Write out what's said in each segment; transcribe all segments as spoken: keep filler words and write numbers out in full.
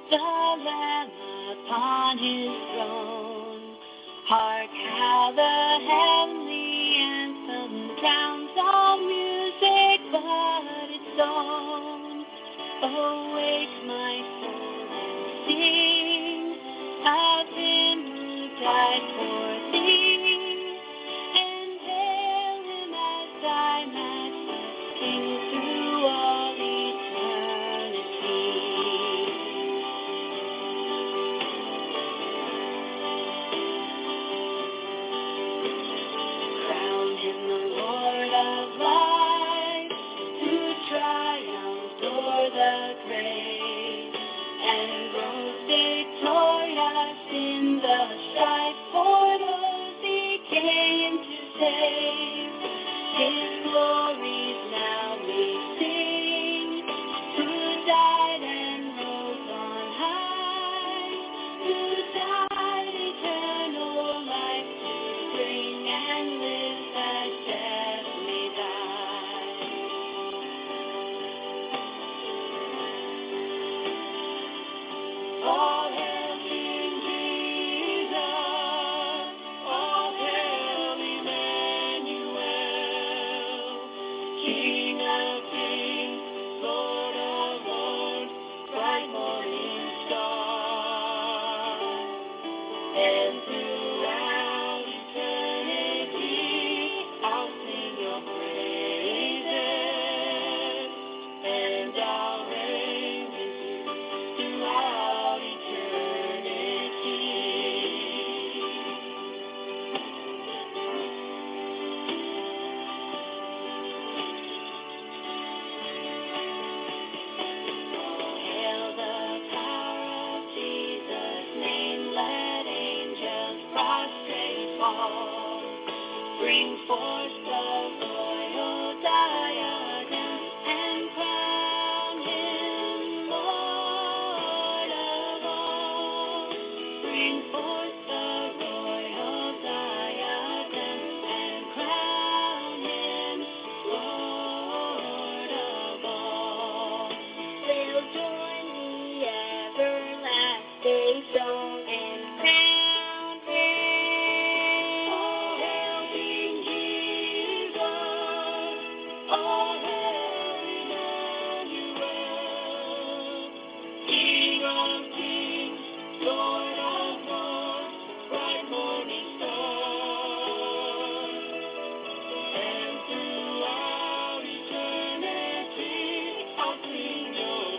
the Lamb upon his throne. Hark how the heavenly anthem drowns all music but its own. Awake my soul and sing of him who died for thee, and hail him as thy matchless King through all eternity. Crown him the Lord of life, who triumphed o'er the grave, and rose victorious in the strife for those he came to save. His glories now we sing, who died and rose on high, who died eternal life to bring, and lives that death may die. All hail King Jesus, all hail Emmanuel, King of kings, Lord of lords, bright morning star. And throughout eternity, I'll sing your praises, and I'll reign with you throughout eternity. Oh, hail the power of Jesus' name, let angels prostrate fall. Bring forth the royal diadem and crown him Lord of all. Bring forth the royal diadem and crown him Lord of all. They'll join the everlasting song and crown him. All hail King Jesus, all hail Emmanuel, King of kings, Lord of lords, bright morning star. And throughout eternity, I'll sing your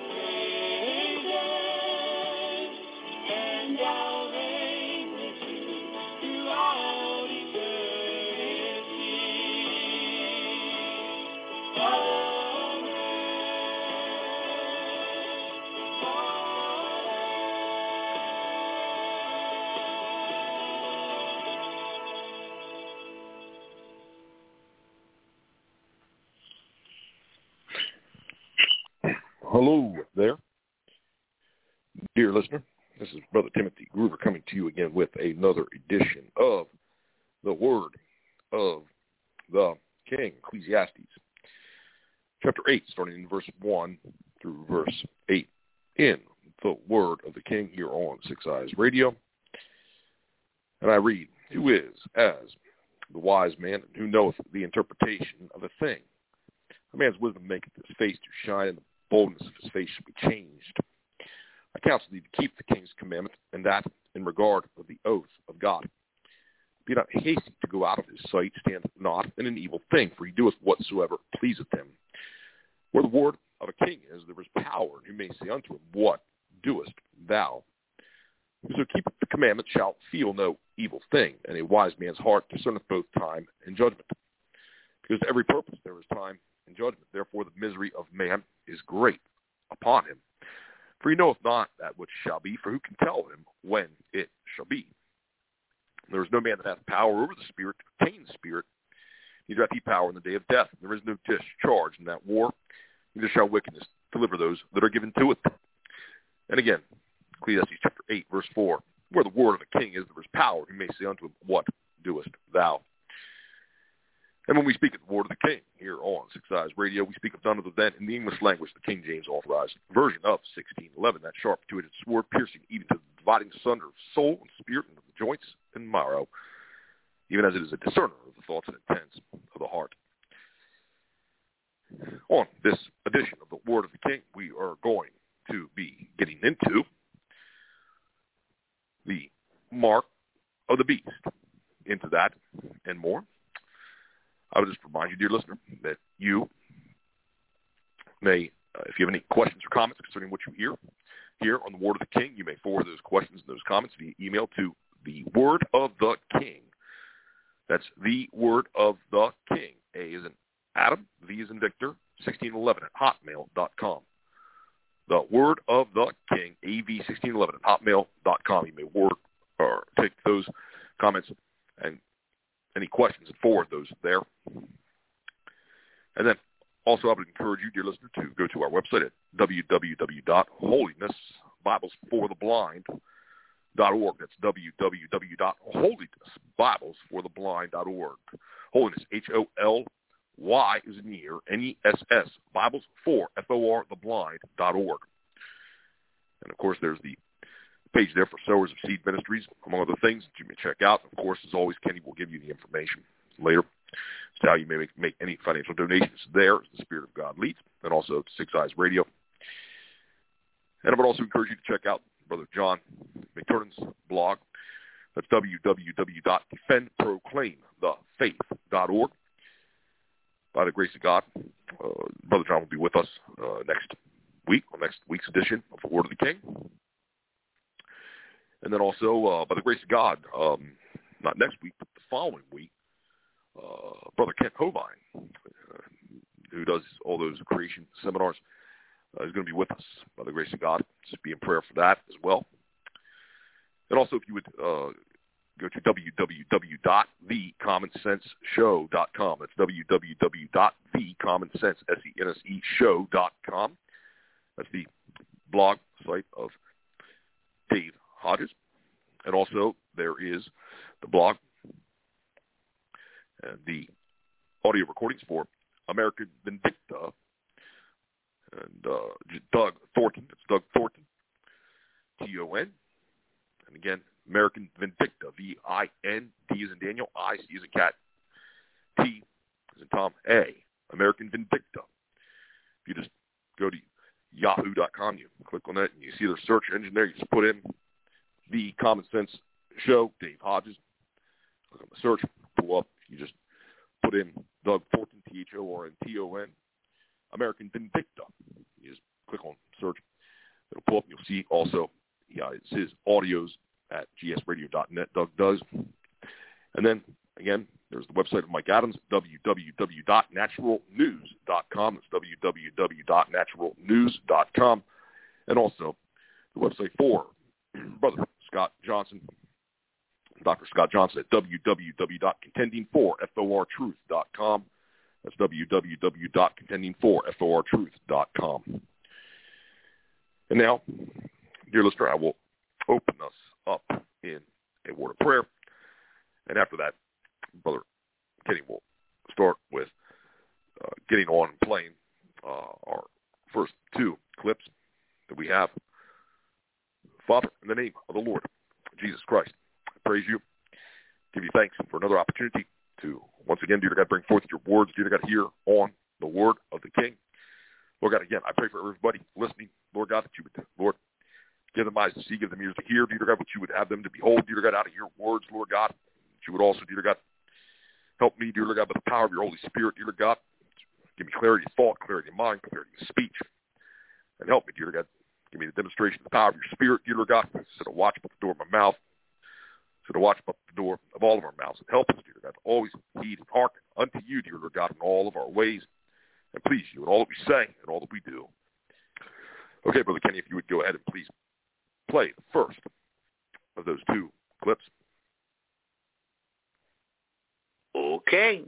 praises, and I'll reign with you throughout eternity. Amen. Hello there, dear listener. This is Brother Timothy Groover coming to you again with another edition of the Word of the King, Ecclesiastes, chapter eight, starting in verse one through verse eight, in the Word of the King here on Six Eyes Radio. And I read, who is as the wise man, and who knoweth the interpretation of a thing? A man's wisdom maketh his face to shine, and the boldness of his face shall be changed. I counsel thee to keep the king's commandment, and that in regard of the oath of God. Be not hasty to go out of his sight, stand not in an evil thing, for he doeth whatsoever pleaseth him. Where the word of a king is, there is power, and who may say unto him, what doest thou? Whoso keepeth the commandment shall feel no evil thing, and a wise man's heart discerneth both time and judgment. Because to every purpose there is time and judgment. Therefore the misery of man is great upon him. For he knoweth not that which shall be, for who can tell him when it shall be? There is no man that hath power over the spirit to obtain the spirit, neither hath he power in the day of death. There is no discharge in that war, neither shall wickedness deliver those that are given to it. And again, Ecclesiastes chapter eight, verse four, where the word of a king is, there is power. He may say unto him, what doest thou? And when we speak of the word of the King here on Six Eyes Radio, we speak of none other than, in the English language, the King James authorized version of sixteen eleven, that sharp two-edged sword piercing even to the dividing asunder of soul and spirit and of the joints and marrow, even as it is a discerner of the thoughts and intents of the heart. On this edition of the Word of the King, we are going to be getting into the mark of the beast. Into that and more. I would just remind you, dear listener, that you may, uh, if you have any questions or comments concerning what you hear here on the Word of the King, you may forward those questions and those comments via email to the Word of the King. That's the Word of the King. A is in Adam, V is in Victor, sixteen eleven at hotmail dot com. The Word of the King, A V sixteen eleven at hotmail dot com. You may word or take those comments and any questions and forward those there. And then also I would encourage you, dear listener, to go to our website at w w w dot holiness bibles for the blind dot org. That's w w w dot holiness bibles for the blind dot org. Holiness, H O L Y is in year, N E S S, Bibles for, F O R, the blind dot org. And, of course, there's the page there for Sowers of Seed Ministries, among other things that you may check out. Of course, as always, Kenny will give you the information later as to how you may make, make any financial donations there as the Spirit of God leads, and also Six Eyes Radio. And I would also encourage you to check out Brother John McTurnan's blog. That's w w w dot defend proclaim the faith dot org. By the grace of God, uh, Brother John will be with us uh, next week, on next week's edition of the Word of the King. And then also, uh, by the grace of God, um, not next week, but the following week, uh, Brother Kent Hovine, uh, who does all those creation seminars, uh, is going to be with us, by the grace of God. Just be in prayer for that as well. And also, if you would uh, go to w w w dot the common sense show dot com. That's w w w dot the common sense show dot com. That's the blog site of Dave Hodges. And also there is the blog and the audio recordings for American Vindicta and uh, Doug Thornton. It's Doug Thornton, T O N. And again, American Vindicta, V I N D as in Daniel, I C as in cat, T as in Tom, A, American Vindicta. If you just go to yahoo dot com, you click on that, and you see their search engine there. You just put in The Common Sense Show, Dave Hodges. Click on the search, pull up. You just put in Doug Thornton, T H O R N T O N, American Vindicta. You just click on search. It'll pull up, and you'll see also yeah, it's his audios at g s radio dot net, Doug does. And then, again, there's the website of Mike Adams, w w w dot natural news dot com. That's w w w dot natural news dot com. And also the website for Brother Scott Johnson, Doctor Scott Johnson, at w w w dot contending for truth dot com. That's w w w dot contending for truth dot com. And now, dear listener, I will open us up in a word of prayer. And after that, Brother Kenny will start with uh, getting on and playing uh, our first two clips that we have. Father, in the name of the Lord Jesus Christ, I praise you, give you thanks for another opportunity to once again, dear God, bring forth your words, dear God, here on the Word of the King. Lord God, again, I pray for everybody listening, Lord God, that you would, Lord, give them eyes to see, give them ears to hear, dear God, what you would have them to behold, dear God, out of your words, Lord God. That you would also, dear God, help me, dear God, by the power of your Holy Spirit, dear God. Give me clarity of thought, clarity of mind, clarity of speech. And help me, dear God. Give me the demonstration of the power of your Spirit, dear God. So to watch up the door of my mouth. So to watch up the door of all of our mouths. And help us, dear God, to always heed and hearken unto you, dear Lord God, in all of our ways. And please you in all that we say and all that we do. Okay, Brother Kenny, if you would go ahead and please play the first of those two clips. Okay.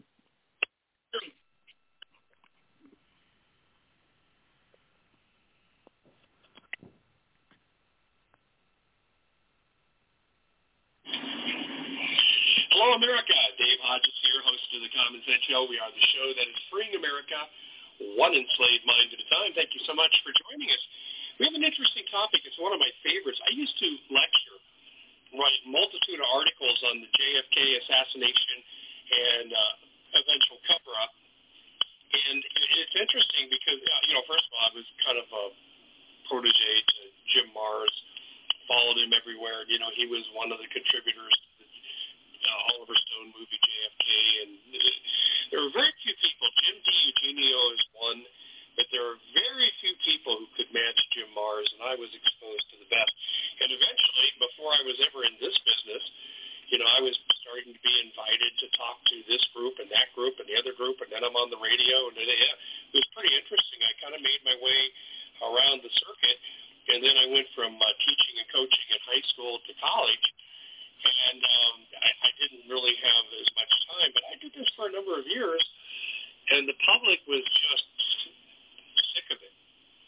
Glory Hello, America. Dave Hodges here, host of the Common Sense Show. We are the show that is freeing America one enslaved mind at a time. Thank you so much for joining us. We have an interesting topic. It's one of my favorites. I used to lecture, write a multitude of articles on the J F K assassination and uh, eventual cover-up. And it's interesting because, you know, first of all, I was kind of a protege to Jim Mars, followed him everywhere. You know, he was one of the contributors to the uh, Oliver Stone movie J F K. And there were very few people. Jim DiEugenio is one, but there are very few people who could match Jim Mars, and I was exposed to the best. And eventually, before I was ever in this business, you know, I was starting to be invited to talk to this group and that group and the other group, and then I'm on the radio, and it, it was pretty interesting. I kind of made my way around the circuit, and then I went from uh, teaching and coaching in high school to college, and um, I, I didn't really have as much time, but I did this for a number of years, and the public was just sick of it.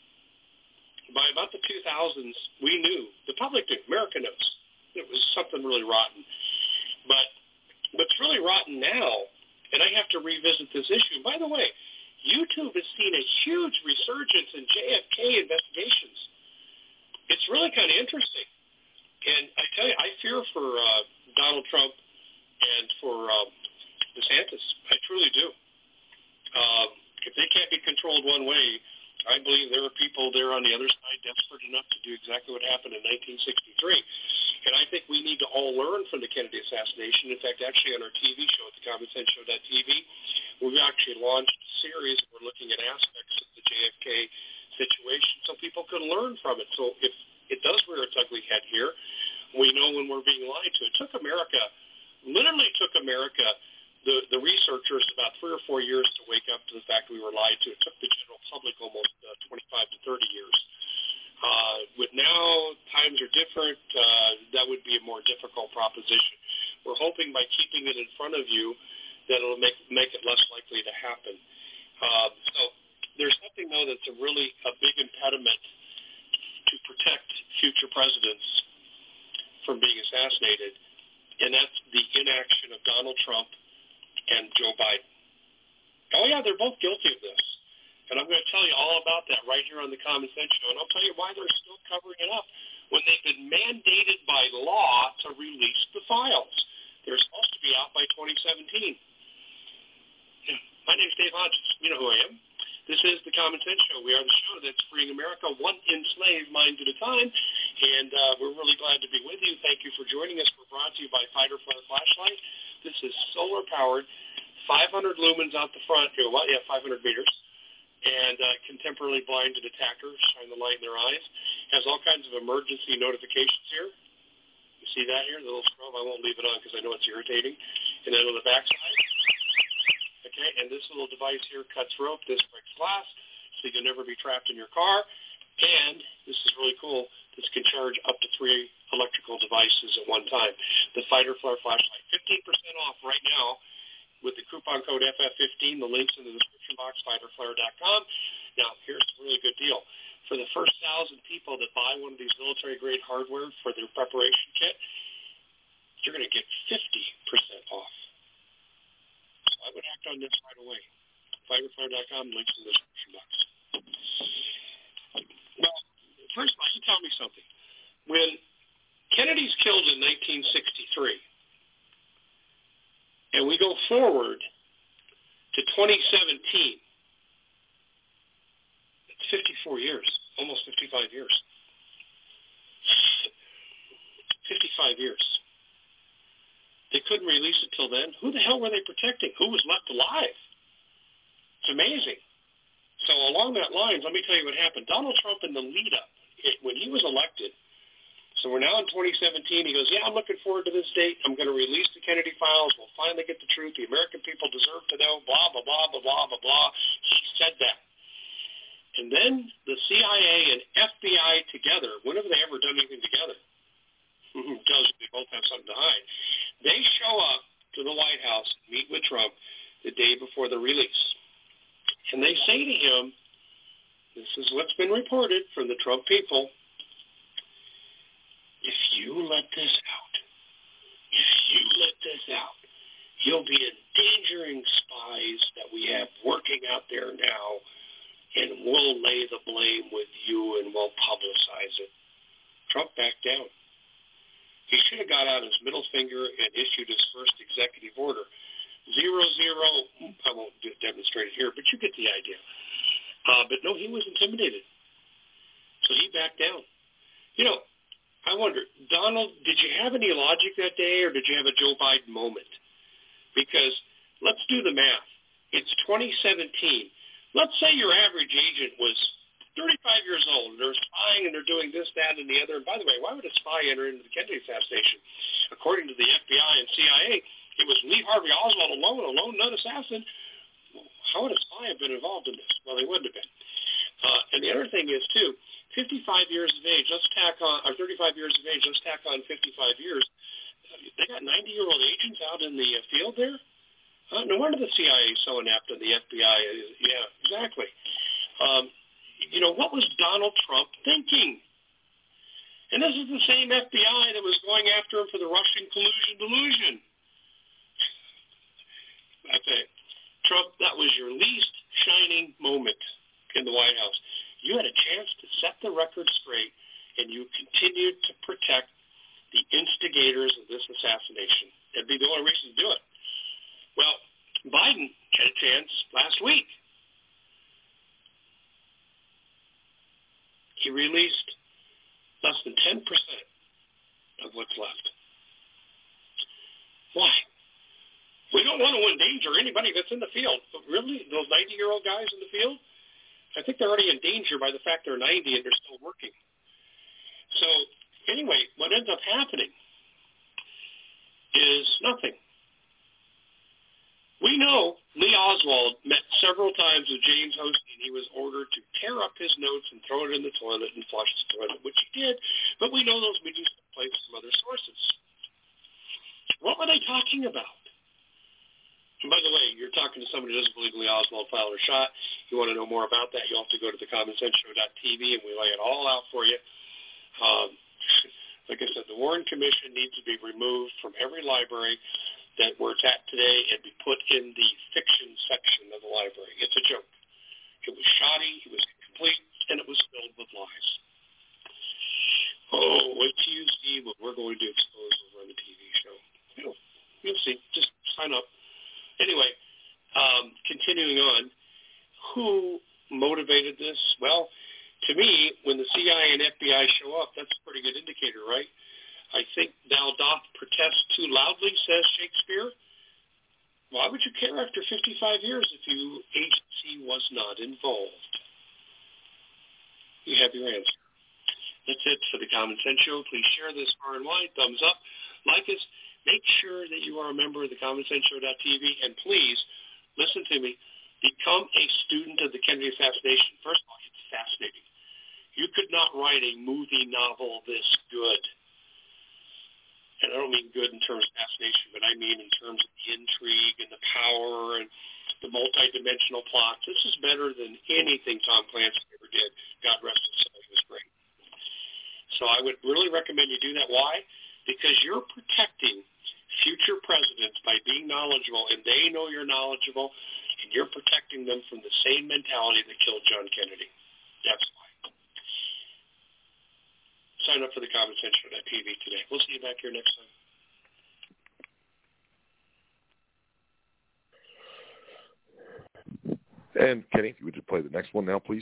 By about the two thousands, we knew, the public knew, America knows, it was something really rotten. But what's really rotten now, and I have to revisit this issue, by the way, YouTube has seen a huge resurgence in J F K investigations. It's really kind of interesting. And I tell you, I fear for uh, Donald Trump and for um, DeSantis. I truly do. Um, if they can't be controlled one way, I believe there are people there on the other side desperate enough to do exactly what happened in nineteen sixty-three. And I think we need to all learn from the Kennedy assassination. In fact, actually on our T V show at the common sense show dot t v, we've actually launched a series. We're looking at aspects of the J F K situation so people can learn from it. So if it does rear its ugly head here, we know when we're being lied to. It took America, literally took America, the, the researchers, about three or four years to wake up to the fact we were lied to. It took the general public almost uh, twenty-five to thirty years. Uh, with now, times are different. Uh, that would be a more difficult proposition. We're hoping by keeping it in front of you that it'll make make it less likely to happen. Uh, so there's something, though, that's a really a big impediment to protect future presidents from being assassinated, and that's the inaction of Donald Trump and Joe Biden. Oh, yeah, they're both guilty of this. And I'm going to tell you all about that right here on the Common Sense Show, and I'll tell you why they're still covering it up when they've been mandated by law to release the files. They're supposed to be out by twenty seventeen. Yeah. My name's Dave Hodges. You know who I am. This is the Common Sense Show. We are the show that's freeing America one enslaved mind at a time, and uh, we're really glad to be with you. Thank you for joining us. We're brought to you by Fighter Flare Flashlight. This is solar-powered, five hundred lumens out the front here. Well, yeah, five hundred meters. And uh, contemporarily blinded attackers shine the light in their eyes. Has all kinds of emergency notifications here. You see that here, the little scrub? I won't leave it on because I know it's irritating. And then on the back side, okay, and this little device here cuts rope. This breaks glass, so you'll never be trapped in your car. And this is really cool. This can charge up to three electrical devices at one time. The Fighter Flare Flashlight, fifteen percent off right now. With the coupon code F F fifteen, the link's in the description box, fighter flare dot com. Now, here's a really good deal. For the first thousand people that buy one of these military-grade hardware for their preparation kit, you're going to get fifty percent off. So I would act on this right away. fighter flare dot com, link's in the description box. Well, first of all, you tell me something. When Kennedy's killed in nineteen sixty-three, and we go forward to twenty seventeen. It's fifty-four years, almost fifty-five years. fifty-five years. They couldn't release it till then. Who the hell were they protecting? Who was left alive? It's amazing. So along that line, let me tell you what happened. Donald Trump in the lead-up, when he was elected, so we're now in twenty seventeen. He goes, yeah, I'm looking forward to this date. I'm going to release the Kennedy files. We'll finally get the truth. The American people deserve to know, blah, blah, blah, blah, blah, blah, blah. He said that. And then the C I A and F B I together, when have they ever done anything together? Tells you they both have something to hide. They show up to the White House, meet with Trump the day before the release. And they say to him, this is what's been reported from the Trump people, if you let this out, if you let this out, You'll be endangering spies that we have working out there now, and we'll lay the blame with you and we'll publicize it. Trump backed down. He should have got out his middle finger and issued his first executive order. Zero, zero, I won't demonstrate it here, but you get the idea. Uh, but no, he was intimidated. So he backed down. You know, I wonder, Donald, did you have any logic that day, or did you have a Joe Biden moment? Because let's do the math. It's twenty seventeen. Let's say your average agent was thirty-five years old, and they're spying, and they're doing this, that, and the other. And by the way, why would a spy enter into the Kennedy assassination? According to the F B I and C I A, it was Lee Harvey Oswald alone, a lone nut assassin. How would a spy have been involved in this? Well, they wouldn't have been. Uh, and the other thing is, too, fifty-five years of age, let's tack on, or thirty-five years of age, let's tack on fifty-five years. They got ninety-year-old agents out in the uh, field there? Uh, no wonder the C I A is so inept and the F B I is, yeah, exactly. Um, you know, what was Donald Trump thinking? And this is the same F B I that was going after him for the Russian collusion delusion. I tell you, Trump, that was your least shining moment in the White House. You had a chance to set the record straight, and you continued to protect the instigators of this assassination. That'd be the only reason to do it. Well, Biden had a chance last week. He released less than ten percent of what's left. Why? We don't want to endanger anybody that's in the field. But really, those ninety-year-old guys in the field, I think they're already in danger by the fact they're ninety and they're still working. So anyway, what ends up happening is nothing. We know Lee Oswald met several times with James Hosteen. He was ordered to tear up his notes and throw it in the toilet and flush the toilet, which he did. But we know those meetings took place from other sources. What were they talking about? And by the way, you're talking to somebody who doesn't believe Lee Oswald fired or shot. You want to know more about that, you'll have to go to the common sense show dot t v, and we lay it all out for you. Um, like I said, the Warren Commission needs to be removed from every library that we're at today and be put in the fiction section of the library. It's a joke. It was shoddy, it was incomplete, and it was filled with lies. Oh, wait till you see what we're going to expose over on the T V show. You'll, you'll see. Just sign up. Anyway, um, continuing on, who motivated this? Well, to me, when the C I A and F B I show up, that's a pretty good indicator, right? I think thou doth protest too loudly, says Shakespeare. Why would you care after fifty-five years if your agency was not involved? You have your answer. That's it for the Common Sense Show. Please share this far and wide. Thumbs up. Like us. Make sure that you are a member of the common sense show dot t v. And please, listen to me, become a student of the Kennedy assassination. First of all, it's fascinating. You could not write a movie novel this good. And I don't mean good in terms of fascination, but I mean in terms of the intrigue and the power and the multidimensional plots. This is better than anything Tom Clancy ever did. God rest his soul, he was great. So I would really recommend you do that. Why? Because you're protecting future presidents by being knowledgeable, and they know you're knowledgeable, and you're protecting them from the same mentality that killed John Kennedy. That's why. Sign up for the common sense show dot t v today. We'll see you back here next time. And Kenny, if you would just play the next one now, please.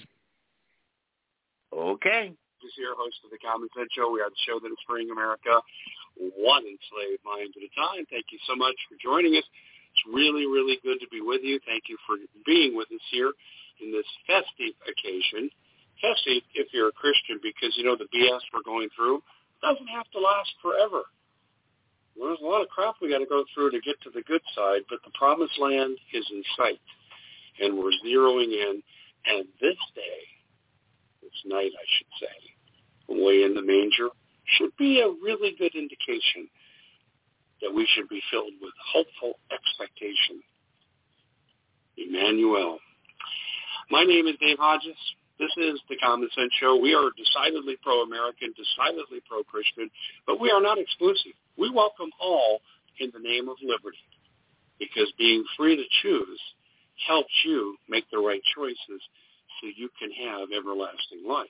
Okay. This is your host of the Common Sense Show. We are the show that is freeing America one enslaved mind at a time. Thank you so much for joining us. It's really, really good to be with you. Thank you for being with us here in this festive occasion. Festive if you're a Christian, because, you know, the B S we're going through doesn't have to last forever. Well, there's a lot of crap we got to go through to get to the good side, but the promised land is in sight, and we're zeroing in. And this day, this night, I should say, away in the manger, should be a really good indication that we should be filled with hopeful expectation. Emmanuel. My name is Dave Hodges. This is the Common Sense Show. We are decidedly pro-American, decidedly pro-Christian, but we are not exclusive. We welcome all in the name of liberty. because being free to choose helps you make the right choices so you can have everlasting life.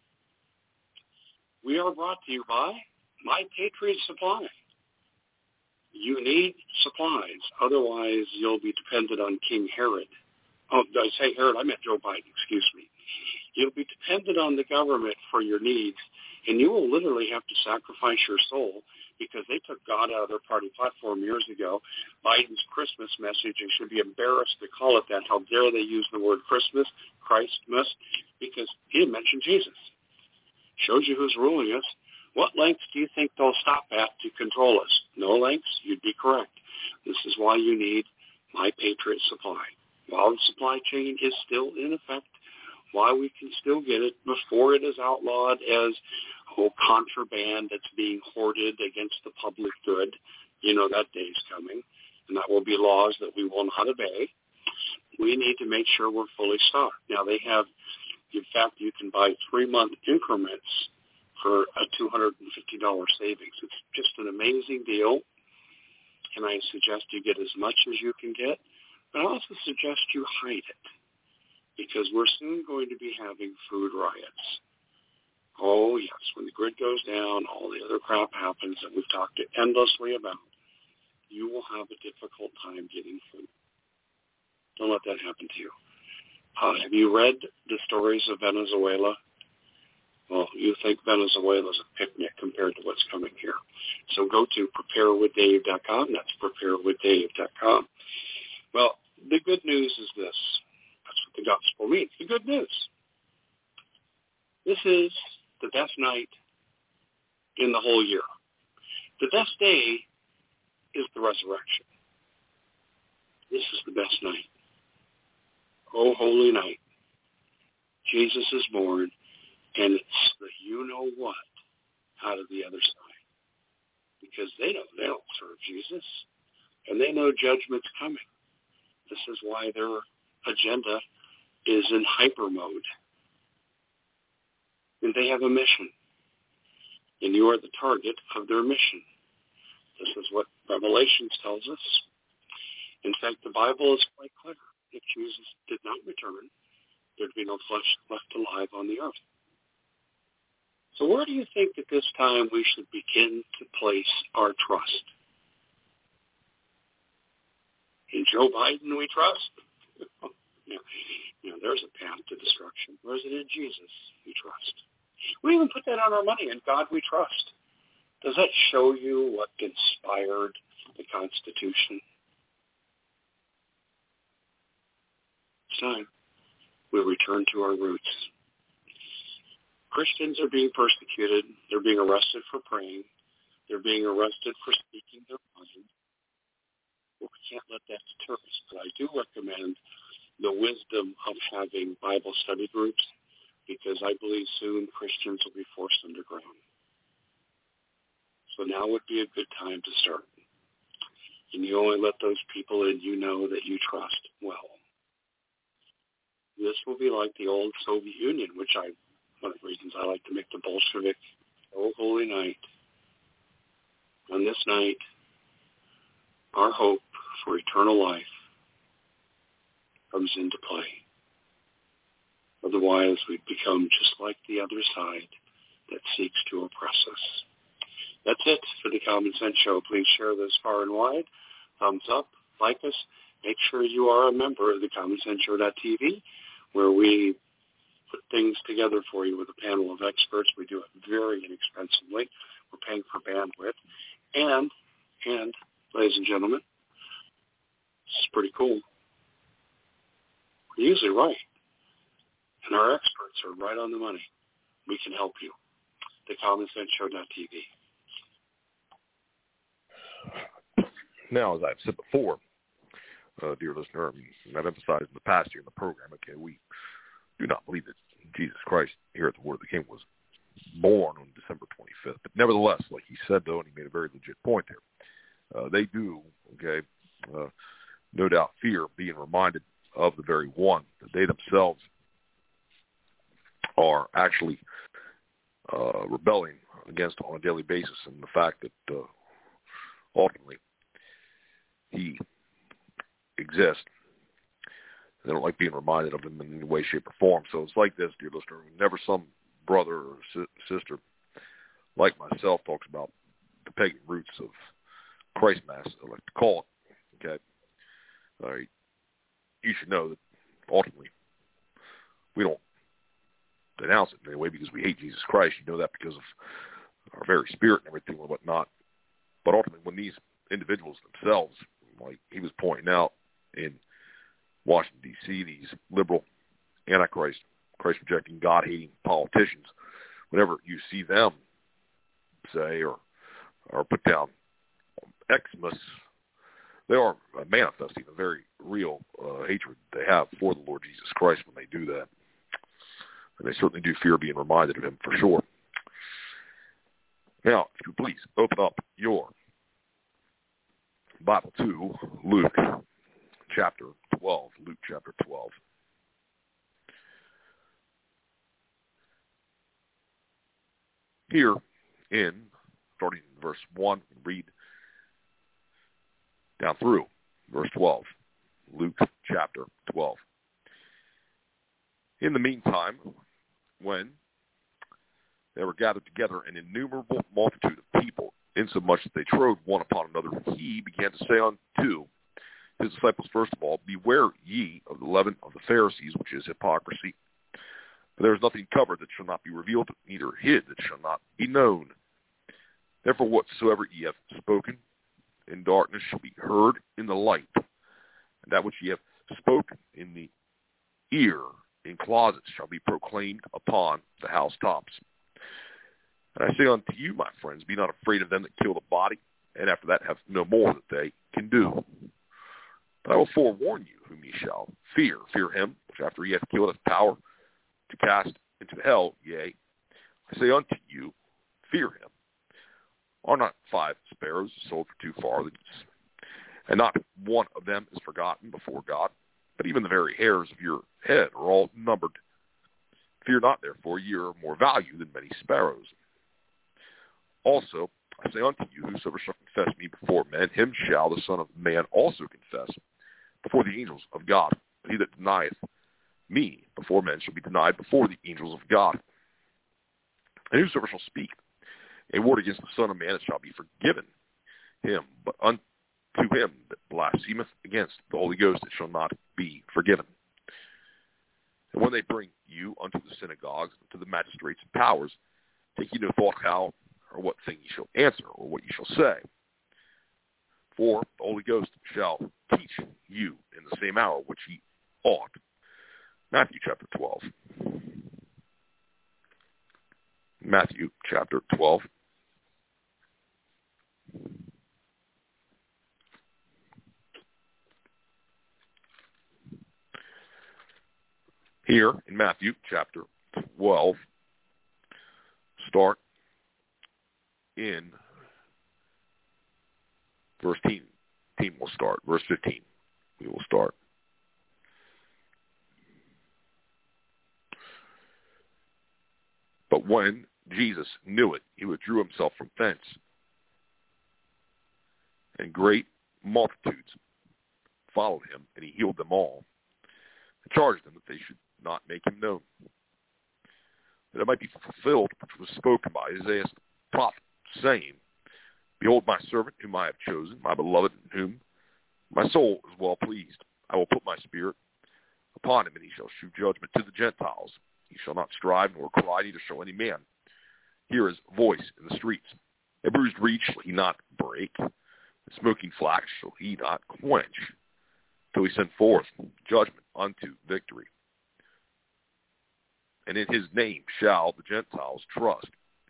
We are brought to you by My Patriot Supply. You need supplies. Otherwise, you'll be dependent on King Herod. Oh, did I say Herod? I meant Joe Biden. Excuse me. You'll be dependent on the government for your needs, and you will literally have to sacrifice your soul because they took God out of their party platform years ago. Biden's Christmas message, and should be embarrassed to call it that. How dare they use the word Christmas, Christmas, because he didn't mention Jesus. Shows you who's ruling us. What lengths do you think they'll stop at to control us? No lengths? You'd be correct. This is why you need My Patriot Supply. While the supply chain is still in effect, why we can still get it before it is outlawed as oh, contraband that's being hoarded against the public good. You know that day is coming, and that will be laws that we will not obey. We need to make sure we're fully stocked. Now, they have, in fact, you can buy three-month increments for a two hundred fifty dollars savings. It's just an amazing deal, and I suggest you get as much as you can get, but I also suggest you hide it, because we're soon going to be having food riots. Oh, yes, when the grid goes down, all the other crap happens that we've talked endlessly about. You will have a difficult time getting food. Don't let that happen to you. Uh, have you read the stories of Venezuela? Well, you think Venezuela's a picnic compared to what's coming here. So go to prepare with dave dot com. That's prepare with dave dot com. Well, the good news is this. That's what the gospel means. The good news. This is the best night in the whole year. The best day is the resurrection. This is the best night. Oh, holy night. Jesus is born, and it's the you-know-what out of the other side. Because they know they don't serve Jesus, and they know judgment's coming. This is why their agenda is in hyper mode. And they have a mission. And you are the target of their mission. This is what Revelations tells us. In fact, the Bible is quite clear. If Jesus did not return, there'd be no flesh left alive on the earth. So where do you think at this time we should begin to place our trust? In Joe Biden we trust? you, know, you know, there's a path to destruction. Or is it in Jesus we trust? We even put that on our money. In God we trust. Does that show you what inspired the Constitution? It's time we return to our roots. Christians are being persecuted. They're being arrested for praying. They're being arrested for speaking their mind. Well, we can't let that deter us. But I do recommend the wisdom of having Bible study groups, because I believe soon Christians will be forced underground. So now would be a good time to start. And you only let those people in you know that you trust well. This will be like the old Soviet Union, which I, one of the reasons I like to make the Bolshevik, oh holy night. On this night, our hope for eternal life comes into play. Otherwise, we become just like the other side that seeks to oppress us. That's it for the Common Sense Show. Please share this far and wide. Thumbs up, like us. Make sure you are a member of the common sense show dot t v, where we put things together for you with a panel of experts. We do it very inexpensively. We're paying for bandwidth. And, and, ladies and gentlemen, this is pretty cool. We're usually right. And our experts are right on the money. We can help you. the common sense show dot t v. Now, as I've said before, uh, dear listener, and I've emphasized in the past year in the program, okay, we do not believe that Jesus Christ here at the Word of the King was born on December twenty-fifth. But nevertheless, like he said, though, and he made a very legit point there, uh, they do, okay, uh, no doubt fear being reminded of the very one that they themselves are actually uh, rebelling against on a daily basis, and the fact that uh, ultimately he exist. They don't like being reminded of them in any way, shape, or form. So it's like this, dear listener. Whenever some brother or si- sister like myself talks about the pagan roots of Christ Mass, I like to call it, okay, all right, you should know that ultimately we don't denounce it in any way because we hate Jesus Christ. You know that because of our very spirit and everything and whatnot. But ultimately, when these individuals themselves, like he was pointing out in Washington, D C, these liberal, antichrist, Christ-rejecting, God-hating politicians, whenever you see them say or or put down Xmas, they are manifesting a very real uh, hatred they have for the Lord Jesus Christ when they do that. And they certainly do fear being reminded of him for sure. Now, if you please, open up your Bible to Luke chapter twelve. Luke chapter twelve. Here in, starting in verse one, read down through verse twelve. Luke chapter twelve. In the meantime, when they were gathered together an innumerable multitude of people, insomuch that they trode one upon another, he began to say unto his disciples, first of all, beware ye of the leaven of the Pharisees, which is hypocrisy. For there is nothing covered that shall not be revealed, neither hid that shall not be known. Therefore whatsoever ye have spoken in darkness shall be heard in the light, and that which ye have spoken in the ear in closets shall be proclaimed upon the housetops. And I say unto you, my friends, be not afraid of them that kill the body, and after that have no more that they can do. But I will forewarn you whom ye shall fear. Fear him, which after he hath killed hath power to cast into hell. Yea, I say unto you, fear him. Are not five sparrows sold for two farthings? And not one of them is forgotten before God, but even the very hairs of your head are all numbered. Fear not, therefore, ye are more value than many sparrows. Also, I say unto you, whosoever shall confess me before men, him shall the Son of Man also confess before the angels of God. But he that denieth me before men shall be denied before the angels of God. And whosoever shall speak a word against the Son of Man, it shall be forgiven him. But unto him that blasphemeth against the Holy Ghost, it shall not be forgiven. And when they bring you unto the synagogues, and to the magistrates and powers, take ye no thought how or what thing ye shall answer, or what ye shall say. For the Holy Ghost shall teach you in the same hour which ye ought. Matthew chapter twelve. Matthew chapter twelve. Here in Matthew chapter twelve, start in verse fifteen. We'll start. Verse fifteen. We will start. But when Jesus knew it, he withdrew himself from thence, and great multitudes followed him, and he healed them all, and charged them that they should not make him known, that it might be fulfilled which was spoken by Isaiah the prophet, saying, Behold my servant whom I have chosen, my beloved, in whom my soul is well pleased. I will put my spirit upon him, and he shall shew judgment to the Gentiles. He shall not strive nor cry, neither shall any man hear his voice in the streets. A bruised reed shall he not break, and smoking flax shall he not quench, till he send forth judgment unto victory. And in his name shall the Gentiles trust.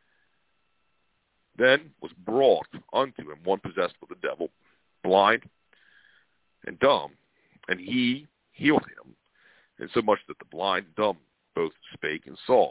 Then was brought unto him one possessed with the devil, blind and dumb, and he healed him, insomuch that the blind and dumb both spake and saw.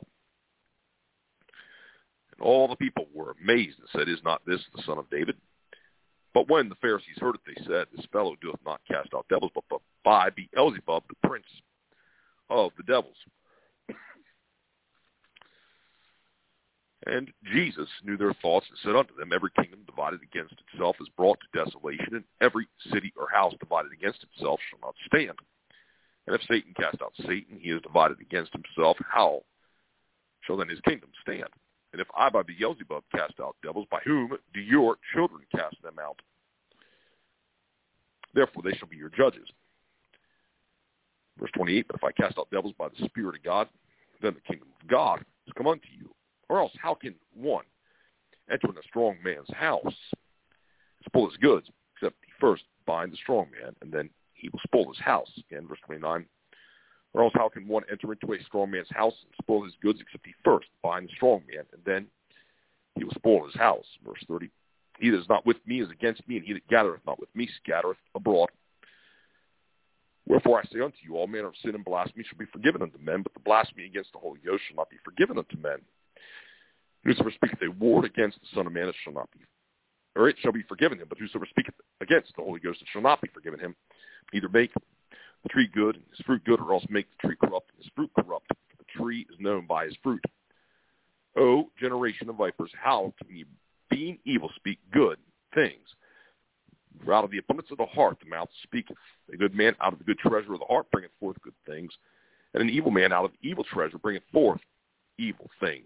And all the people were amazed and said, Is not this the Son of David? But when the Pharisees heard it, they said, This fellow doeth not cast out devils, but by Beelzebub, the prince of the devils. And Jesus knew their thoughts and said unto them, every kingdom divided against itself is brought to desolation, and every city or house divided against itself shall not stand. And if Satan cast out Satan, he is divided against himself. How shall then his kingdom stand? And if I by Beelzebub cast out devils, by whom do your children cast them out? Therefore they shall be your judges. Verse twenty-eight, but if I cast out devils by the Spirit of God, then the kingdom of God has come unto you. Or else how can one enter in a strong man's house and spoil his goods, except he first bind the strong man, and then he will spoil his house? Again, verse twenty-nine. Or else how can one enter into a strong man's house and spoil his goods, except he first bind the strong man, and then he will spoil his house? Verse thirty. He that is not with me is against me, and he that gathereth not with me scattereth abroad. Wherefore I say unto you, all manner of sin and blasphemy shall be forgiven unto men, but the blasphemy against the Holy Ghost shall not be forgiven unto men. Whosoever speaketh a word against the Son of Man, it shall not be, or it shall be forgiven him. But whosoever speaketh against the Holy Ghost, it shall not be forgiven him. Neither make the tree good and his fruit good, or else make the tree corrupt and his fruit corrupt. The tree is known by his fruit. O generation of vipers, how can ye, being evil, speak good things? For out of the abundance of the heart the mouth speaketh. A good man out of the good treasure of the heart bringeth forth good things, and an evil man out of the evil treasure bringeth forth evil things.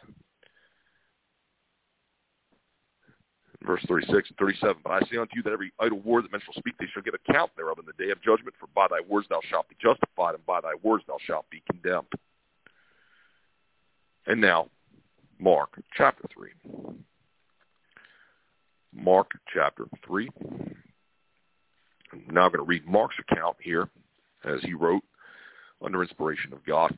Verse thirty-six and thirty-seven, but I say unto you that every idle word that men shall speak, they shall give account thereof in the day of judgment. For by thy words thou shalt be justified, and by thy words thou shalt be condemned. And now, Mark chapter three. Mark chapter three. I'm now going to read Mark's account here, as he wrote under inspiration of God.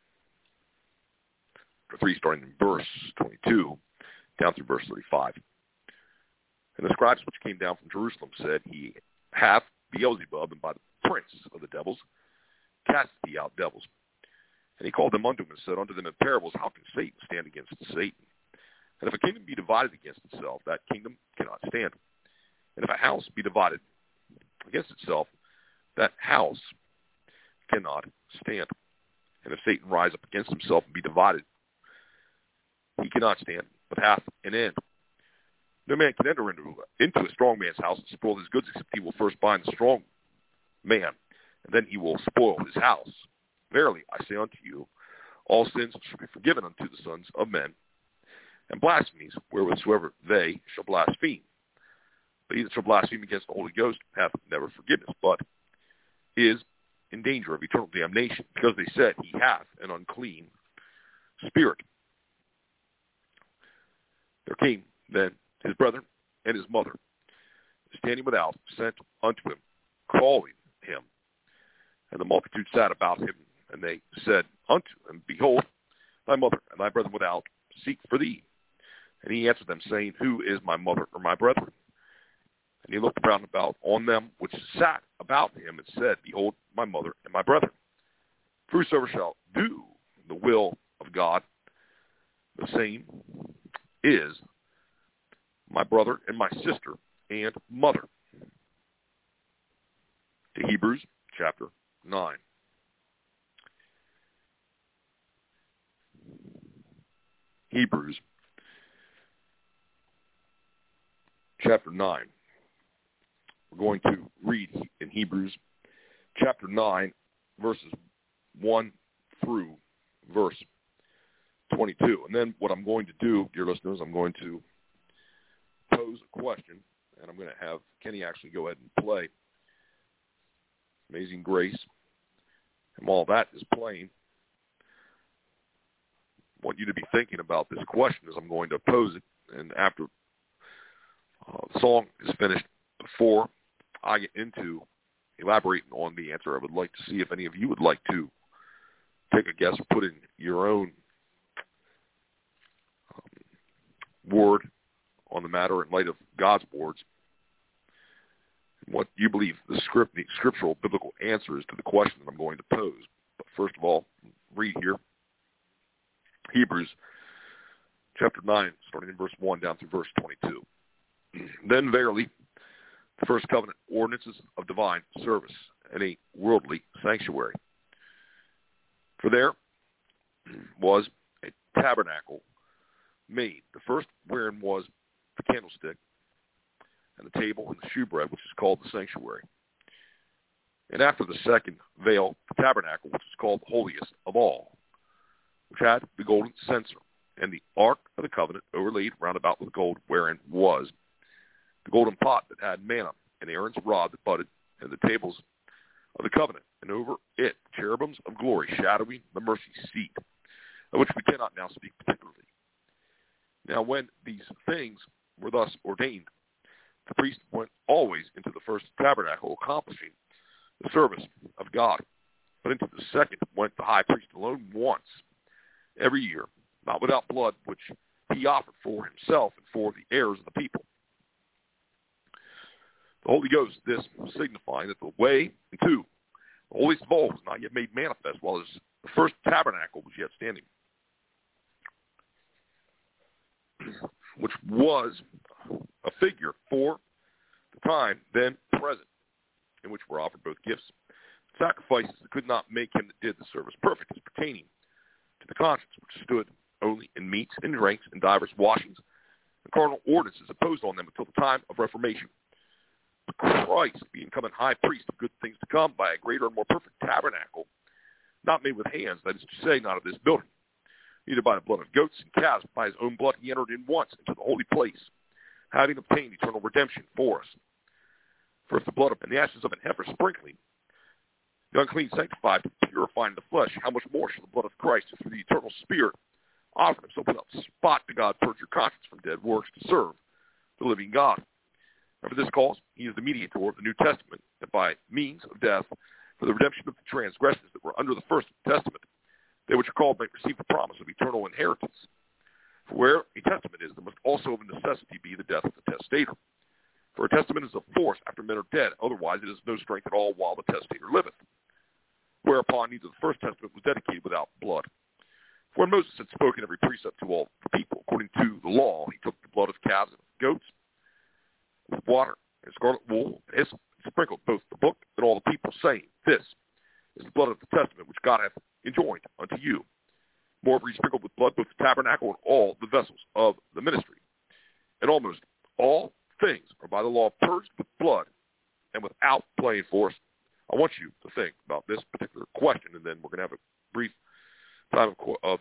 Chapter three, starting in verse twenty-two, down through verse thirty-five. And the scribes which came down from Jerusalem said, he hath Beelzebub, and by the prince of the devils cast he out devils. And he called them unto him, and said unto them in parables, how can Satan stand against Satan? And if a kingdom be divided against itself, that kingdom cannot stand. And if a house be divided against itself, that house cannot stand. And if Satan rise up against himself and be divided, he cannot stand, but hath an end. No man can enter into, into a strong man's house and spoil his goods, except he will first bind the strong man, and then he will spoil his house. Verily, I say unto you, all sins shall be forgiven unto the sons of men, and blasphemies wherewithsoever they shall blaspheme. But he that shall blaspheme against the Holy Ghost hath never forgiveness, but is in danger of eternal damnation, because they said he hath an unclean spirit. There came then his brethren and his mother, standing without, sent unto him, calling him. And the multitude sat about him, and they said unto him, behold, thy mother and thy brethren without seek for thee. And he answered them, saying, who is my mother or my brethren? And he looked round about on them which sat about him, and said, behold, my mother and my brethren. For whosoever shall do the will of God, the same is my brother and my sister and mother. To Hebrews chapter nine. Hebrews chapter nine. We're going to read in Hebrews chapter nine, verses one through verse twenty-two. And then what I'm going to do, dear listeners, I'm going to pose a question, and I'm going to have Kenny actually go ahead and play Amazing Grace. And while that is playing, I want you to be thinking about this question as I'm going to pose it. And after uh, the song is finished, before I get into elaborating on the answer, I would like to see if any of you would like to take a guess or put in your own um, word on the matter in light of God's words, and what you believe the script, the scriptural biblical answer is to the question that I'm going to pose. But first of all, read here Hebrews chapter nine, starting in verse one down through verse twenty-two. Then verily, the first covenant ordinances of divine service and a worldly sanctuary. For there was a tabernacle made. The first wherein was the candlestick and the table and the shewbread, which is called the sanctuary. And after the second veil, the tabernacle, which is called the holiest of all, which had the golden censer and the ark of the covenant overlaid round about with gold, wherein was the golden pot that had manna, and Aaron's rod that budded, and the tables of the covenant, and over it cherubims of glory shadowing the mercy seat, of which we cannot now speak particularly. Now when these things were thus ordained, the priest went always into the first tabernacle, accomplishing the service of God. But into the second went the high priest alone once every year, not without blood, which he offered for himself and for the heirs of the people. The Holy Ghost, this signifying that the way into the holiest of all was not yet made manifest, while his, the first tabernacle was yet standing, which was a figure for the time then present, in which were offered both gifts and sacrifices that could not make him that did the service perfect, as pertaining to the conscience, which stood only in meats and drinks and divers washings and carnal ordinances imposed on them until the time of Reformation. But Christ, being come a high priest of good things to come by a greater and more perfect tabernacle, not made with hands, that is to say, not of this building, neither by the blood of goats and calves, but by his own blood he entered in once into the holy place, having obtained eternal redemption for us. For if the blood and the ashes of an heifer sprinkling, the unclean sanctified, purifying the flesh, how much more shall the blood of Christ, through the eternal Spirit, offer himself without spot to God, purge your conscience from dead works to serve the living God. And for this cause, he is the mediator of the New Testament, that by means of death, for the redemption of the transgressions that were under the first Testament, they which are called might receive the promise of eternal inheritance. For where a testament is, there must also of necessity be the death of the testator. For a testament is of force after men are dead, otherwise it is no strength at all while the testator liveth. Whereupon neither the first testament was dedicated without blood. For when Moses had spoken every precept to all the people, according to the law, he took the blood of calves and goats with water and scarlet wool, and hyssop, and sprinkled both the book and all the people, saying, This is the blood of the testament which God hath enjoined unto you. Moreover, he sprinkled with blood both the tabernacle and all the vessels of the ministry. And almost all things are by the law purged with blood and without playing force. I want you to think about this particular question, and then we're going to have a brief time of, of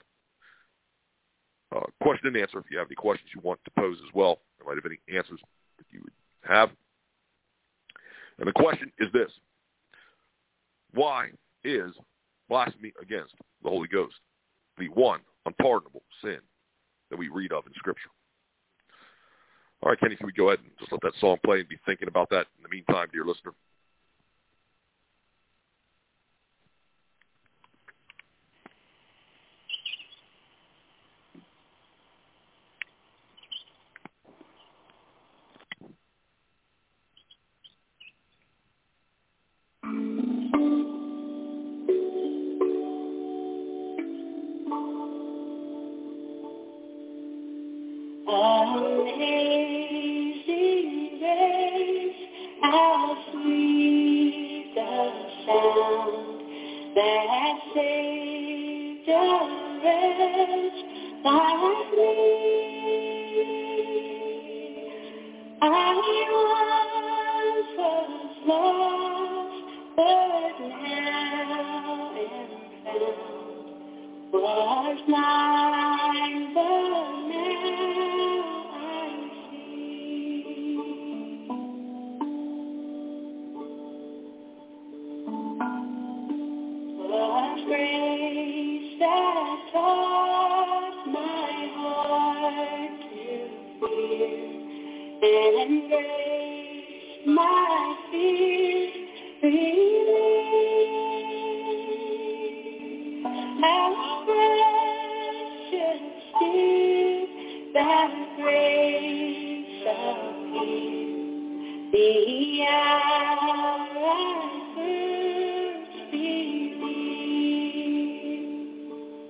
uh, question and answer if you have any questions you want to pose as well. I might have any answers that you would have. And the question is this: why is blasphemy against the Holy Ghost the one unpardonable sin that we read of in Scripture? All right, Kenny, can we go ahead and just let that song play and be thinking about that in the meantime, dear listener? Amazing grace, how sweet the sound that saved a wretch like me. I once was lost, but now am found. Was blind, but now I see. Was grace that taught my heart to fear, and grace my fears relieved. How precious is that grace appeared the hour I first believed.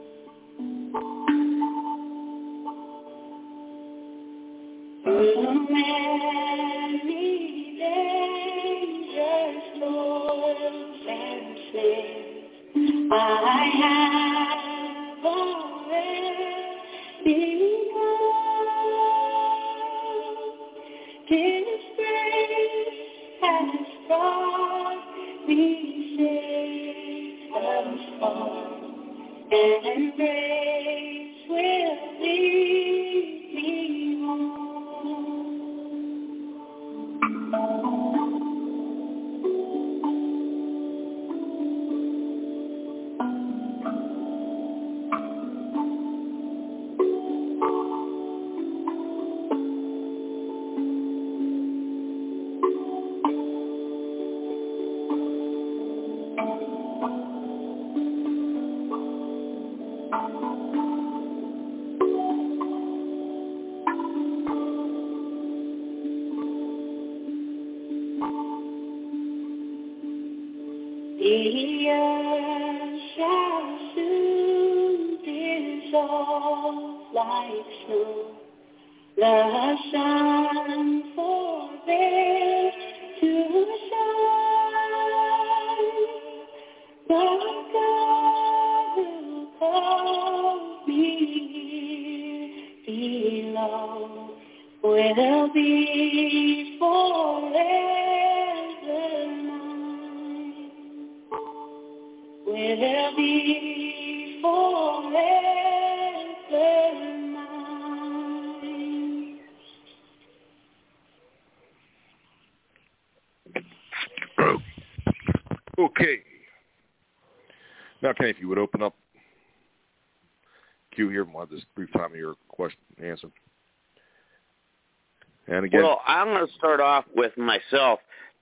Through many dangers, toils, and snares, I have already known and grace will lead me home. The earth shall soon dissolve like snow. The sun forbears to shine. But God will call me below. Will be forever mine. Will be forever mine. Okay. Now, Kenny, if you would open up Q here, we'll have this brief time of your question and answer. And again, well, I'm going to start off with myself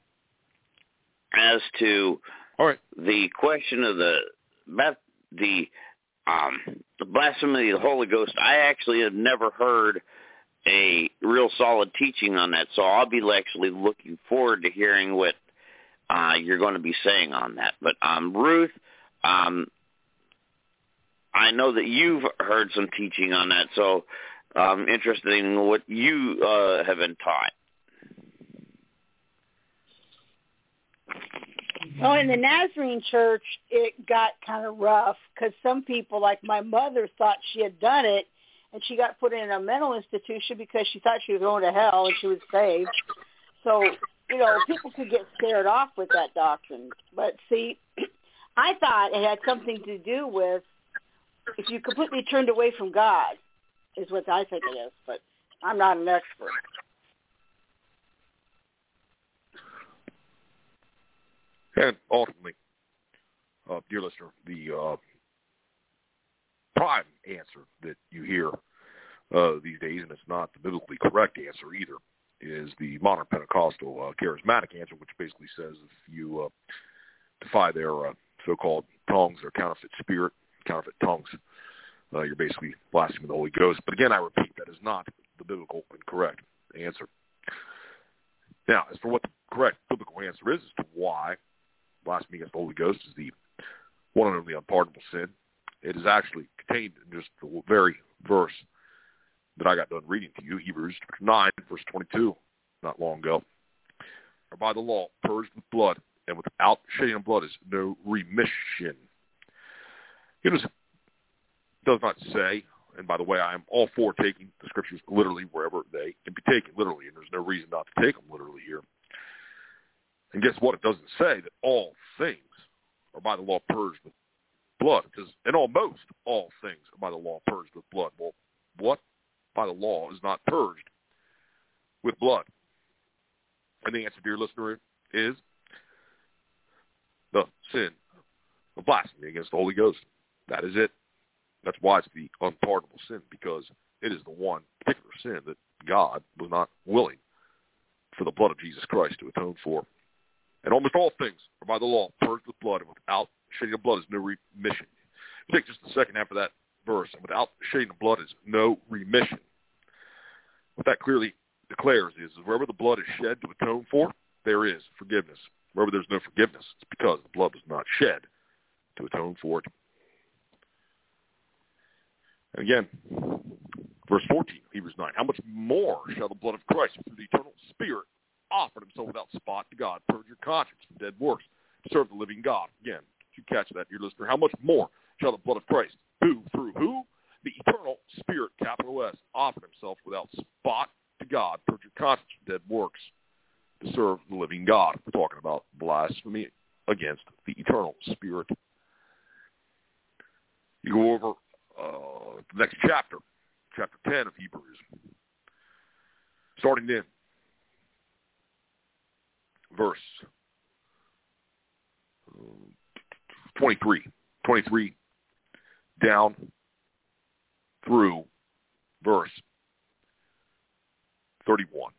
as to all right. the question of the the um, the blasphemy of the Holy Ghost. I actually have never heard a real solid teaching on that, so I'll be actually looking forward to hearing what uh, you're going to be saying on that. But um, Ruth, um, I know that you've heard some teaching on that, so I'm interested in what you uh, have been taught. Oh, in the Nazarene church, it got kind of rough because some people, like my mother, thought she had done it, and she got put in a mental institution because she thought she was going to hell and she was saved. So, you know, people could get scared off with that doctrine. But, see, I thought it had something to do with if you completely turned away from God, is what I think it is. But I'm not an expert. And ultimately, uh, dear listener, the uh, prime answer that you hear uh, these days, and it's not the biblically correct answer either, is the modern Pentecostal uh, charismatic answer, which basically says if you uh, defy their uh, so-called tongues or counterfeit spirit, counterfeit tongues, uh, you're basically blaspheming the Holy Ghost. But again, I repeat, that is not the biblical and correct answer. Now, as for what the correct biblical answer is as to why blasphemy against the Holy Ghost is the one and only unpardonable sin, it is actually contained in just the very verse that I got done reading to you, Hebrews nine, verse twenty-two, not long ago. For by the law, purged with blood, and without shedding of blood is no remission. It is, does not say, and by the way, I am all for taking the scriptures literally wherever they can be taken literally, and there's no reason not to take them literally here. And guess what? It doesn't say that all things are by the law purged with blood. It says, and almost all things are by the law purged with blood. Well, what by the law is not purged with blood? And the answer, dear listener, is the sin of blasphemy against the Holy Ghost. That is it. That's why it's the unpardonable sin, because it is the one particular sin that God was not willing for the blood of Jesus Christ to atone for. And almost all things are by the law purged with blood, and without shedding of blood is no remission. Take just the second half of that verse, and without shedding of blood is no remission. What that clearly declares is wherever the blood is shed to atone for, there is forgiveness. Wherever there's no forgiveness, it's because the blood was not shed to atone for it. And again, verse fourteen, Hebrews nine, how much more shall the blood of Christ through the eternal Spirit offered himself without spot to God purge your conscience from dead works to serve the living God? Again, did you catch that, dear listener? How much more shall the blood of Christ, who through who? The eternal Spirit, capital S, offered himself without spot to God purge your conscience from dead works to serve the living God. We're talking about blasphemy against the eternal Spirit. You go over uh, the next chapter, chapter ten of Hebrews, starting in verse twenty-three, twenty-three down through verse thirty-one.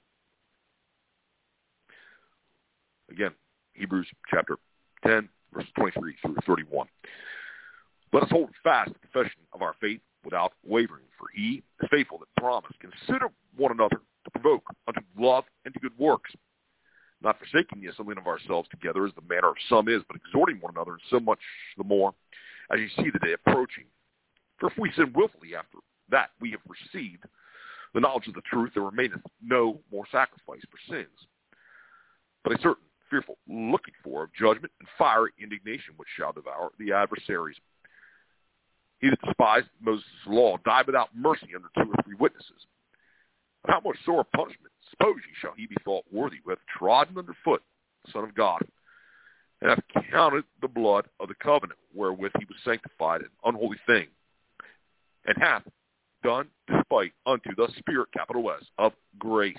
Again, Hebrews chapter ten, verses twenty-three through thirty-one. Let us hold fast the confession of our faith without wavering, for he is faithful that promised. Consider one another to provoke unto love and to good works, not forsaking the assembling of ourselves together as the manner of some is, but exhorting one another, and so much the more as you see the day approaching. For if we sin willfully after that we have received the knowledge of the truth, there remaineth no more sacrifice for sins, but a certain fearful looking for of judgment and fiery indignation which shall devour the adversaries. He that despised Moses' law died without mercy under two or three witnesses. But how much sore punishment, suppose ye, shall he be thought worthy, who hath trodden under foot the Son of God, and hath counted the blood of the covenant wherewith he was sanctified an unholy thing, and hath done despite unto the Spirit, capital S, of grace.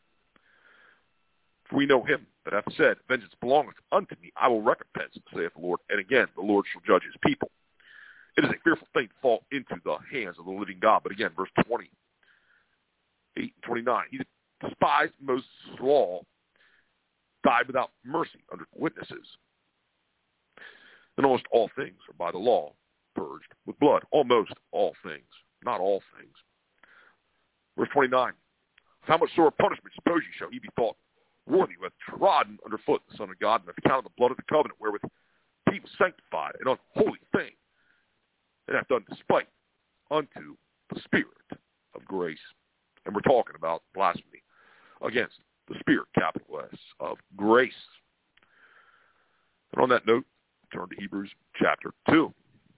For we know him that hath said, vengeance belongeth unto me, I will recompense, saith the Lord. And again, the Lord shall judge his people. It is a fearful thing to fall into the hands of the living God. But again, verse twenty-eight and twenty-nine, he that despised Moses' law died without mercy under witnesses. And almost all things are by the law purged with blood. Almost all things, not all things. Verse twenty-nine, how much sore punishment suppose ye shall he be thought worthy, who hath trodden under foot the Son of God, and hath counted the blood of the covenant wherewith he was sanctified an unholy thing, and hath done despite unto the Spirit of grace. And we're talking about blasphemy against the Spirit, capital S, of grace. And on that note, turn to Hebrews chapter two.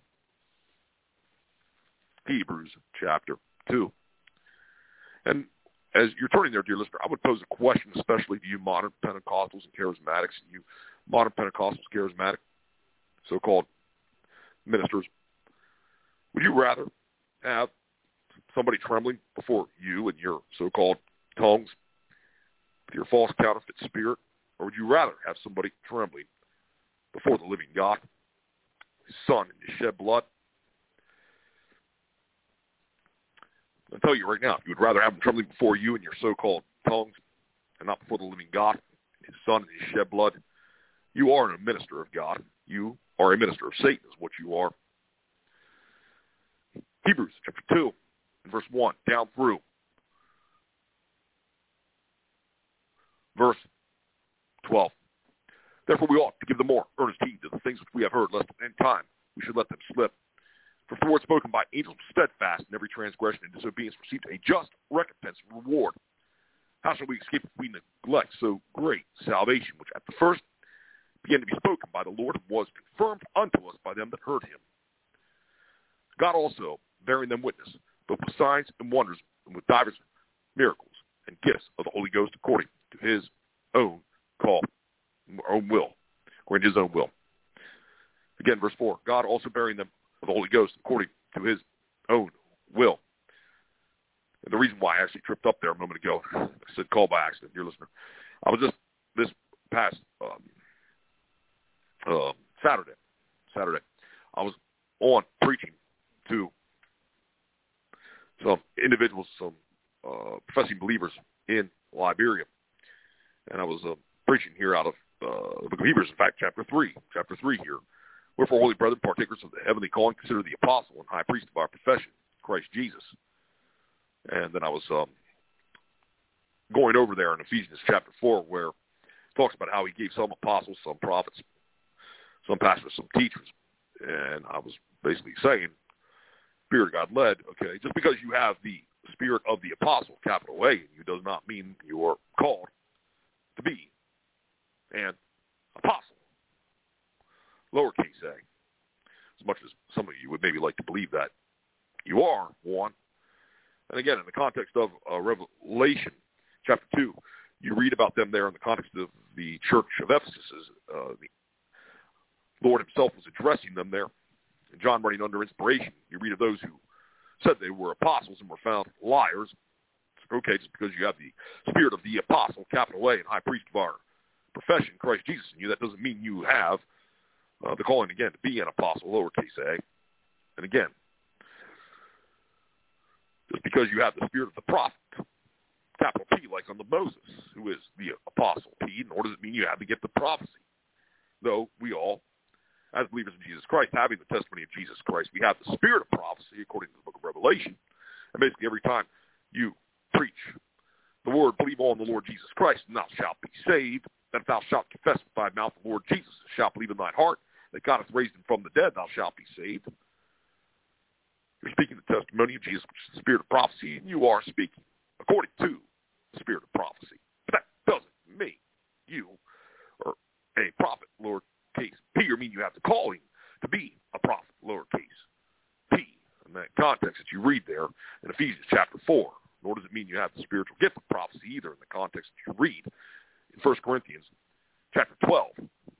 Hebrews chapter two. And as you're turning there, dear listener, I would pose a question, especially to you modern Pentecostals and charismatics, and you modern Pentecostals, charismatic, so-called ministers. Would you rather have somebody trembling before you and your so-called tongues, with your false counterfeit spirit, or would you rather have somebody trembling before the living God, his Son, and his shed blood? I'll tell you right now, if you would rather have them trembling before you and your so-called tongues, and not before the living God, his Son, and his shed blood, you are a minister of God. You are a minister of Satan, is what you are. Hebrews chapter two, verse one, down through verse twelve. Therefore we ought to give the more earnest heed to the things which we have heard, lest at any time we should let them slip. For the word spoken by angels was steadfast, and every transgression and disobedience received a just recompense and reward. How shall we escape if we neglect so great salvation, which at the first began to be spoken by the Lord, and was confirmed unto us by them that heard him? God also bearing them witness, both with signs and wonders, and with divers miracles and gifts of the Holy Ghost, according to his own call, own will, according to his own will. Again, verse four, God also bearing them of the Holy Ghost, according to his own will. And the reason why I actually tripped up there a moment ago, I said call by accident, dear listener. I was just, this past um, uh, Saturday, Saturday, I was on preaching to some individuals, some uh, professing believers in Liberia. And I was uh, preaching here out of uh, the book of Hebrews, in fact, chapter three, chapter three here. Wherefore, holy brethren, partakers of the heavenly calling, consider the apostle and high priest of our profession, Christ Jesus. And then I was um, going over there in Ephesians chapter four, where it talks about how he gave some apostles, some prophets, some pastors, some teachers. And I was basically saying, Spirit of God led, okay, just because you have the spirit of the apostle, capital A, in you, does not mean you are called to be an apostle, lowercase a. As much as some of you would maybe like to believe that you are one. And again, in the context of uh, Revelation chapter two, you read about them there in the context of the church of Ephesus. Uh, the Lord himself was addressing them there And John, writing under inspiration, you read of those who said they were apostles and were found liars. Okay, just because you have the spirit of the apostle, capital A, and high priest of our profession, Christ Jesus, in you, that doesn't mean you have uh, the calling, again, to be an apostle, lowercase a. And again, just because you have the spirit of the prophet, capital P, like on the Moses, who is the apostle P, nor does it mean you have to get the prophecy. Though we all, as believers in Jesus Christ, having the testimony of Jesus Christ, we have the spirit of prophecy according to the book of Revelation. And basically every time you preach the word, believe on the Lord Jesus Christ, and thou shalt be saved, that if thou shalt confess with thy mouth the Lord Jesus, and shalt believe in thine heart that God hath raised him from the dead, thou shalt be saved. You're speaking the testimony of Jesus, which is the spirit of prophecy, and you are speaking according to the spirit of prophecy. But that doesn't mean you are a prophet, lowercase p, or mean you have the calling to be a prophet, lowercase p. In that context that you read there in Ephesians chapter four, nor does it mean you have the spiritual gift of prophecy either in the context that you read in First Corinthians chapter twelve.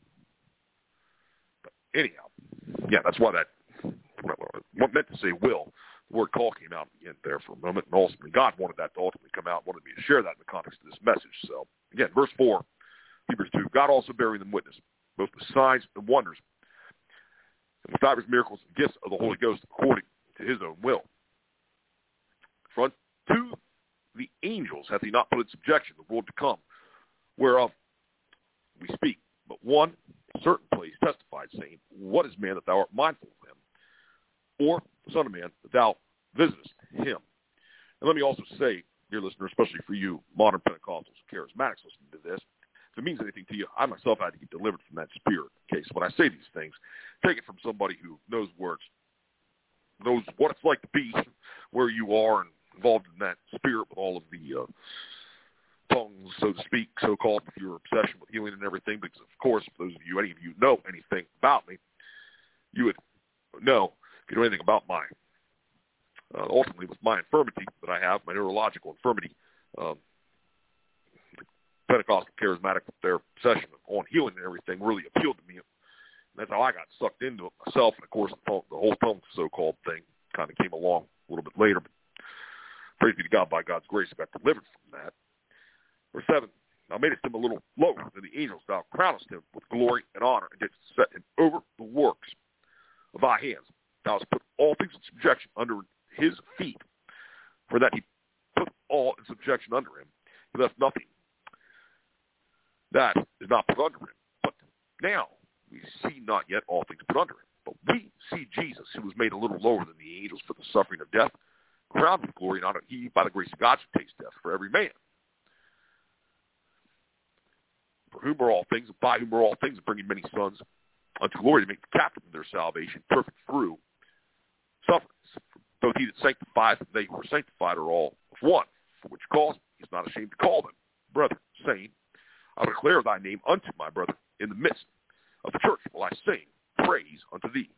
But anyhow, yeah, that's why that, what meant to say will, the word call came out again there for a moment, and ultimately God wanted that to ultimately come out, wanted me to share that in the context of this message. So, again, verse four, Hebrews two, God also bearing them witness, both with signs and wonders, and with divers miracles and gifts of the Holy Ghost according to his own will. For unto the angels hath he not put in subjection the world to come, whereof we speak. But one in a certain place testified, saying, What is man that thou art mindful of him? Or the Son of Man that thou visitest him? And let me also say, dear listener, especially for you modern Pentecostals and charismatics listening to this, if it means anything to you, I myself had to get delivered from that spirit. Okay, so when I say these things, take it from somebody who knows words, knows what it's like to be where you are and involved in that spirit with all of the uh, tongues, so to speak, so-called, with your obsession with healing and everything. Because, of course, if those of you, any of you know anything about me, you would know, if you know anything about my, uh, ultimately with my infirmity that I have, my neurological infirmity, um, Pentecostal charismatic with their obsession on healing and everything really appealed to me. And that's how I got sucked into it myself. And, of course, the, the whole tongue so-called thing kind of came along a little bit later. But praise be to God, by God's grace, I got delivered from that. Verse seven, thou madest him a little lower than the angels. Thou crownest him with glory and honor, and didst set him over the works of thy hands. Thou hast put all things in subjection under his feet. For that he put all in subjection under him. He left nothing that is not put under him. But now we see not yet all things put under him. But we see Jesus, who was made a little lower than the angels for the suffering of death, crowned with glory and honor. He, by the grace of God, should taste death for every man. For whom are all things, by whom are all things, bringing many sons unto glory, to make the captain of their salvation perfect through sufferings. For both he that sanctifies and they who are sanctified are all of one, for which cause he is not ashamed to call them brethren, saying, I will declare thy name unto my brother in the midst of the church will I sing praise unto thee.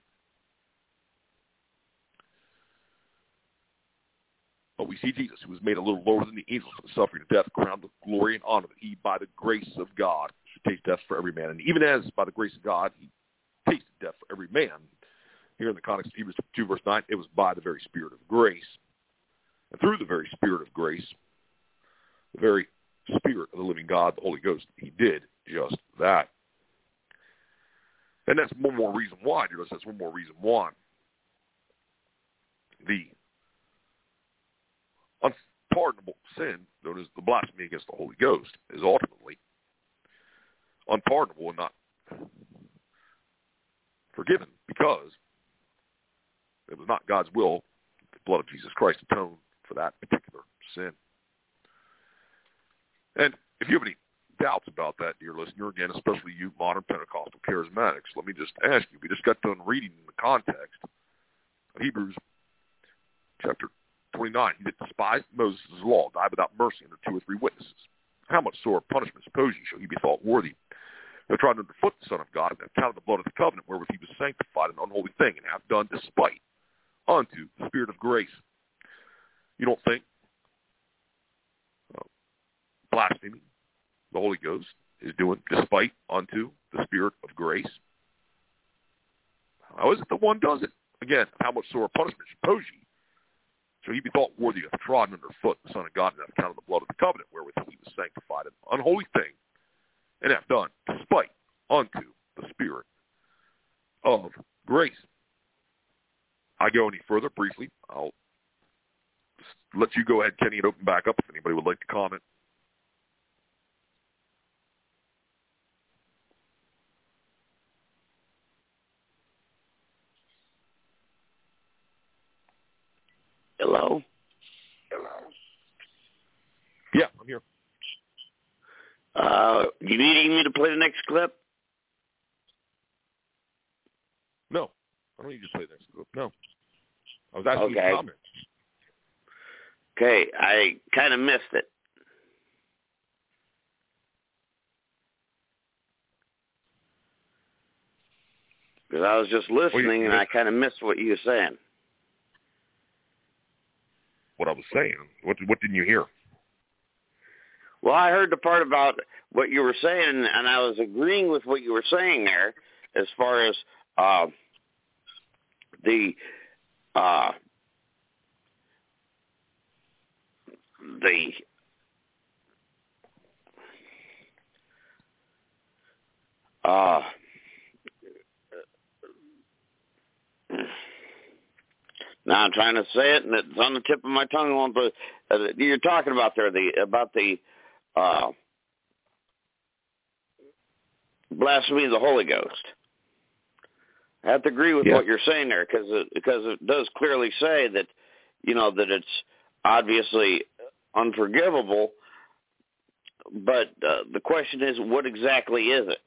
But we see Jesus, who was made a little lower than the angels for the suffering of death, crowned with glory and honor, that he, by the grace of God, should taste death for every man. And even as, by the grace of God, he tasted death for every man, here in the context of Hebrews two, verse nine, it was by the very Spirit of grace. And through the very Spirit of grace, the very Spirit of the living God, the Holy Ghost, he did just that. And that's one more reason why, dear listeners, that's one more reason why the unpardonable sin, known as the blasphemy against the Holy Ghost, is ultimately unpardonable and not forgiven, because it was not God's will the blood of Jesus Christ atone for that particular sin. And if you have any doubts about that, dear listener, again, especially you modern Pentecostal charismatics, let me just ask you, we just got done reading in the context of Hebrews chapter twenty-nine. He that despised Moses' law died without mercy under two or three witnesses. How much sore punishment, suppose ye, shall he be thought worthy? Who tried underfoot the Son of God, and have counted the blood of the covenant wherewith he was sanctified an unholy thing, and have done despite unto the Spirit of grace. You don't think uh, blaspheming the Holy Ghost is doing despite unto the Spirit of grace? How is it that one does it? again, how much sore punishment should pose ye? So he be thought worthy of trodden under foot, the Son of God, and hath counted the blood of the covenant, wherewith he was sanctified, an unholy thing, and hath done despite unto the Spirit of grace. I go any further briefly. I'll let you go ahead, Kenny, and open back up if anybody would like to comment. Hello? Hello. Yeah, I'm here. Uh, you needing me to play the next clip? No. I don't need you to play the next clip. No. I was asking okay. you to comment. Okay, I kind of missed it. Because I was just listening well, you, you and I kind of missed what you were saying. What I was saying? What, what didn't you hear? Well, I heard the part about what you were saying, and I was agreeing with what you were saying there as far as uh, the uh, the uh, now I'm trying to say it, and it's on the tip of my tongue. But uh, you're talking about there the about the uh, blasphemy of the Holy Ghost. I have to agree with yeah. what you're saying there because it, because it does clearly say that, you know, that it's obviously unforgivable. But uh, the question is, what exactly is it?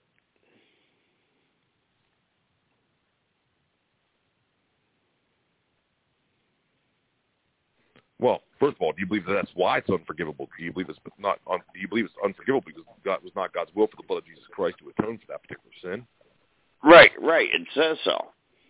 Well, first of all, do you believe that that's why it's unforgivable? Do you believe it's not? Un, do you believe it's unforgivable because God was not God's will for the blood of Jesus Christ to atone for that particular sin? Right, right. It says so.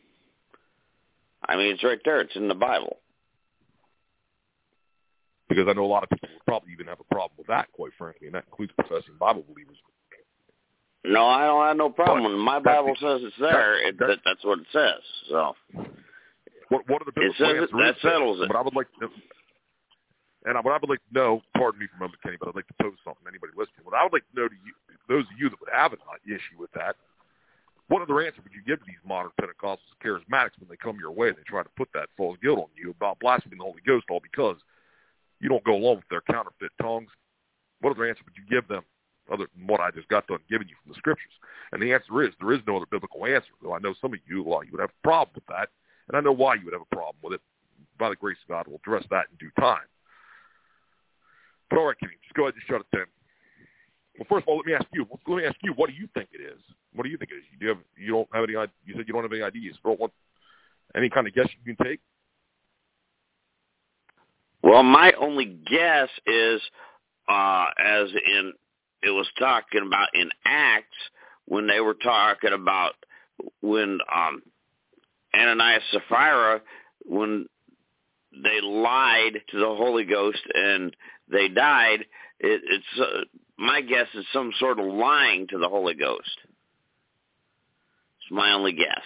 I mean, it's right there. It's in the Bible. Because I know a lot of people would probably even have a problem with that, quite frankly, and that includes professing Bible believers. No, I don't have no problem. But when my Bible says it's there, that, it, that, that, that's what it says. So what, what are the biblical it says it, that settles it. But I would like to, and what I would like to know, pardon me for a moment, Kenny, but I'd like to pose something to anybody listening. What I would like to know to you, those of you that would have an issue with that, what other answer would you give to these modern Pentecostals and charismatics when they come your way and they try to put that false guilt on you about blaspheming the Holy Ghost all because you don't go along with their counterfeit tongues? What other answer would you give them other than what I just got done giving you from the Scriptures? And the answer is there is no other biblical answer. Though I know some of you, well, you would have a problem with that, and I know why you would have a problem with it. By the grace of God, we'll address that in due time. But all right, Kenny, just go ahead and shut it down. Well, first of all, let me ask you. Let me ask you. What do you think it is? What do you think it is? You do have. You don't have any. You said you don't have any ideas. Don't want any kind of guess you can take. Well, my only guess is, uh, as in, it was talking about in Acts when they were talking about when um, Ananias and Sapphira, when they lied to the Holy Ghost and they died. It, it's uh, my guess is some sort of lying to the Holy Ghost. It's my only guess.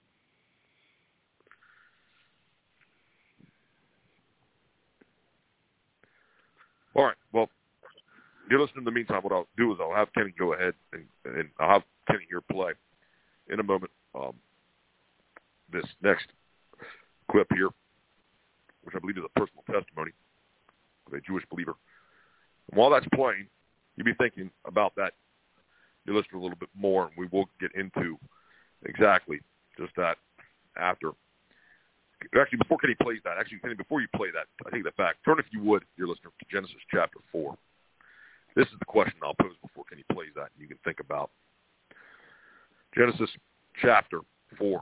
All right. Well, you're listening. In the meantime, what I'll do is I'll have Kenny go ahead and, and I'll have Kenny here play in a moment um, this next clip here, which I believe is a personal testimony of a Jewish believer. And while that's playing, you'll be thinking about that, your listener, a little bit more, and we will get into exactly just that after. Actually, before Kenny plays that, actually, Kenny, before you play that, I take that back. Turn, if you would, your listener, to Genesis chapter four. This is the question I'll pose before Kenny plays that, and you can think about. Genesis chapter four.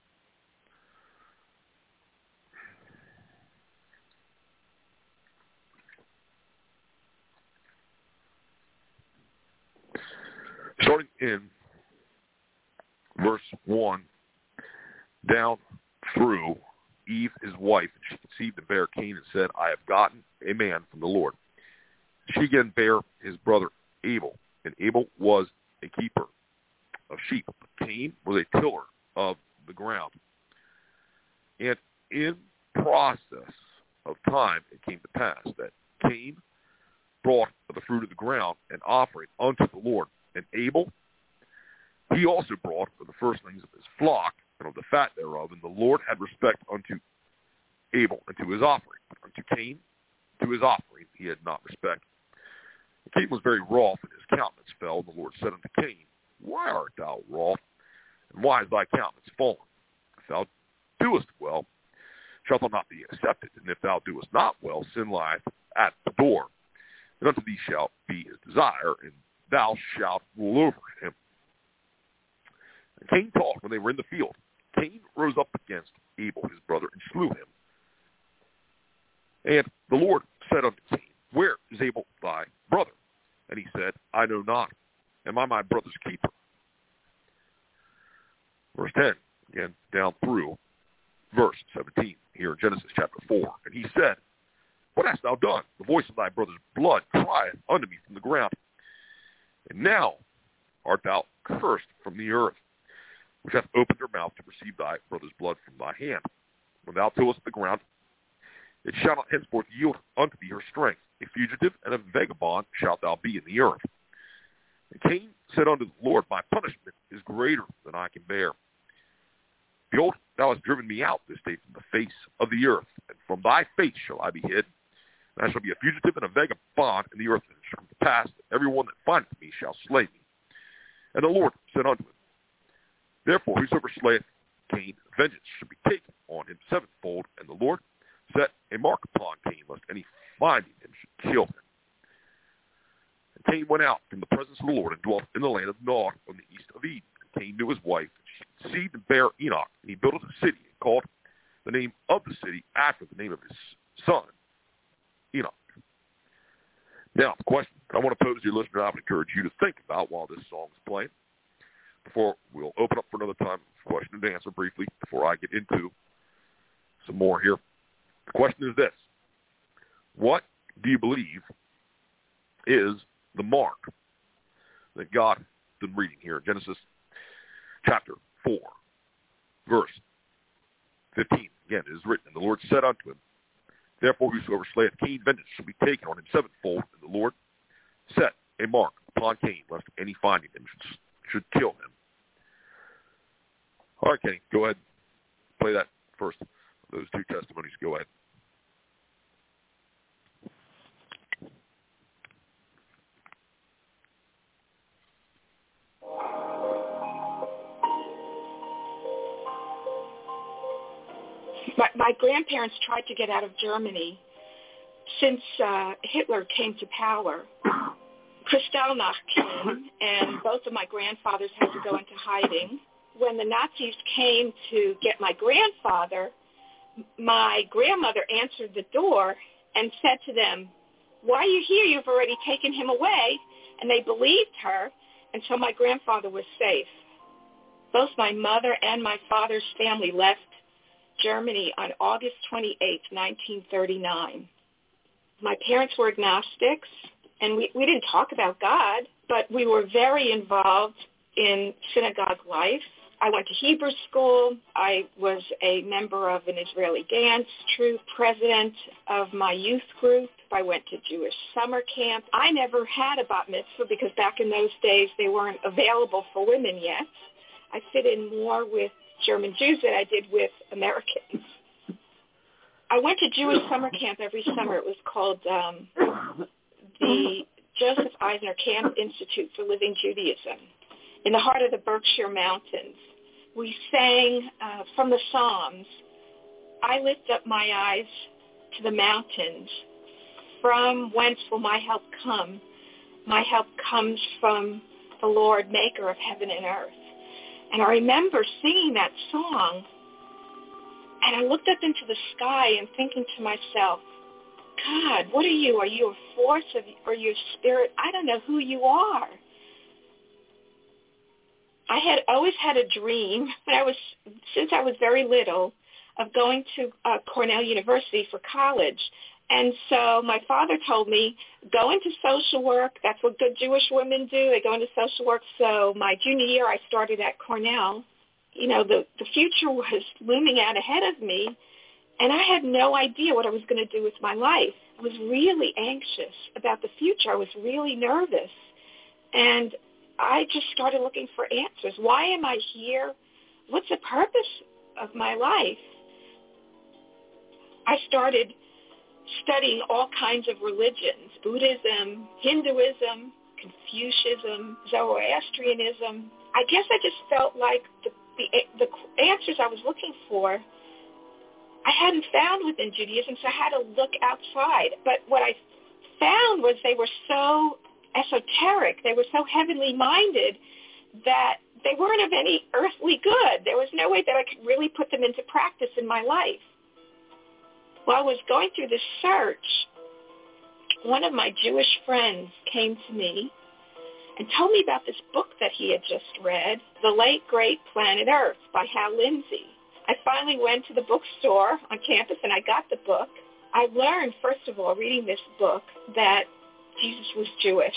Starting in verse one, down through Eve, his wife, and she conceived and bare Cain and said, I have gotten a man from the Lord. She again bare his brother Abel, and Abel was a keeper of sheep. Cain was a tiller of the ground. And in process of time it came to pass that Cain brought of the fruit of the ground an offering unto the Lord, and Abel he also brought of the firstlings of his flock and of the fat thereof, and the Lord had respect unto Abel and to his offering, but unto Cain, to his offering, he had not respect. And Cain was very wroth, and his countenance fell, and the Lord said unto Cain, Why art thou wroth, and why is thy countenance fallen? If thou doest well, shalt thou not be accepted, and if thou doest not well, sin lieth at the door, and unto thee shall be his desire, and thou shalt rule over him. And Cain talked when they were in the field. Cain rose up against Abel his brother, and slew him. And the Lord said unto Cain, Where is Abel thy brother? And he said, I know not. Am I my brother's keeper? Verse ten, again, down through verse seventeen, here in Genesis chapter four. And he said, What hast thou done? The voice of thy brother's blood crieth unto me from the ground. And now art thou cursed from the earth, which hath opened her mouth to receive thy brother's blood from thy hand. When thou tillest the ground, it shall not henceforth yield unto thee her strength. A fugitive and a vagabond shalt thou be in the earth. And Cain said unto the Lord, My punishment is greater than I can bear. Behold, thou hast driven me out this day from the face of the earth, and from thy face shall I be hid. And I shall be a fugitive and a vagabond in the earth, and it shall come to pass that every one that findeth me shall slay me. And the Lord said unto him, Therefore whosoever slayeth Cain, vengeance should be taken on him sevenfold. And the Lord set a mark upon Cain, lest any finding him should kill him. And Cain went out from the presence of the Lord and dwelt in the land of Nod on the east of Eden. And Cain knew his wife, and she conceived and bare Enoch. And he built a city and called the name of the city after the name of his son, Enoch. Now, the question I want to pose to your listener, I would encourage you to think about while this song is playing, before we'll open up for another time for question and answer briefly before I get into some more here. The question is this: what do you believe is the mark that God has been reading here in Genesis chapter four, verse fifteen? Again, it is written, And the Lord said unto him, Therefore whosoever slayeth Cain, vengeance shall be taken on him sevenfold. And the Lord set a mark upon Cain, lest any finding him should, should kill him. All right, Kenny, go ahead. Play that first. Those two testimonies. Go ahead. My, my grandparents tried to get out of Germany since uh, Hitler came to power. Kristallnacht came, and both of my grandfathers had to go into hiding. When the Nazis came to get my grandfather, my grandmother answered the door and said to them, Why are you here? You've already taken him away. And they believed her, and so my grandfather was safe. Both my mother and my father's family left Germany on August twenty-eighth, nineteen thirty-nine. My parents were agnostics, and we, we didn't talk about God, but we were very involved in synagogue life. I went to Hebrew school. I was a member of an Israeli dance troupe, president of my youth group. I went to Jewish summer camp. I never had a bat mitzvah because back in those days they weren't available for women yet. I fit in more with German Jews than I did with Americans. I went to Jewish summer camp every summer. It was called um, the Joseph Eisner Camp Institute for Living Judaism in the heart of the Berkshire Mountains. We sang uh, from the Psalms, I lift up my eyes to the mountains. From whence will my help come? My help comes from the Lord, maker of heaven and earth. And I remember singing that song, and I looked up into the sky and thinking to myself, God, what are you? Are you a force or are you a spirit? I don't know who you are. I had always had a dream when I was, since I was very little, of going to uh, Cornell University for college. And so my father told me, go into social work. That's what good Jewish women do. They go into social work. So my junior year, I started at Cornell you know, the, the future was looming out ahead of me, and I had no idea what I was going to do with my life. I was really anxious about the future. I was really nervous. And I just started looking for answers. Why am I here? What's the purpose of my life? I started studying all kinds of religions, Buddhism, Hinduism, Confucianism, Zoroastrianism. I guess I just felt like the, the, the answers I was looking for I hadn't found within Judaism, so I had to look outside. But what I found was they were so esoteric, they were so heavenly minded that they weren't of any earthly good. There was no way that I could really put them into practice in my life. While I was going through this search, one of my Jewish friends came to me and told me about this book that he had just read, The Late Great Planet Earth by Hal Lindsey. I finally went to the bookstore on campus and I got the book. I learned, first of all, reading this book, that Jesus was Jewish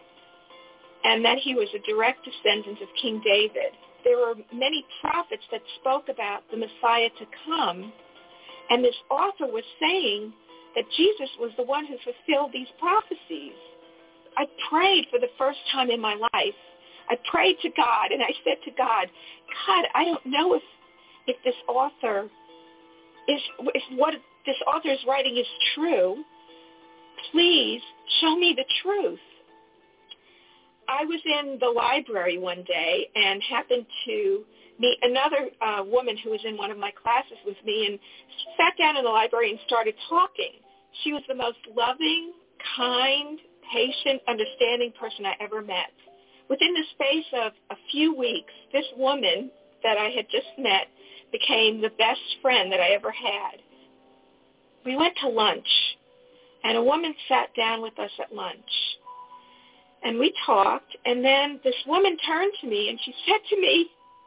and that he was a direct descendant of King David. There were many prophets that spoke about the Messiah to come, and this author was saying that Jesus was the one who fulfilled these prophecies. I prayed for the first time in my life. I prayed to God, and I said to God, God, I don't know if if this author is, if what this author is writing is true. Please show me the truth. I was in the library one day and happened to meet another uh, woman who was in one of my classes with me, and sat down in the library and started talking. She was the most loving, kind, patient, understanding person I ever met. Within the space of a few weeks, this woman that I had just met became the best friend that I ever had. We went to lunch, and a woman sat down with us at lunch. And we talked, and then this woman turned to me, and she said to me,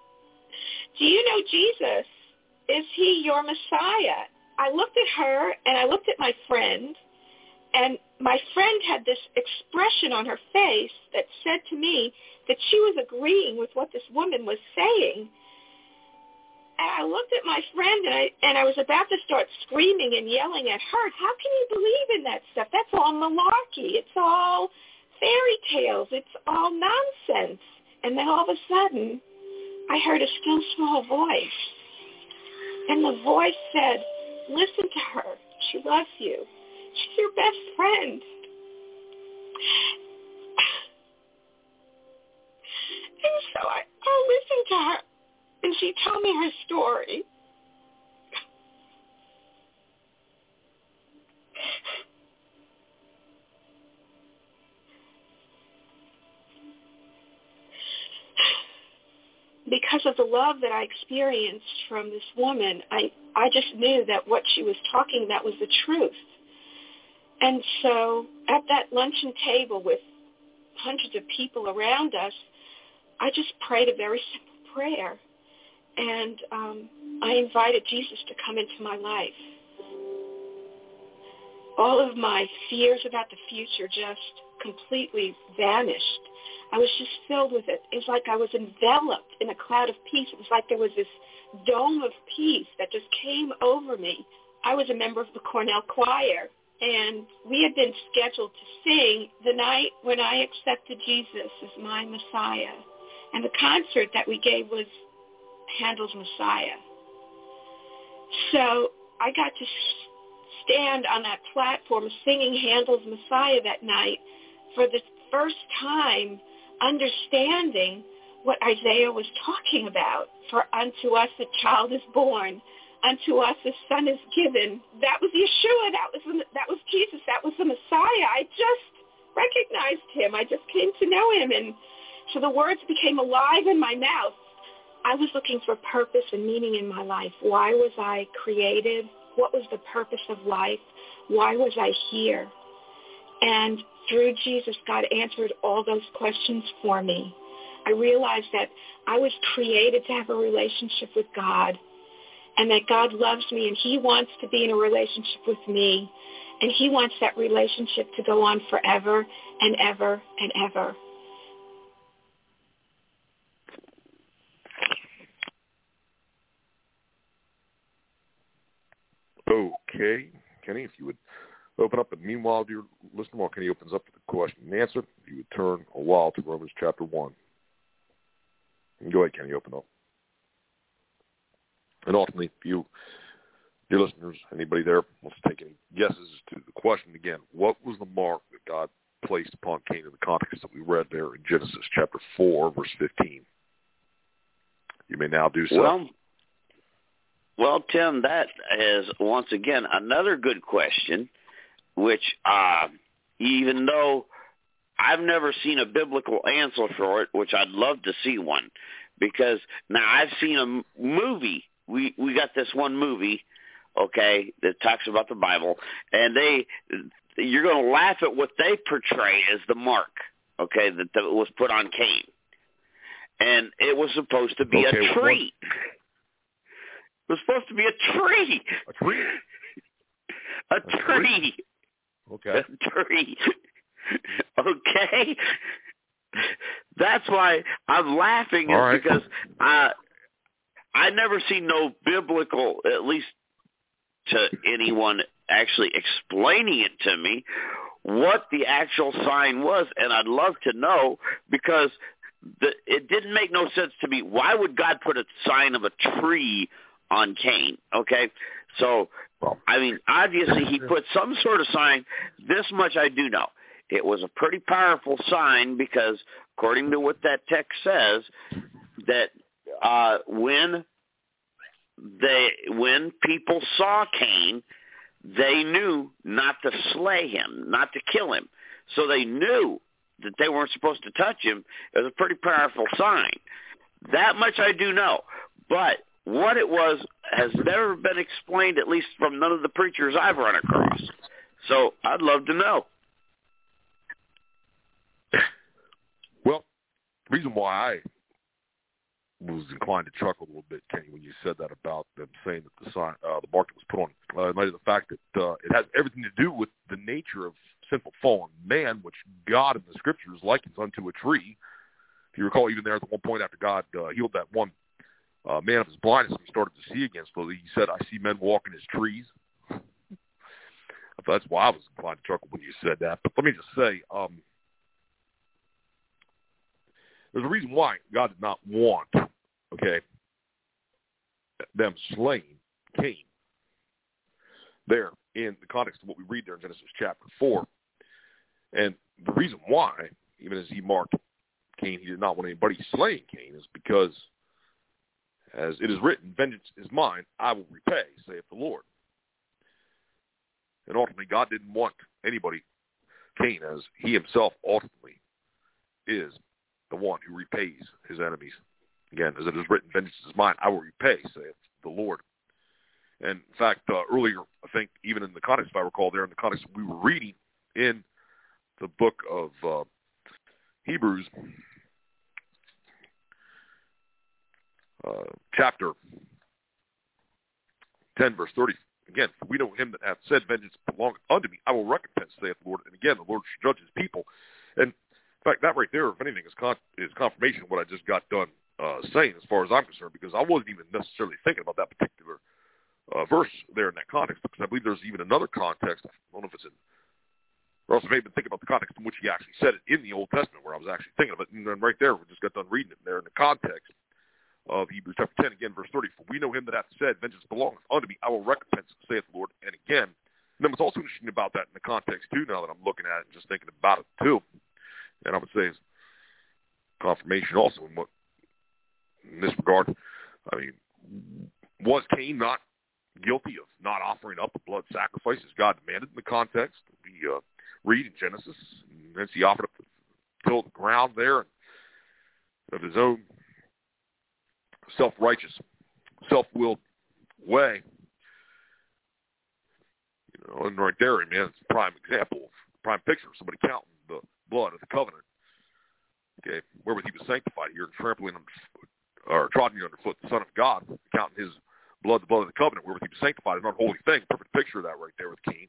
do you know Jesus? Is he your Messiah? I looked at her, and I looked at my friend, and my friend had this expression on her face that said to me that she was agreeing with what this woman was saying. And I looked at my friend, and I, and I was about to start screaming and yelling at her, how can you believe in that stuff? That's all malarkey. It's all fairy tales. It's all nonsense. And then all of a sudden, I heard a still small voice. And the voice said, listen to her. She loves you. She's your best friend. And so I, I listened to her, and she told me her story. Because of the love that I experienced from this woman, I, I just knew that what she was talking about was the truth. And so at that luncheon table with hundreds of people around us, I just prayed a very simple prayer. And um, I invited Jesus to come into my life. All of my fears about the future just completely vanished. I was just filled with it. It was like I was enveloped in a cloud of peace. It was like there was this dome of peace that just came over me. I was a member of the Cornell Choir, and we had been scheduled to sing the night when I accepted Jesus as my Messiah. And the concert that we gave was Handel's Messiah. So I got to stand on that platform singing Handel's Messiah that night for the first time, understanding what Isaiah was talking about. For unto us a child is born, unto us a son is given. That was Yeshua. That was that was Jesus. That was the Messiah. I just recognized him. I just came to know him, and so the words became alive in my mouth. I was looking for purpose and meaning in my life. Why was I created? What was the purpose of life? Why was I here? And through Jesus, God answered all those questions for me. I realized that I was created to have a relationship with God, and that God loves me, and he wants to be in a relationship with me, and he wants that relationship to go on forever and ever and ever. Okay, Kenny, if you would open up, and meanwhile, dear listener, while Kenny opens up for the question and answer, if you would turn a while to Romans chapter one. And go ahead, Kenny, open up. And ultimately, if you, dear listeners, anybody there wants to take any guesses to the question again, what was the mark that God placed upon Cain in the context that we read there in Genesis chapter four, verse fifteen? You may now do so. Well, well, Tim, that is once again another good question, which uh, even though I've never seen a biblical answer for it, which I'd love to see one, because now I've seen a m- movie. We we got this one movie, okay, that talks about the Bible, and they you're going to laugh at what they portray as the mark, okay, that, that was put on Cain. And it was supposed to be okay, a tree. It was supposed to be a tree. A tree? A, a tree. tree. Okay. A tree. Okay? That's why I'm laughing, is right. because I, I never seen no biblical, at least to anyone actually explaining it to me, what the actual sign was. And I'd love to know, because the, it didn't make no sense to me. Why would God put a sign of a tree on Cain? Okay, so, I mean, obviously he put some sort of sign. This much I do know. It was a pretty powerful sign, because according to what that text says, that uh, when they when people saw Cain, they knew not to slay him, not to kill him. So they knew that they weren't supposed to touch him. It was a pretty powerful sign. That much I do know. But what it was has never been explained, at least from none of the preachers I've run across. So I'd love to know. Well, the reason why I was inclined to chuckle a little bit, Kenny, when you said that about them saying that the sign, uh, the mark that was put on, uh, in light of the fact that uh, it has everything to do with the nature of sinful fallen man, which God in the Scriptures likens unto a tree. If you recall, even there at one point after God uh, healed that one uh, man of his blindness, and he started to see again slowly, he said, "I see men walking as trees." That's why I was inclined to chuckle when you said that. But let me just say, um, there's a reason why God did not want, okay, them slaying Cain. There, in the context of what we read there in Genesis chapter four. And the reason why, even as he marked Cain, he did not want anybody slaying Cain, is because, as it is written, "Vengeance is mine, I will repay, saith the Lord." And ultimately, God didn't want anybody, Cain, as he himself ultimately is the one who repays his enemies. Again, as it is written, "Vengeance is mine, I will repay, saith the Lord." And in fact, uh, earlier, I think, even in the context, if I recall there, in the context we were reading in the book of uh, Hebrews, uh, chapter ten, verse thirty, again, "For we know him that hath said, Vengeance belongeth unto me, I will recompense, saith the Lord." And again, the Lord shall judge his people. And in fact, that right there, if anything, is, con- is confirmation of what I just got done uh, saying, as far as I'm concerned, because I wasn't even necessarily thinking about that particular uh, verse there in that context, because I believe there's even another context. I don't know if it's in, or else I may have been thinking about the context in which he actually said it in the Old Testament, where I was actually thinking of it. And then right there, we just got done reading it there in the context of Hebrews chapter ten, again, verse thirty. "For we know him that hath said, Vengeance belongeth unto me, I will recompense, saith the Lord." And again, and then what's also interesting about that in the context, too, now that I'm looking at it and just thinking about it, too, and I would say is confirmation also in what, in this regard, I mean, was Cain not guilty of not offering up a blood sacrifice as God demanded in the context we uh, read in Genesis? And hence he offered up to till the ground there of his own self-righteous, self-willed way. You know, and right there, man, it's a prime example, prime picture of somebody counting the blood of the covenant, okay, wherewith he was sanctified here, and trampling underfoot, or trodden underfoot the Son of God, counting his blood, the blood of the covenant, wherewith he was sanctified, an unholy thing. Perfect picture of that right there with Cain.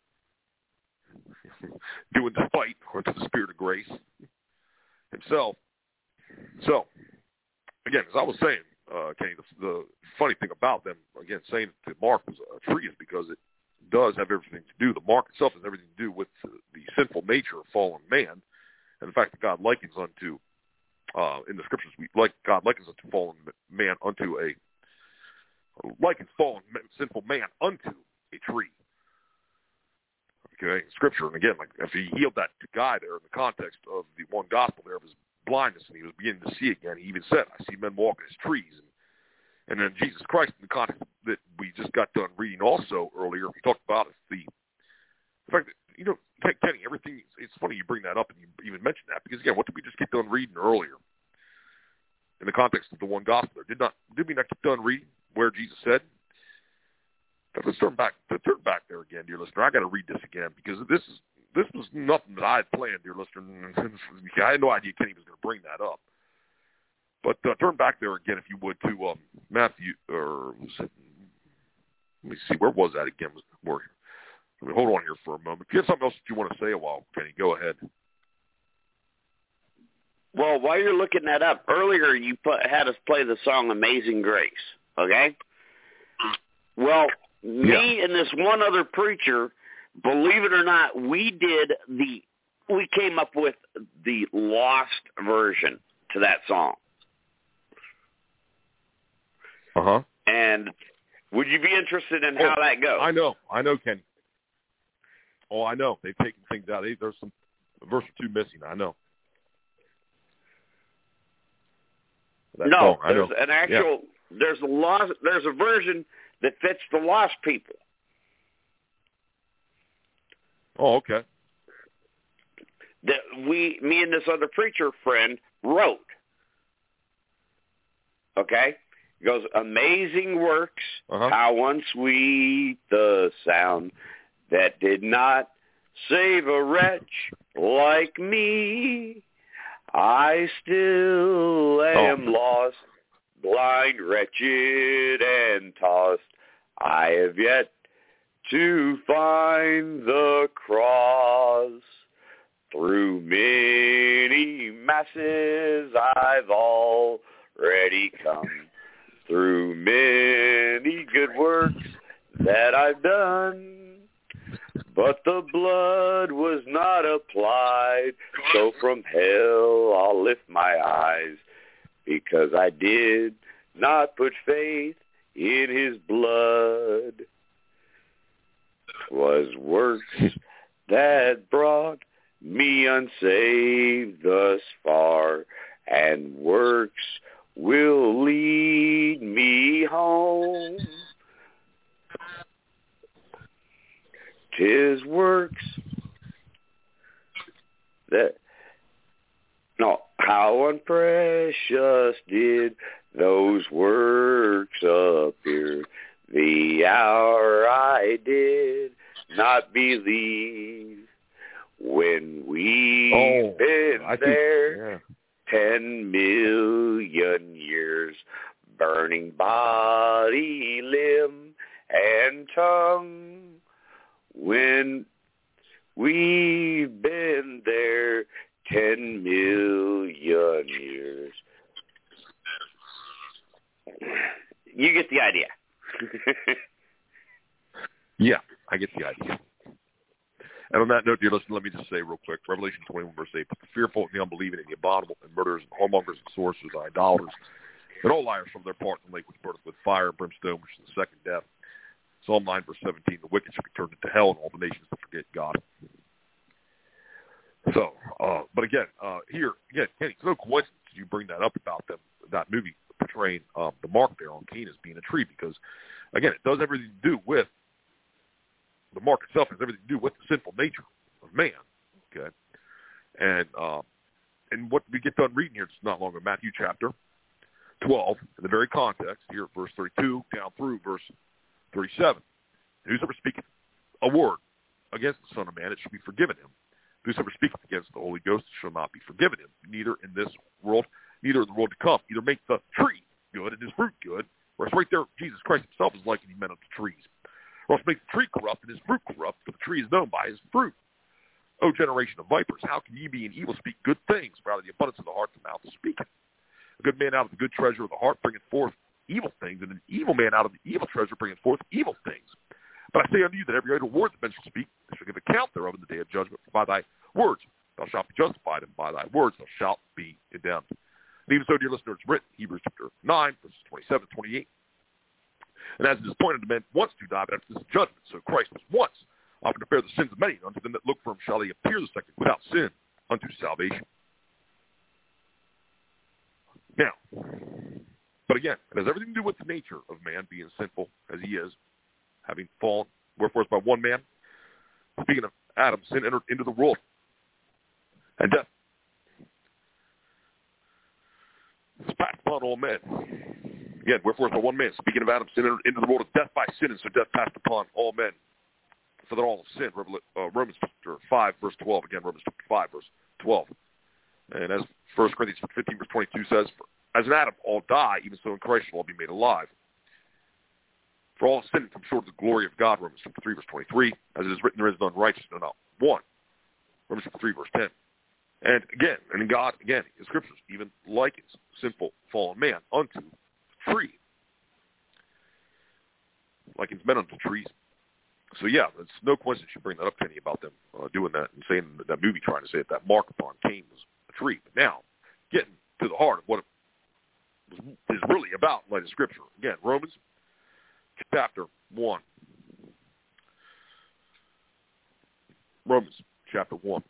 Doing despite unto the Spirit of grace himself. So, again, as I was saying, uh, Kenny, the, the funny thing about them, again, saying the mark was a tree is because it does have everything to do. The mark itself has everything to do with the, the sinful nature of fallen man, and the fact that God likens unto, uh, in the scriptures, we like God likens unto fallen man unto a, likens fallen sinful man unto a tree. Okay, scripture, and again, like if he healed that guy there in the context of the one gospel there of his blindness, and he was beginning to see again, he even said, I see men walking as trees. And, and then Jesus Christ, in the context that we just got done reading also earlier, we talked about it, the, the fact that, you know, Kenny, everything, it's funny you bring that up and you even mention that, because again, what did we just get done reading earlier in the context of the one gospel? Did not, did we not get done reading where Jesus said, let's turn back, let's turn back there again, dear listener. I got to read this again, because this is, this was nothing that I had planned, dear listener. I had no idea Kenny was going to bring that up. But uh, turn back there again, if you would, to um, Matthew, or was it, let me see, where was that again? Where, I mean, hold on here for a moment. If you have something else that you want to say a while, Kenny, go ahead. Well, while you're looking that up, earlier you put, had us play the song Amazing Grace, okay? Well, me yeah. and this one other preacher, believe it or not, we did the, we came up with the lost version to that song. Uh-huh. And would you be interested in how oh, that goes? I know. I know, Kenny. Oh, I know. They've taken things out. They, there's some a verse or two missing. I know. That no, song, I there's know. an actual, yeah. there's a lost, there's a version that fits the lost people. Oh, okay. That we, me and this other preacher friend wrote. Okay? It goes, amazing works, uh-huh. how unsweet the sound that did not save a wretch like me. I still am oh. lost, blind, wretched, and tossed. I have yet to find the cross. Through many masses I've already come. Through many good works that I've done. But the blood was not applied, so from hell I'll lift my eyes, because I did not put faith in his blood. 'Twas works that brought me unsaved thus far, and works will lead me home. 'Tis works that, no, how unprecious did those works appear, the hour I did not believe, when we've oh, been I there yeah. ten million years, burning body, limb, and tongue. When we've been there ten million years. You get the idea. Yeah, I get the idea. And on that note, dear listener, let me just say real quick, Revelation twenty-one, verse eight, but the fearful and the unbelieving and the abominable and murderers and whoremongers and sorcerers and idolaters and all liars from their part in the lake which burneth with fire and brimstone, which is the second death. Psalm nine, verse seventeen, the wicked shall be turned into hell, and all the nations will forget God. So, uh, but again, uh, here, again, Kenny, it's no coincidence you bring that up about them, that movie portraying uh, the mark there on Cain as being a tree, because, again, it does everything to do with, the mark itself has everything to do with the sinful nature of man, okay? And uh, and what we get done reading here, it's not long ago, Matthew chapter twelve, in the very context, here at verse thirty-two, down through verse thirty-seven. Whosoever speaketh a word against the Son of Man, it shall be forgiven him. Whosoever speaketh against the Holy Ghost shall not be forgiven him, neither in this world, neither in the world to come. Either make the tree good and his fruit good, or it's right there, Jesus Christ himself is likening men unto trees. Or else make the tree corrupt and his fruit corrupt, for the tree is known by his fruit. O generation of vipers, how can ye be in evil speak good things? For out of the abundance of the heart the mouth speaketh. A good man out of the good treasure of the heart bringeth forth evil things, and an evil man out of the evil treasure bringeth forth evil things. But I say unto you that every idle word that men shall speak, they shall give account thereof in the day of judgment. For by thy words thou shalt be justified, and by thy words thou shalt be condemned. And even so, dear listener, it's written, Hebrews chapter nine, verses twenty-seven to twenty-eight. And as it is appointed to men once to die, but after this judgment, so Christ was once offered to bear the sins of many, and unto them that look for him shall he appear the second without sin unto salvation. Now, but again, it has everything to do with the nature of man being sinful as he is, having fallen. Wherefore, by one man, speaking of Adam, sin entered into the world, and death is passed upon all men. Again, wherefore, by one man, speaking of Adam, sin entered into the world, and death by sin, and so death passed upon all men. For that all have sinned. Uh, Romans chapter five, verse twelve. Again, Romans chapter five, verse twelve. And as First Corinthians fifteen, verse twenty-two says, as in Adam all die, even so in Christ shall all be made alive. For all have sinned and come short of the glory of God, Romans chapter three, verse twenty-three. As it is written, there is none righteous, no, not one. Romans chapter three, verse ten. And again, and in God, again, in Scriptures, even likens sinful, fallen man unto a tree. Likens men unto trees. So yeah, it's no coincidence you bring that up, Kenny, about them uh, doing that and saying that, that movie trying to say that that mark upon Cain was a tree. But now, getting to the heart of what it is really about in light of Scripture. Again, Romans chapter one. Romans chapter one.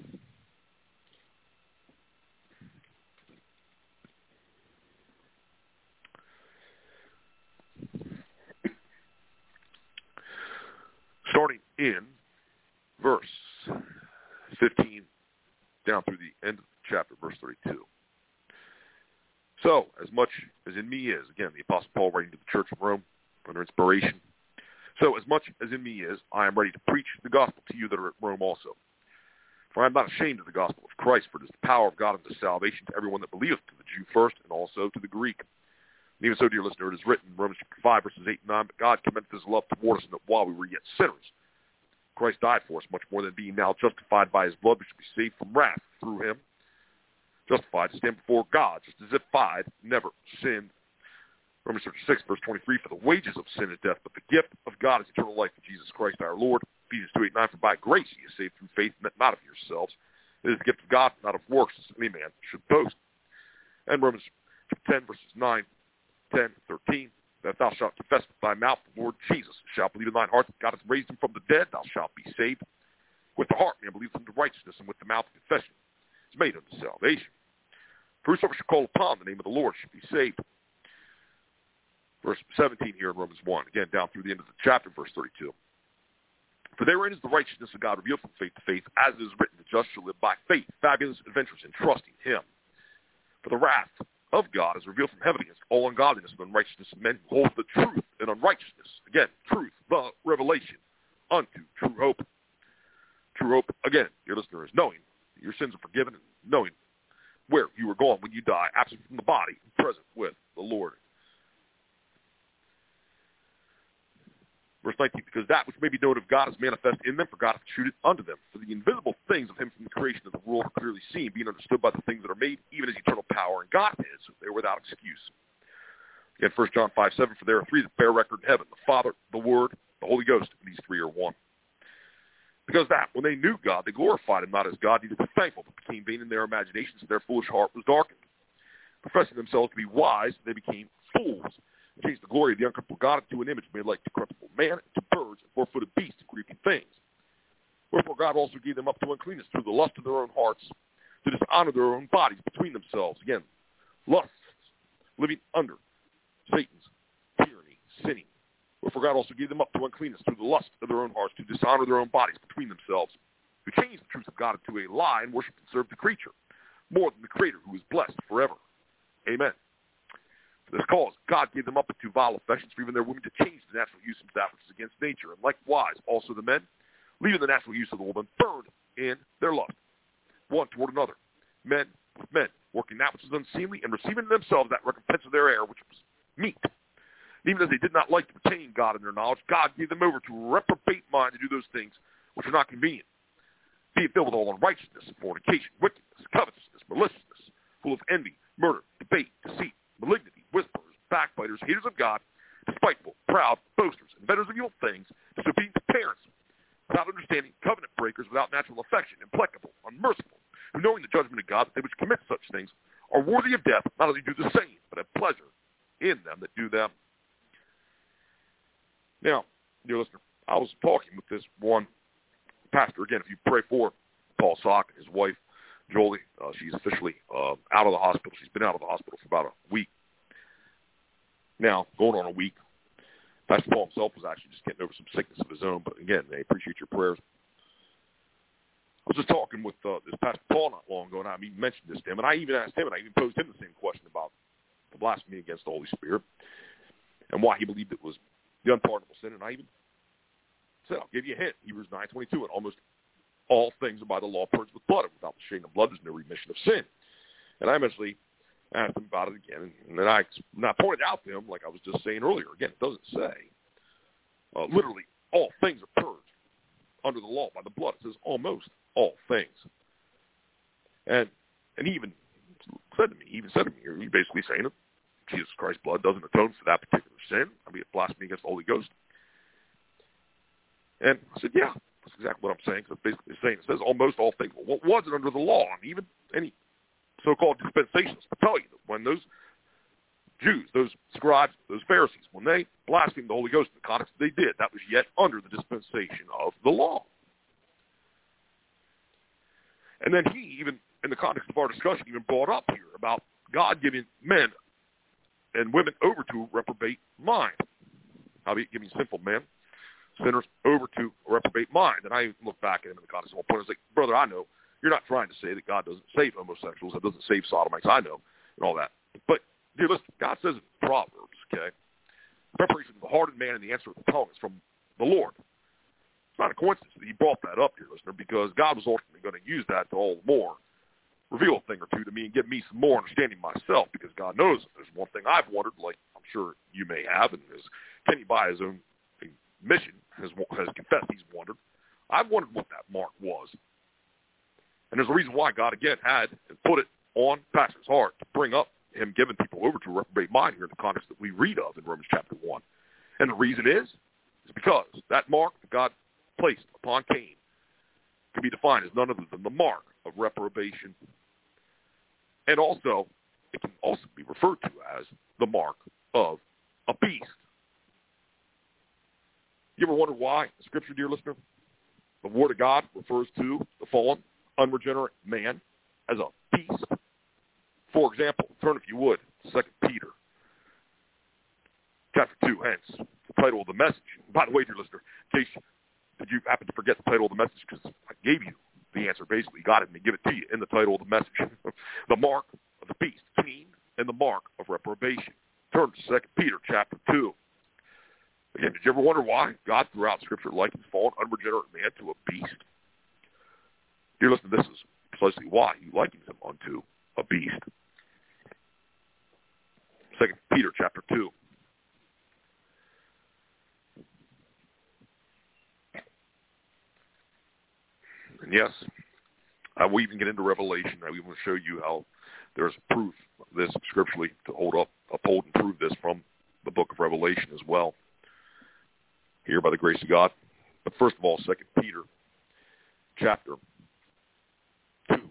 Starting in verse fifteen down through the end of the chapter, verse thirty-two. So, as much as in me is, again, the Apostle Paul writing to the Church of Rome under inspiration. So, as much as in me is, I am ready to preach the gospel to you that are at Rome also. For I am not ashamed of the gospel of Christ, for it is the power of God unto salvation to everyone that believeth, to the Jew first, and also to the Greek. And even so, dear listener, it is written in Romans chapter five, verses eight and nine, but God commendeth his love toward us, and that while we were yet sinners, Christ died for us, much more than being now justified by his blood, we should be saved from wrath through him. Justified to stand before God, just as if I had never sinned. Romans chapter six, verse twenty-three, for the wages of sin is death, but the gift of God is eternal life in Jesus Christ our Lord. Ephesians two, eight, nine, for by grace ye are saved through faith, and that not of yourselves. It is the gift of God, not of works, as any man should boast. And Romans chapter ten, verses nine, ten, thirteen, that thou shalt confess with thy mouth the Lord Jesus, and shalt believe in thine heart that God hath raised him from the dead, thou shalt be saved. With the heart man believeth unto righteousness, and with the mouth confession is made unto salvation. For whosoever shall call upon the name of the Lord shall be saved. Verse seventeen here in Romans one, again down through the end of the chapter, verse thirty-two. For therein is the righteousness of God revealed from faith to faith, as it is written, the just shall live by faith, fabulous adventures in trusting him. For the wrath of God is revealed from heaven against all ungodliness and unrighteousness of men who hold the truth in unrighteousness. Again, truth, the revelation unto true hope. True hope, again, your listener, is knowing your sins are forgiven and knowing where you are going when you die, absent from the body, present with the Lord. Verse nineteen, because that which may be known of God is manifest in them, for God hath shewed it unto them. For the invisible things of him from the creation of the world are clearly seen, being understood by the things that are made, even as eternal power and God is, so they are without excuse. Again, First John five, seven, for there are three that bear record in heaven, the Father, the Word, the Holy Ghost, and these three are one. Because that, when they knew God, they glorified him not as God, neither were thankful, but became vain in their imaginations, and their foolish heart was darkened. Professing themselves to be wise, they became fools, and changed the glory of the uncorruptible God into an image made like to corruptible man, and to birds, and four-footed beasts, and creeping things. Wherefore God also gave them up to uncleanness through the lust of their own hearts, to dishonor their own bodies between themselves. Again, lusts, living under Satan's tyranny, sinning. Wherefore God also gave them up to uncleanness through the lust of their own hearts, to dishonor their own bodies between themselves, who changed the truth of God into a lie, and worshipped and served the creature, more than the Creator, who is blessed forever. Amen. For this cause, God gave them up into vile affections, for even their women to change the natural use into that which is against nature. And likewise, also the men, leaving the natural use of the woman, burned in their lust, one toward another, men with men, working that which is unseemly, and receiving in themselves that recompense of their error, which was meat. And even as they did not like to retain God in their knowledge, God gave them over to a reprobate mind to do those things which are not convenient, being filled with all unrighteousness, fornication, wickedness, covetousness, maliciousness, full of envy, murder, debate, deceit, malignity, whisperers, backbiters, haters of God, despiteful, proud, boasters, inventors of evil things, disobedient to parents, without understanding, covenant breakers, without natural affection, implacable, unmerciful, who knowing the judgment of God, that they which commit such things are worthy of death, not only do the same, but have pleasure in them that do them. Now, dear listener, I was talking with this one pastor. Again, if you pray for Paul Sock and his wife, Jolie, uh, she's officially uh, out of the hospital. She's been out of the hospital for about a week. Now, going on a week. Pastor Paul himself was actually just getting over some sickness of his own, but again, I appreciate your prayers. I was just talking with uh, this Pastor Paul not long ago, and I even mentioned this to him, and I even asked him, and I even posed him the same question about the blasphemy against the Holy Spirit and why he believed it was the unpardonable sin, and I even said, I'll give you a hint, Hebrews nine twenty-two, and almost all things are by the law purged with blood, and without the shedding of blood there's no remission of sin. And I eventually asked him about it again, and then I, and I pointed out to him, like I was just saying earlier, again, it doesn't say, uh, literally, all things are purged under the law by the blood. It says almost all things. And and he even said to me, he even said to me, he's basically saying that Jesus Christ's blood doesn't atone for that particular sin. I mean, it's blasphemy against the Holy Ghost. And I said, yeah, that's exactly what I'm saying. So basically it's saying, it says almost all things. Well, what was it under the law? I mean, even any so-called dispensations to tell you that when those Jews, those scribes, those Pharisees, when they blasphemed the Holy Ghost in the context they did, that was yet under the dispensation of the law. And then he even, in the context of our discussion, even brought up here about God giving men and women over to a reprobate mind. Howbeit giving sinful men, sinners, over to a reprobate mind. And I look back at him in the context of one point, I was like, brother, I know you're not trying to say that God doesn't save homosexuals, that doesn't save sodomites, I know, and all that. But, dear, listen, God says in Proverbs, okay, preparation of the heart of man and the answer of the tongue is from the Lord. It's not a coincidence that he brought that up, dear listener, because God was ultimately going to use that to all the more reveal a thing or two to me and give me some more understanding myself, because God knows if there's one thing I've wondered, like I'm sure you may have, and as Kenny by his own mission has, has confessed he's wondered, I've wondered what that mark was. And there's a reason why God, again, had and put it on Pastor's heart to bring up him giving people over to a reprobate mind here in the context that we read of in Romans chapter one. And the reason is, is because that mark that God placed upon Cain can be defined as none other than the mark of reprobation. And also, it can also be referred to as the mark of a beast. You ever wonder why in Scripture, dear listener, the Word of God refers to the fallen, unregenerate man as a beast? For example, turn, if you would, to Second Peter, chapter two, hence the title of the message. By the way, dear listener, in case did you happen to forget the title of the message, because I gave you the answer, basically. God had me give it to you in the title of the message. The mark of the beast, Cain, and the mark of reprobation. Turn to Second Peter chapter two. Again, did you ever wonder why God throughout Scripture likens fallen, unregenerate man to a beast? Dear listener, this is precisely why he likens him unto a beast. Second Peter chapter two. And yes, I will even get into Revelation. I will even show you how there's proof of this scripturally to hold up, uphold and prove this from the book of Revelation as well, here by the grace of God. But first of all, Second Peter chapter two.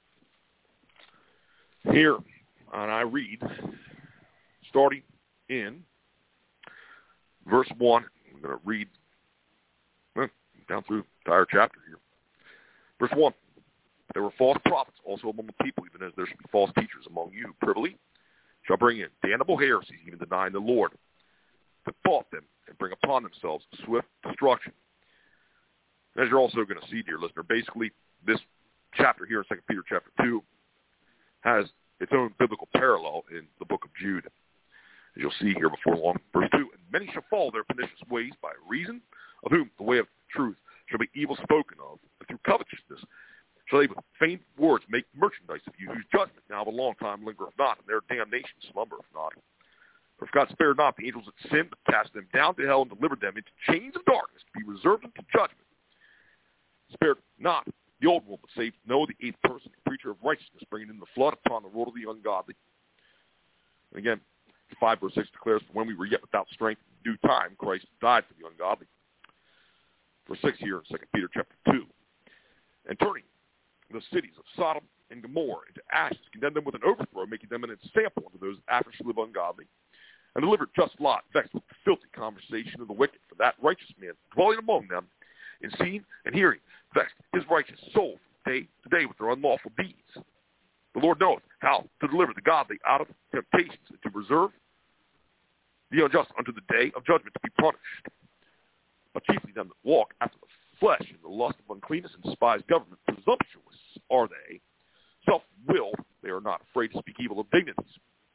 Here, and I read, starting in verse one. I'm going to read well, down through the entire chapter here. Verse one, there were false prophets also among the people, even as there should be false teachers among you, who privily shall bring in damnable heresies, even denying the Lord, that taught them and bring upon themselves swift destruction. As you're also going to see, dear listener, basically this chapter here in Second Peter chapter two has its own biblical parallel in the book of Jude, as you'll see here before long. Verse two, and many shall follow their pernicious ways, by reason of whom the way of truth shall be evil spoken of, and through covetousness shall they with feigned words make merchandise of you, whose judgment now of a long time lingereth not, and their damnation slumbereth not. For if God spared not the angels that sinned, but cast them down to hell and delivered them into chains of darkness to be reserved unto judgment, spared not The old one would save Noah, the eighth person, the preacher of righteousness, bringing in the flood upon the world of the ungodly. And again, five verse six declares, for when we were yet without strength, in due time, Christ died for the ungodly. Verse six here in Second Peter chapter two. And turning the cities of Sodom and Gomorrah into ashes, condemned them with an overthrow, making them an example unto those after shall live ungodly, and delivered just Lot, vexed with the filthy conversation of the wicked, for that righteous man, dwelling among them, in seeing and hearing, vexed his righteous soul from day to day with their unlawful deeds. The Lord knoweth how to deliver the godly out of temptations, and to preserve the unjust unto the day of judgment to be punished. But chiefly them that walk after the flesh in the lust of uncleanness and despise government, presumptuous are they, self-willed, they are not afraid to speak evil of dignities.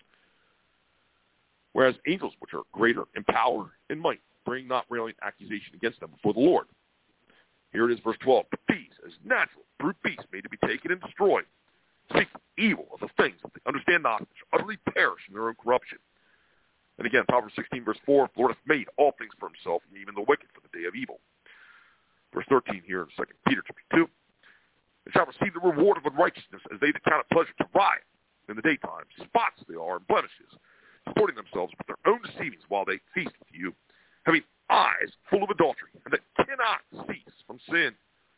Whereas angels, which are greater in power and might, bring not railing accusation against them before the Lord. Here it is, verse twelve. But these, as natural, brute beasts, made to be taken and destroyed, speak evil of the things that they understand not, which utterly perish in their own corruption. And again, Proverbs sixteen, verse four, the Lord hath made all things for himself, and even the wicked for the day of evil. Verse thirteen here in Second Peter chapter two, they shall receive the reward of unrighteousness, as they that count it pleasure to riot in the daytime. Spots they are, and blemishes, supporting themselves with their own deceivings while they feast with you, having eyes full of adultery, and that cannot cease from sin.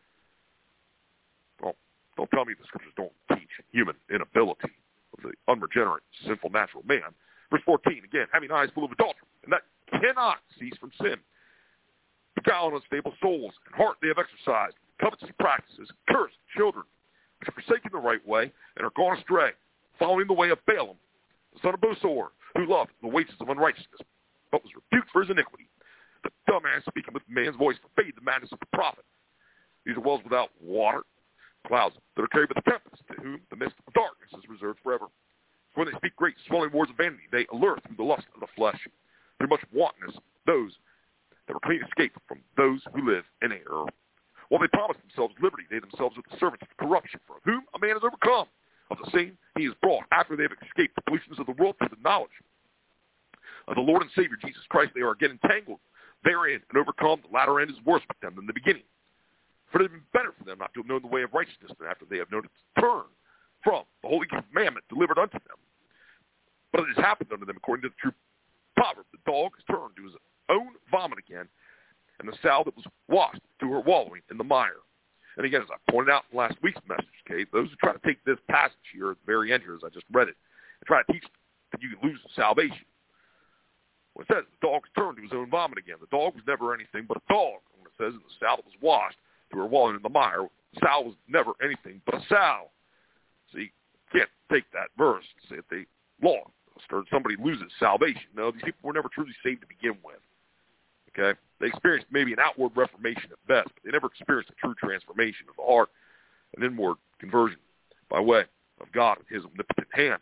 Well, don't tell me the scriptures don't teach human inability of the unregenerate, sinful, natural man. Verse fourteen, again, having eyes full of adultery, and that cannot cease from sin. Beguile unstable souls, and heart they have exercised, covetous practices, cursed children, which have forsaken the right way, and are gone astray, following the way of Balaam, the son of Bosor, who loved the wages of unrighteousness, but was rebuked for his iniquity. The dumb man speaking with man's voice forbade the madness of the prophet. These are wells without water, clouds that are carried by the tempest, to whom the mist of darkness is reserved forever. For when they speak great swelling words of vanity, they allure through the lust of the flesh. Through much wantonness, those that were clean escape from those who live in error. While they promise themselves liberty, they themselves are the servants of corruption, for whom a man is overcome. Of the same he is brought, after they have escaped the pollutions of the world through the knowledge of the Lord and Savior Jesus Christ. They are again entangled therein and overcome. The latter end is worse with them than the beginning. For it had been better for them not to have known the way of righteousness than after they have known it to turn from the holy commandment delivered unto them. But it has happened unto them according to the true proverb. The dog has turned to his own vomit again, and the sow that was washed to her wallowing in the mire. And again, as I pointed out in last week's message, okay, those who try to take this passage here at the very end here, as I just read it, and try to teach that you can lose salvation. When it says the dog has turned to his own vomit again, the dog was never anything but a dog. When it says, and the sow that was washed to her wallowing in the mire, the sow was never anything but a sow. So you can't take that verse and say that they lost or somebody loses salvation. No, these people were never truly saved to begin with. Okay? They experienced maybe an outward reformation at best, but they never experienced a true transformation of the heart, an inward conversion by way of God and his omnipotent hand,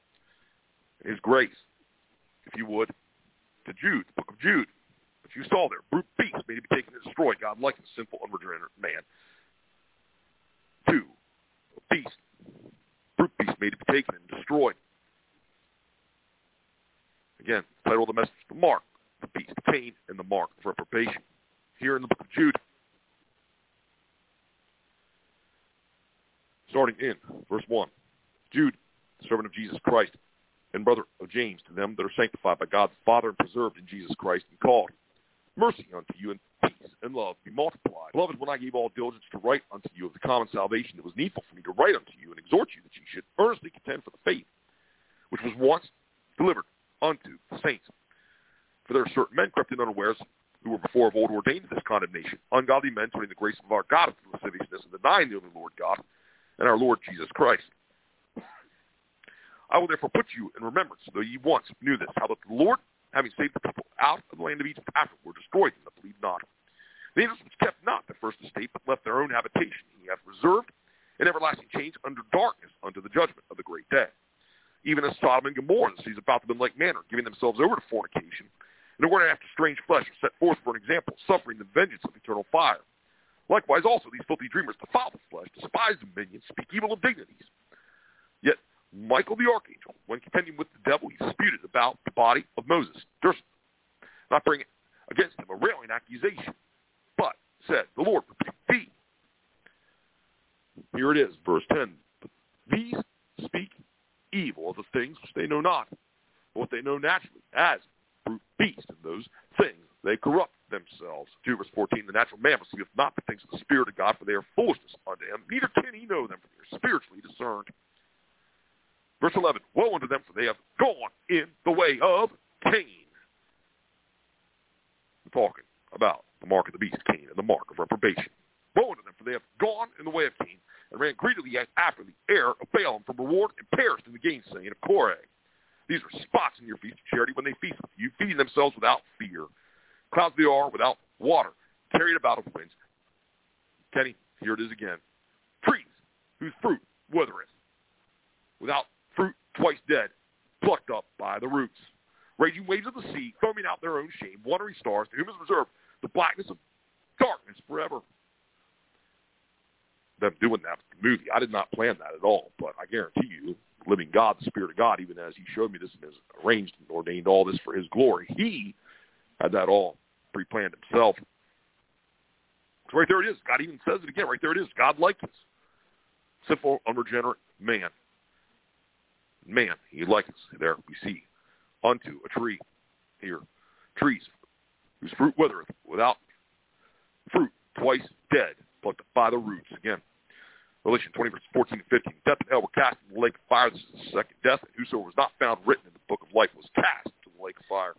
his grace, if you would, to Jude, the book of Jude, which you saw there. Brute beasts made to be taken and destroyed, God like a sinful, unregenerate man. Two, a beast, brute beast made to be taken and destroyed. Again, the title of the message, the mark, the beast, Cain, and the mark of reprobation. Here in the book of Jude, starting in verse one, Jude, the servant of Jesus Christ, and brother of James, to them that are sanctified by God the Father and preserved in Jesus Christ and called. Mercy unto you and peace and love be multiplied. Beloved, when I gave all diligence to write unto you of the common salvation, it was needful for me to write unto you and exhort you that you should earnestly contend for the faith, which was once delivered unto the saints. For there are certain men crept in unawares, who were before of old ordained to this condemnation, ungodly men turning the grace of our God into lasciviousness and denying the only Lord God and our Lord Jesus Christ. I will therefore put you in remembrance, though ye once knew this, how that the Lord, having saved the people out of the land of Egypt, afterward destroyed them that believed not. The angels which kept not their first estate, but left their own habitation, he hath reserved in everlasting chains under darkness unto the judgment of the great day. Even as Sodom and Gomorrah, the cities about them in like manner, giving themselves over to fornication, and were after strange flesh are set forth for an example, suffering the vengeance of eternal fire. Likewise also these filthy dreamers defile the flesh, despise dominion, speak evil of dignities. Yet Michael the archangel, when contending with the devil, he disputed about the body of Moses, durst not bring against him a railing accusation, but said, the Lord rebuke thee. Here it is, verse ten. But these speak evil of the things which they know not, what they know naturally, as brute beasts, and those things they corrupt themselves. Two, verse fourteen, the natural man perceiveth not the things of the Spirit of God, for they are foolishness unto him. Neither can he know them, for they are spiritually discerned. Verse eleven, woe unto them, for they have gone in the way of Cain. We're talking about the mark of the beast, Cain, and the mark of reprobation. Woe unto them, for they have gone in the way of Cain, and ran greedily after the heir of Balaam for reward, and perished in the gainsaying of Korah. These are spots in your feast of charity when they feast with you, feeding themselves without fear. Clouds they are without water, carried about of winds. Kenny, here it is again. Trees whose fruit withereth, without fruit twice dead, plucked up by the roots. Raging waves of the sea, foaming out their own shame, watery stars, to whom is reserved the blackness of darkness forever. Them doing that with the movie, I did not plan that at all, but I guarantee you, living God, the Spirit of God, even as he showed me this and has arranged and ordained all this for his glory, he had that all pre-planned himself. So right there it is. God even says it again. Right there it is. God likens sinful, unregenerate man. Man, he likens. There we see unto a tree here. Trees whose fruit withereth, without fruit, twice dead, plucked up by the roots. Again, Revelation twenty, verse fourteen and fifteen. Death and hell were cast into the lake of fire. This is the second death. And whosoever was not found written in the book of life was cast into the lake of fire.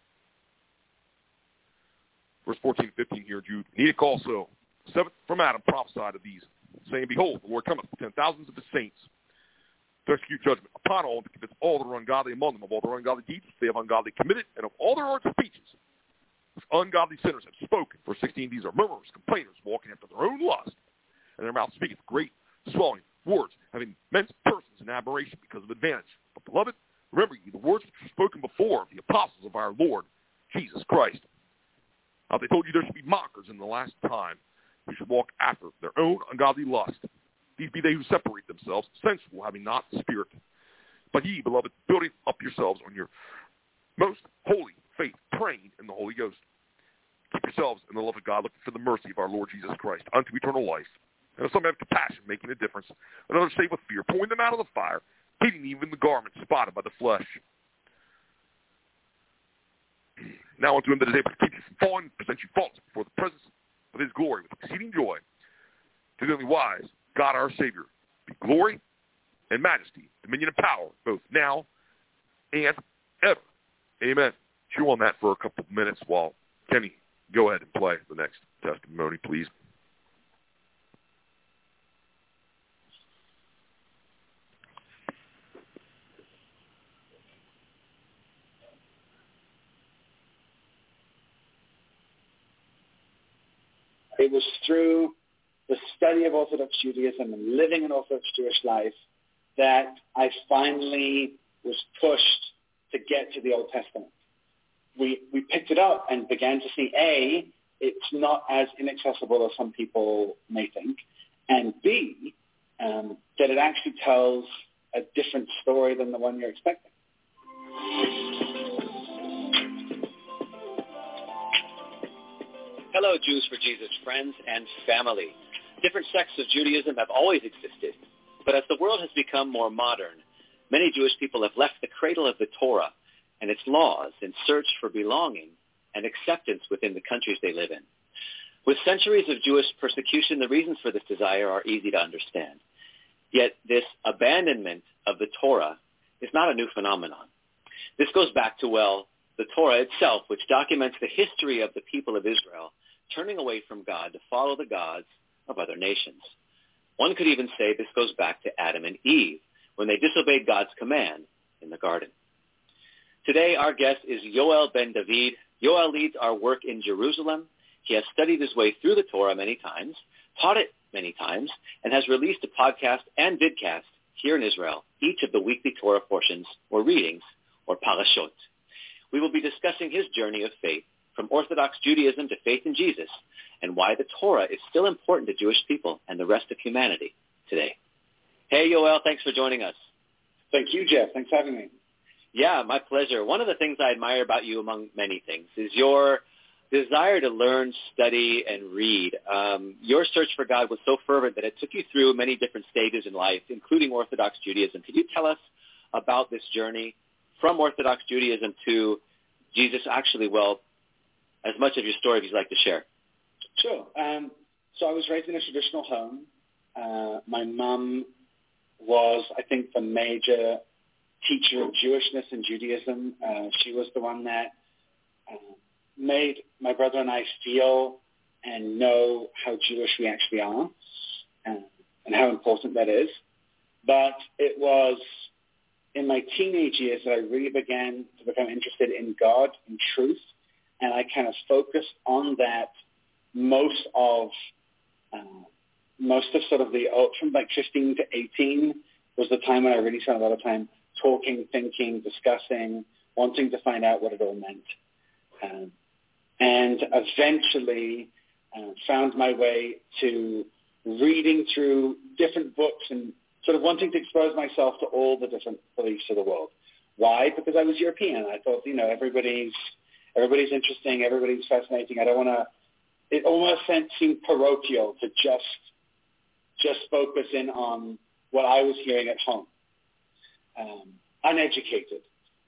Verse fourteen and fifteen here, Jude. Enoch also, seventh from Adam, prophesied of these, saying, Behold, the Lord cometh with ten thousands of his saints to execute judgment upon all, and to convince all that are ungodly among them of all their ungodly deeds which they have ungodly committed, and of all their hard speeches which ungodly sinners have spoken. Verse sixteen, these are murmurers, complainers, walking after their own lust, and their mouth speaketh great swelling words, having immense persons in admiration because of advantage. But, beloved, remember ye the words which were spoken before of the apostles of our Lord Jesus Christ. Now they told you there should be mockers in the last time, who should walk after their own ungodly lust. These be they who separate themselves, sensual, having not the Spirit. But ye, beloved, building up yourselves on your most holy faith, praying in the Holy Ghost. Keep yourselves in the love of God, looking for the mercy of our Lord Jesus Christ, unto eternal life. And if some have compassion, making a difference, and others save with fear, pulling them out of the fire, hating even the garment spotted by the flesh. Now unto him that is able to keep you from falling, and present you faultless before the presence of his glory with exceeding joy. To the only wise, God our Savior, be glory and majesty, dominion and power, both now and ever. Amen. Chew on that for a couple of minutes while Kenny, go ahead and play the next testimony, please. It was through the study of Orthodox Judaism and living an Orthodox Jewish life that I finally was pushed to get to the Old Testament. We we picked it up and began to see, A, it's not as inaccessible as some people may think, and B, um, that it actually tells a different story than the one you're expecting. Hello, Jews for Jesus, friends and family. Different sects of Judaism have always existed, but as the world has become more modern, many Jewish people have left the cradle of the Torah and its laws in search for belonging and acceptance within the countries they live in. With centuries of Jewish persecution, the reasons for this desire are easy to understand. Yet this abandonment of the Torah is not a new phenomenon. This goes back to, well, the Torah itself, which documents the history of the people of Israel turning away from God to follow the gods of other nations. One could even say this goes back to Adam and Eve when they disobeyed God's command in the garden. Today, our guest is Yoel Ben David. Yoel leads our work in Jerusalem. He has studied his way through the Torah many times, taught it many times, and has released a podcast and vidcast here in Israel, each of the weekly Torah portions or readings or parashot. We will be discussing his journey of faith from Orthodox Judaism to faith in Jesus and why the Torah is still important to Jewish people and the rest of humanity today. Hey, Yoel, thanks for joining us. Thank you, Jeff. Thanks for having me. Yeah, my pleasure. One of the things I admire about you, among many things, is your desire to learn, study, and read. Um, your search for God was so fervent that it took you through many different stages in life, including Orthodox Judaism. Could you tell us about this journey from Orthodox Judaism to Jesus? Actually, well, as much of your story as you'd like to share. Sure. Um, so I was raised in a traditional home. Uh, my mum was, I think, the major teacher of Jewishness and Judaism. Uh, she was the one that uh, made my brother and I feel and know how Jewish we actually are, uh, and how important that is. But it was in my teenage years that I really began to become interested in God and truth, and I kind of focused on that most of uh, most of sort of the, from like fifteen to eighteen was the time when I really spent a lot of time talking, thinking, discussing, wanting to find out what it all meant. Um, and eventually uh, found my way to reading through different books and sort of wanting to expose myself to all the different beliefs of the world. Why? Because I was European. I thought, you know, everybody's everybody's interesting, everybody's fascinating. I don't want to, it almost seemed parochial to just just focus in on what I was hearing at home. Um, uneducated.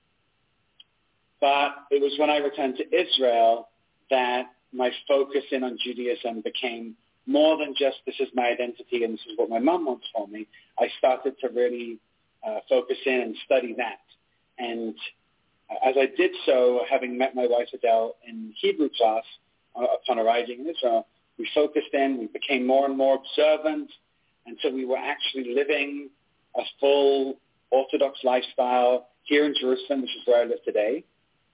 But it was when I returned to Israel that my focus in on Judaism became more than just this is my identity and this is what my mom wants for me. I started to really uh, focus in and study that. And as I did so, having met my wife Adele in Hebrew class uh, upon arriving in Israel, we focused in, we became more and more observant until we were actually living a full Orthodox lifestyle here in Jerusalem, which is where I live today.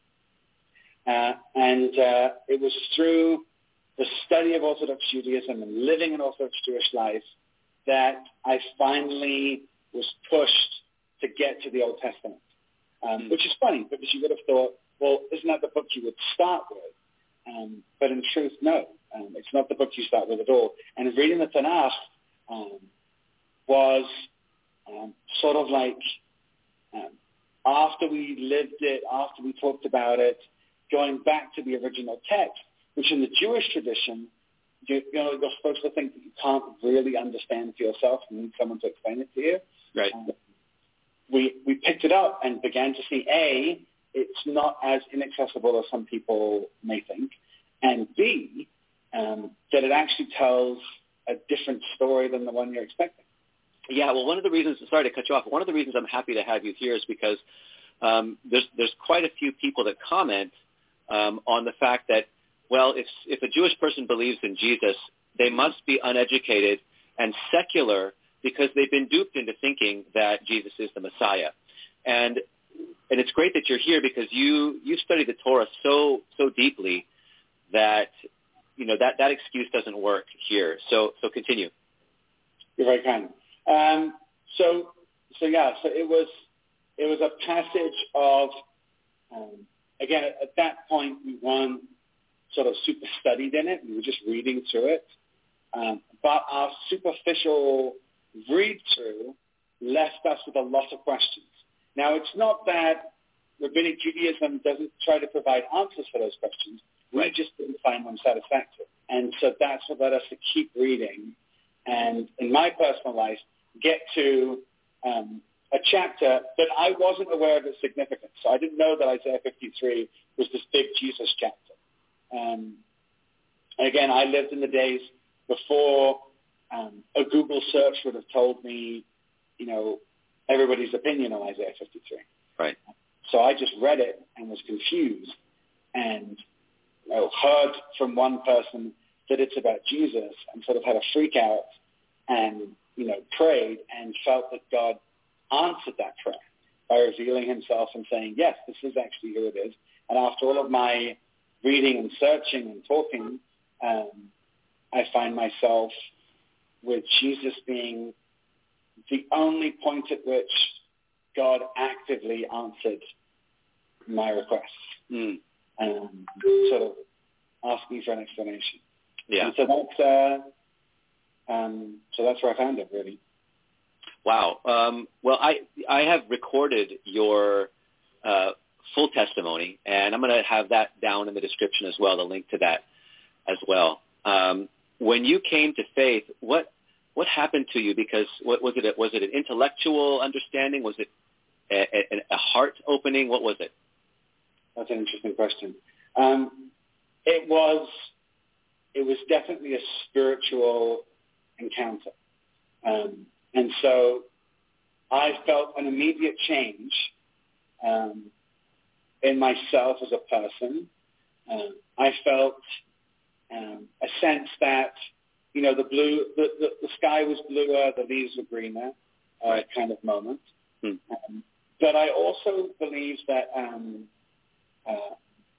Uh, and uh, it was through the study of Orthodox Judaism and living an Orthodox Jewish life that I finally was pushed to get to the Old Testament, um, mm. which is funny because you would have thought, well, isn't that the book you would start with? Um, but in truth, no, um, it's not the book you start with at all. And reading the Tanakh um, was um, sort of like um, after we lived it, after we talked about it, going back to the original text, which in the Jewish tradition, you, you know, you're supposed to think that you can't really understand for yourself and need someone to explain it to you. Right. Um, we we picked it up and began to see, A, it's not as inaccessible as some people may think, and B, um, that it actually tells a different story than the one you're expecting. Yeah, well, one of the reasons, sorry to cut you off, one of the reasons I'm happy to have you here is because um, there's there's quite a few people that comment um, on the fact that, well, if if a Jewish person believes in Jesus, they must be uneducated and secular because they've been duped into thinking that Jesus is the Messiah. And and it's great that you're here because you you study the Torah so so deeply that you know that, that excuse doesn't work here. So so continue. You're very kind. Um, so so yeah, so it was it was a passage of um, again at, at that point we weren't sort of super studied in it. We were just reading through it, um, but our superficial read through left us with a lot of questions. Now, it's not that Rabbinic Judaism doesn't try to provide answers for those questions. We right. just didn't find them satisfactory. And so that's what led us to keep reading and, in my personal life, get to um, a chapter that I wasn't aware of its significance. So I didn't know that Isaiah fifty-three was this big Jesus chapter. Um, and again, I lived in the days before um, a Google search would have told me, you know, everybody's opinion on Isaiah fifty-three. Right. So I just read it and was confused and you know, heard from one person that it's about Jesus and sort of had a freak out and, you know, prayed and felt that God answered that prayer by revealing himself and saying, yes, this is actually who it is. And after all of my reading and searching and talking, um, I find myself with Jesus being the only point at which God actively answered my requests, mm. um, sort of asking for an explanation. Yeah. And so that's uh, um, so that's where I found it, really. Wow. Um, well, I I have recorded your uh, full testimony, and I'm going to have that down in the description as well, the link to that as well. Um, when you came to faith, what what happened to you? Because what was it? A, was it an intellectual understanding? Was it a, a, a heart opening? What was it? That's an interesting question. Um, it was it was definitely a spiritual encounter, um, and so I felt an immediate change um, in myself as a person. Uh, I felt um, a sense that, you know, the blue, the, the, the sky was bluer, the leaves were greener, uh, right. kind of moment. Hmm. Um, but I also believe that um, uh,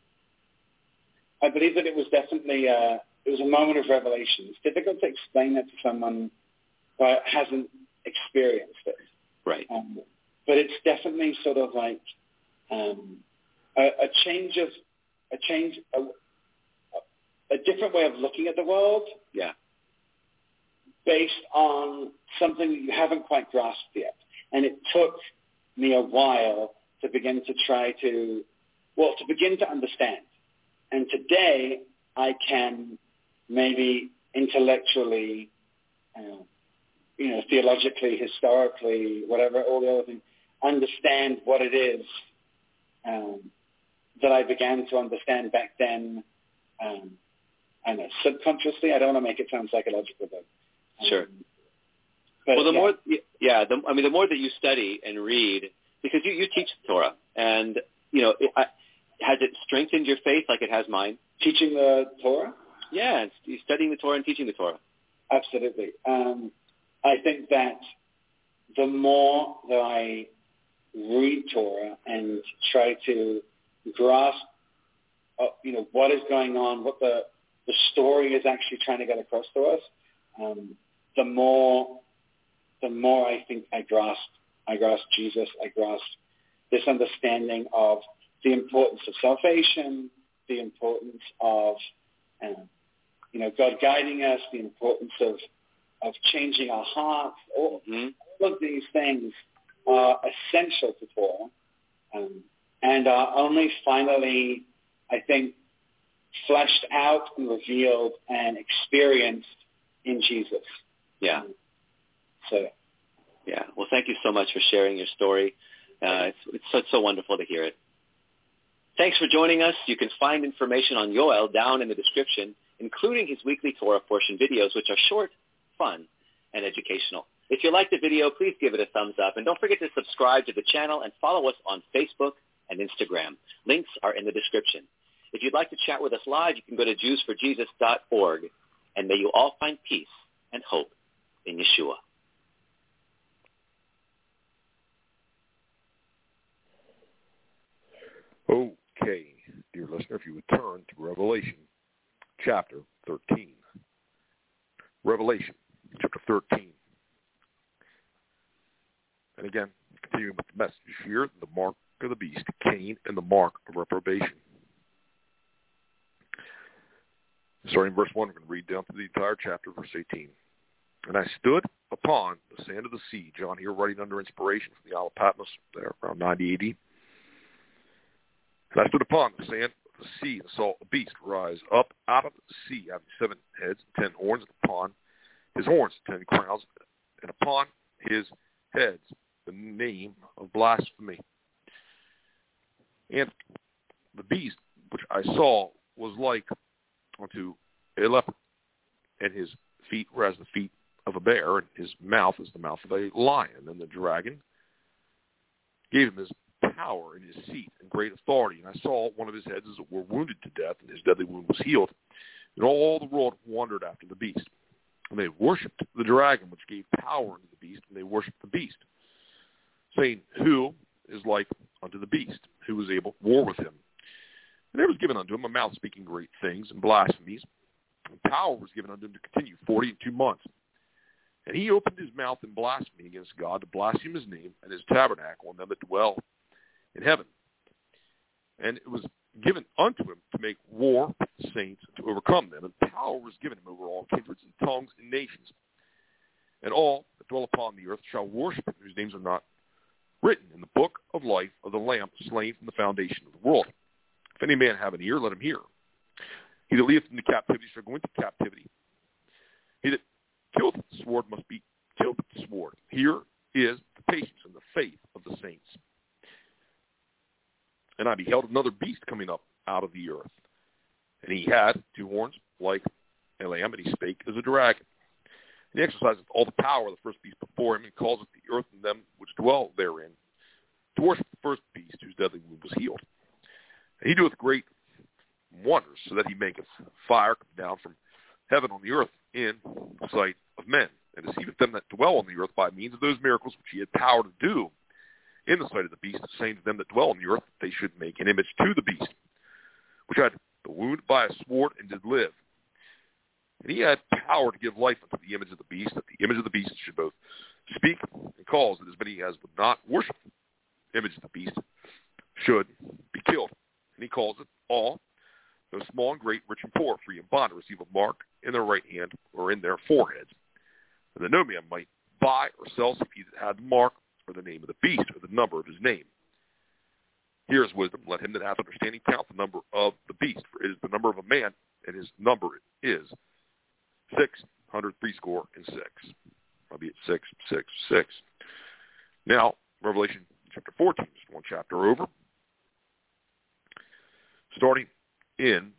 I believe that it was definitely uh, it was a moment of revelation. It's difficult to explain that to someone who hasn't experienced it. Right. Um, but it's definitely sort of like um, a, a change of a change, a, a different way of looking at the world. Yeah. Based on something that you haven't quite grasped yet, and it took me a while to begin to try to, well, to begin to understand. And today, I can maybe intellectually. Uh, you know, theologically, historically, whatever, all the other things, understand what it is um, that I began to understand back then, um, I know, subconsciously. I don't want to make it sound psychological, but... Um, sure. But, well, the yeah. more, yeah, the, I mean, the more that you study and read, because you, you teach the Torah, and, you know, it, I, has it strengthened your faith like it has mine? Teaching the Torah? Yeah, it's, studying the Torah and teaching the Torah. Absolutely. Um, I think that the more that I read Torah and try to grasp, uh, you know, what is going on, what the the story is actually trying to get across to us, um, the more, the more I think I grasp, I grasp Jesus, I grasp this understanding of the importance of salvation, the importance of, um, you know, God guiding us, the importance of of changing our hearts. All, mm-hmm. all of these things are essential to Torah, um, and are only finally, I think, fleshed out and revealed and experienced in Jesus. Yeah. Um, so. Yeah. Well, thank you so much for sharing your story. Uh, it's, it's so, so wonderful to hear it. Thanks for joining us. You can find information on Yoel down in the description, including his weekly Torah portion videos, which are short, fun, and educational. If you like the video, please give it a thumbs up. And don't forget to subscribe to the channel and follow us on Facebook and Instagram. Links are in the description. If you'd like to chat with us live, you can go to Jews for Jesus dot org. And may you all find peace and hope in Yeshua. Okay, dear listener, if you would turn to Revelation chapter thirteen. Revelation chapter thirteen. And again, continuing with the message here, the mark of the beast, Cain, and the mark of reprobation. Starting in verse one, we're going to read down through the entire chapter, verse eighteen. And I stood upon the sand of the sea. John here writing under inspiration from the Isle of Patmos, there around ninety A D. And I stood upon the sand of the sea and saw a beast rise up out of the sea, having seven heads and ten horns, and upon his horns ten crowns, and upon his heads the name of blasphemy. And the beast which I saw was like unto a leopard, and his feet were as the feet of a bear, and his mouth is the mouth of a lion. And the dragon gave him his power and his seat and great authority. And I saw one of his heads as it were wounded to death, and his deadly wound was healed. And all the world wandered after the beast. And they worshipped the dragon, which gave power unto the beast, and they worshipped the beast, saying, Who is like unto the beast? Who is able to war with him? And there was given unto him a mouth speaking great things and blasphemies. And power was given unto him to continue forty and two months. And he opened his mouth in blasphemy against God, to blaspheme his name and his tabernacle, and them that dwell in heaven. And it was given unto him to make war with the saints, and to overcome them. And power was given him over all kindreds and tongues and nations. And all that dwell upon the earth shall worship him, whose names are not written in the book of life of the Lamb slain from the foundation of the world. If any man have an ear, let him hear. He that leadeth into captivity shall go into captivity. He that killeth with the sword must be killed with the sword. Here is the patience and the faith of the saints. And I beheld another beast coming up out of the earth. And he had two horns like a lamb, and he spake as a dragon. And he exerciseth all the power of the first beast before him, and causeth the earth and them which dwell therein to worship the first beast, whose deadly wound was healed. And he doeth great wonders, so that he maketh fire come down from heaven on the earth in the sight of men, and deceiveth them that dwell on the earth by means of those miracles which he had power to do in the sight of the beast, saying to them that dwell on the earth, they should make an image to the beast, which had the wound by a sword and did live. And he had power to give life unto the image of the beast, that the image of the beast should both speak and cause that as many as would not worship the image of the beast should be killed. And he calls it all, though small and great, rich and poor, free and bond, to receive a mark in their right hand or in their foreheads, and that no man might buy or sell if he that had the mark or the name of the beast or the number of his name. Here is wisdom. Let him that hath understanding count the number of the beast, for it is the number of a man, and his number is six hundred threescore and six. I'll be at six, six, six. Now, Revelation chapter fourteen, just one chapter over. Starting in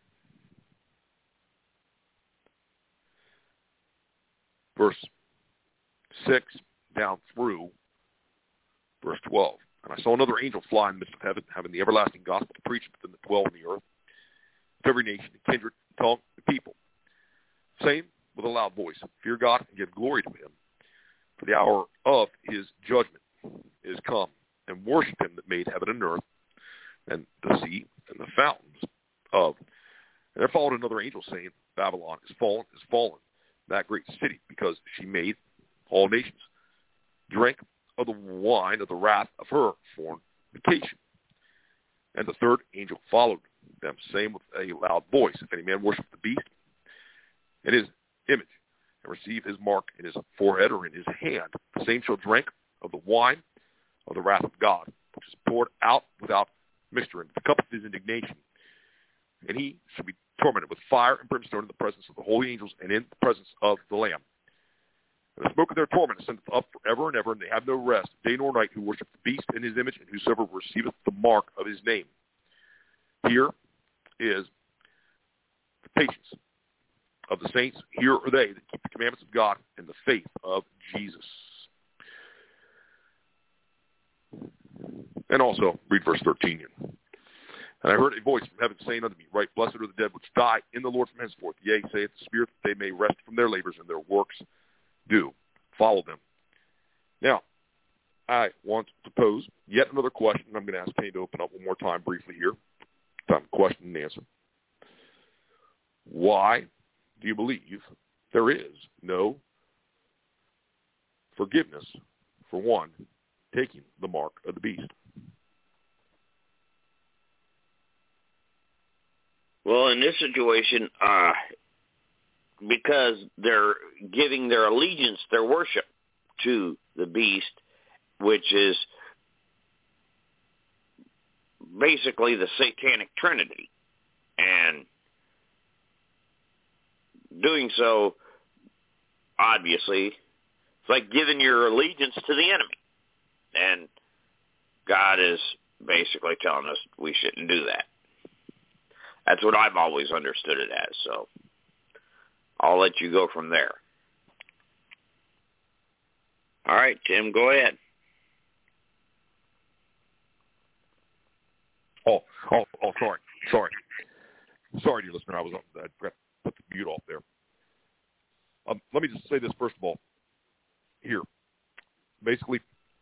verse six down through verse twelve. And I saw another angel fly in the midst of heaven, having the everlasting gospel to preach to them that dwell on the earth, to every nation, and kindred, and tongue, and people, saying with a loud voice, fear God and give glory to him, for the hour of his judgment is come, and worship him that made heaven and earth, and the sea, and the fountains of. And there followed another angel saying, Babylon is fallen, is fallen, that great city, because she made all nations drink of the wine of the wrath of her fornication. And the third angel followed them, saying with a loud voice, if any man worship the beast and his image, and receive his mark in his forehead or in his hand, the same shall drink of the wine of the wrath of God, which is poured out without mixture into the cup of his indignation. And he shall be tormented with fire and brimstone in the presence of the holy angels and in the presence of the Lamb. And the smoke of their torment ascendeth up forever and ever, and they have no rest, day nor night, who worship the beast in his image, and whosoever receiveth the mark of his name. Here is the patience of the saints. Here are they that keep the commandments of God and the faith of Jesus. And also, read verse thirteen. And I heard a voice from heaven saying unto me, Right, blessed are the dead which die in the Lord from henceforth. Yea, saith the Spirit, that they may rest from their labors, and their works do follow them. Now, I want to pose yet another question. I'm going to ask Penny to open up one more time briefly here. Time for question and answer. Why do you believe there is no forgiveness for one taking the mark of the beast? Well, in this situation, uh, because they're giving their allegiance, their worship to the beast, which is basically the satanic trinity. And doing so, obviously, it's like giving your allegiance to the enemy. And God is basically telling us we shouldn't do that. That's what I've always understood it as, so I'll let you go from there. All right, Tim, go ahead. Oh, oh, oh, sorry, sorry. Sorry, dear listener, I was I forgot to put the mute off there. Um, let me just say this first of all. Here, basically,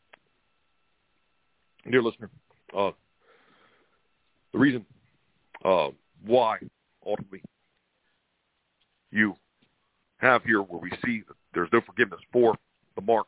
dear listener, uh, the reason uh, why ultimately you have here where we see that there's no forgiveness for the mark,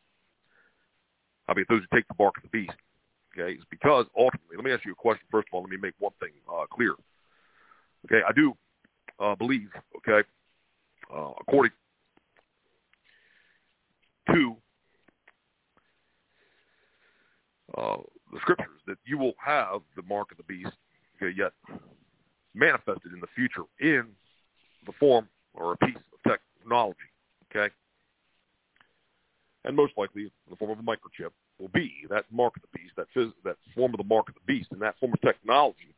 I mean, those who take the mark of the beast, okay, is because ultimately, let me ask you a question first of all. Let me make one thing uh, clear. Okay, I do uh, believe, okay, uh, according to scriptures that you will have the mark of the beast, okay, yet manifested in the future in the form or a piece of technology, okay? And most likely in the form of a microchip will be that mark of the beast, that phys- that form of the mark of the beast, in that form of technology.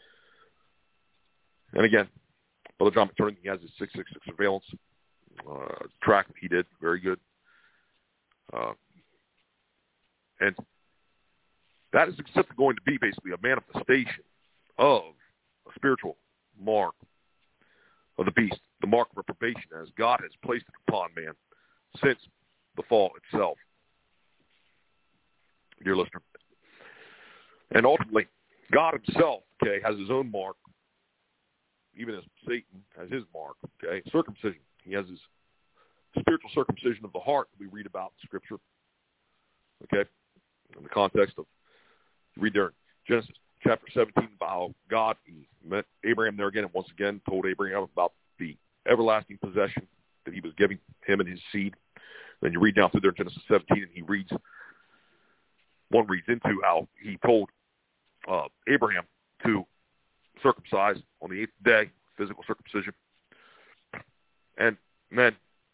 And again, Brother John McTurnan, he has his six six six surveillance uh, track that he did, very good. Uh, and that is simply going to be basically a manifestation of a spiritual mark of the beast, the mark of reprobation, as God has placed it upon man since the fall itself, dear listener. And ultimately, God himself, okay, has his own mark, even as Satan has his mark, okay, circumcision. He has his spiritual circumcision of the heart that we read about in Scripture, okay, in the context of, you read there in Genesis chapter seventeen about how God, he met Abraham there again, and once again told Abraham about the everlasting possession that he was giving him and his seed. Then you read down through there in Genesis seventeen, and he reads, one reads into how he told uh, Abraham to circumcise on the eighth day, physical circumcision. And then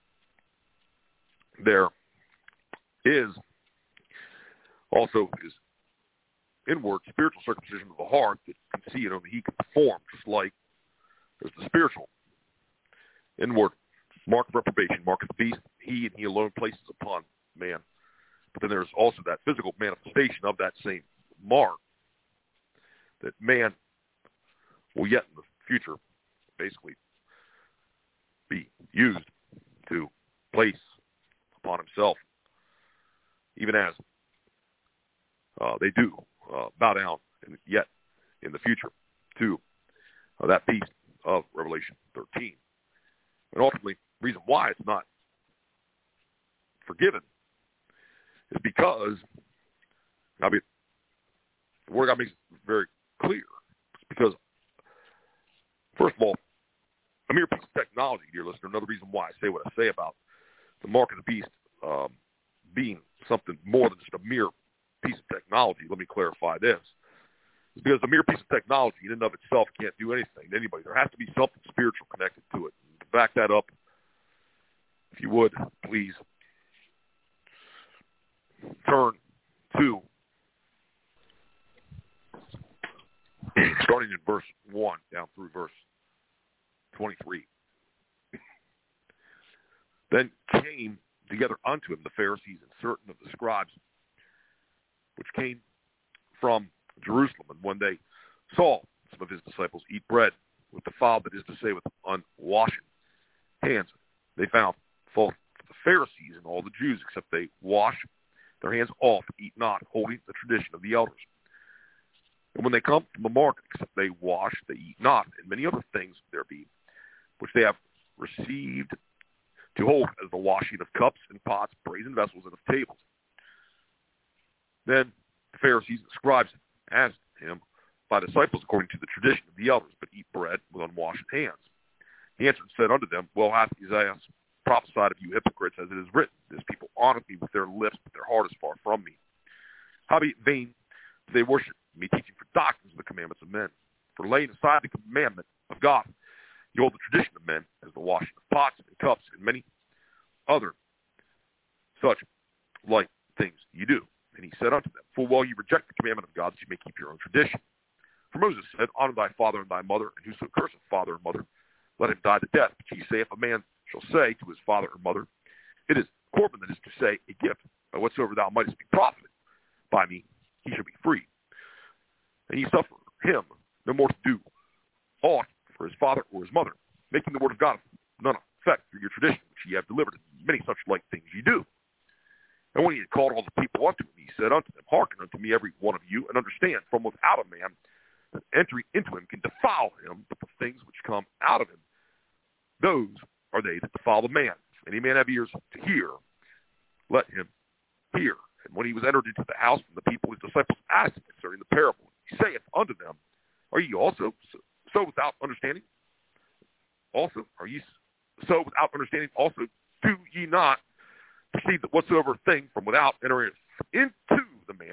there is also his inward spiritual circumcision of the heart that can see it only he can perform, just like there's the spiritual inward mark of reprobation, mark of the beast, he and he alone places upon man. But then there's also that physical manifestation of that same mark that man will yet in the future basically be used to place upon himself, even as uh, they do uh, bow down and yet in the future to uh, that beast of Revelation thirteen. And ultimately, the reason why it's not forgiven is because, I mean, the Word of God makes it very clear. It's because, first of all, a mere piece of technology, dear listener, another reason why I say what I say about the mark of the beast um, being something more than just a mere piece of technology, let me clarify this, is because a mere piece of technology in and of itself can't do anything to anybody. There has to be something spiritual connected to it. And to back that up, if you would, please turn to, starting in verse one down through verse twenty-three. Then came together unto him the Pharisees and certain of the scribes, which came from Jerusalem. And when they saw some of his disciples eat bread with defiled, that is to say, with unwashed hands, they found fault for the Pharisees and all the Jews, except they wash their hands off, eat not, holding the tradition of the elders. And when they come from the market, except they wash, they eat not, and many other things there be, which they have received to hold as the washing of cups and pots, brazen vessels, and of tables. Then the Pharisees and scribes asked him, by disciples according to the tradition of the elders, but eat bread with unwashed hands. He answered and said unto them, well hath Isaiah prophesied of you hypocrites, as it is written, this people honor me with their lips, but their heart is far from me. Howbeit vain do they worship me, teaching for doctrines the commandments of men. For laying aside the commandment of God, you hold the tradition of men, as the washing of pots and cups and many other such like things you do. And he said unto them, full well you reject the commandment of God, that you may keep your own tradition. For Moses said, honor thy father and thy mother, and whoso curseth father or mother, let him die the death. But ye say, if a man shall say to his father or mother, it is Corban, that is to say, a gift, by whatsoever thou mightest be profited by me, he shall be free. And ye suffer him no more to do aught for his father or his mother, making the word of God of none effect through your tradition, which ye have delivered, and many such like things ye do. And when he had called all the people unto him, he said unto them, hearken unto me every one of you, and understand, from without a man that entering into him can defile him, but the things which come out of him, those are they that defile the man. If any man have ears to hear, let him hear. And when he was entered into the house from the people, his disciples asked him concerning the parable. He saith unto them, are ye also so, so without understanding? Also, are ye so without understanding? Also, do ye not perceive that whatsoever thing from without entering into the man, it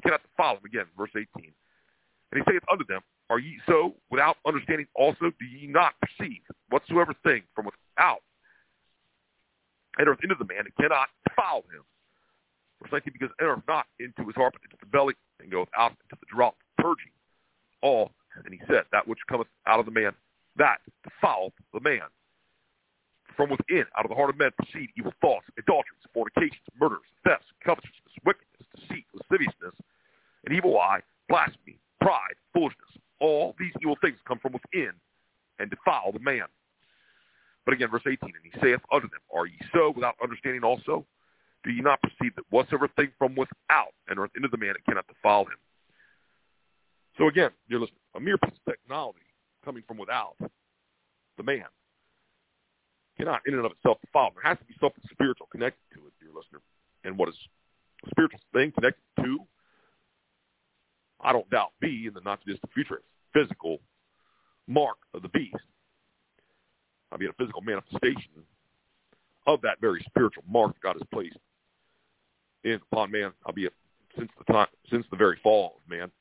cannot defile him. Again, verse eighteen. And he saith unto them, Are ye so without understanding also? Do ye not perceive whatsoever thing from without entereth into the man, it cannot defile him? Verse nineteen, because it entereth not into his heart, but into the belly, and goeth out into the draught, purging all. And he said, That which cometh out of the man, that defileth the man. From within, out of the heart of men, proceed evil thoughts, adulteries, fornications, murders, thefts, covetousness, wickedness, deceit, lasciviousness, an evil eye, blasphemy, pride, foolishness. All these evil things come from within and defile the man. But again, verse eighteen, and he saith unto them, Are ye so without understanding also? Do ye not perceive that whatsoever thing from without entereth into the man, it cannot defile him? So again, dear listener, a mere piece of technology coming from without the man cannot in and of itself defile him. There has to be something spiritual connected to it, dear listener. And what is a spiritual thing connected to, I don't doubt, be in the not-too-distant future, physical mark of the beast. I mean, a physical manifestation of that very spiritual mark that God has placed in upon man, albeit since the time, since the very fall of man.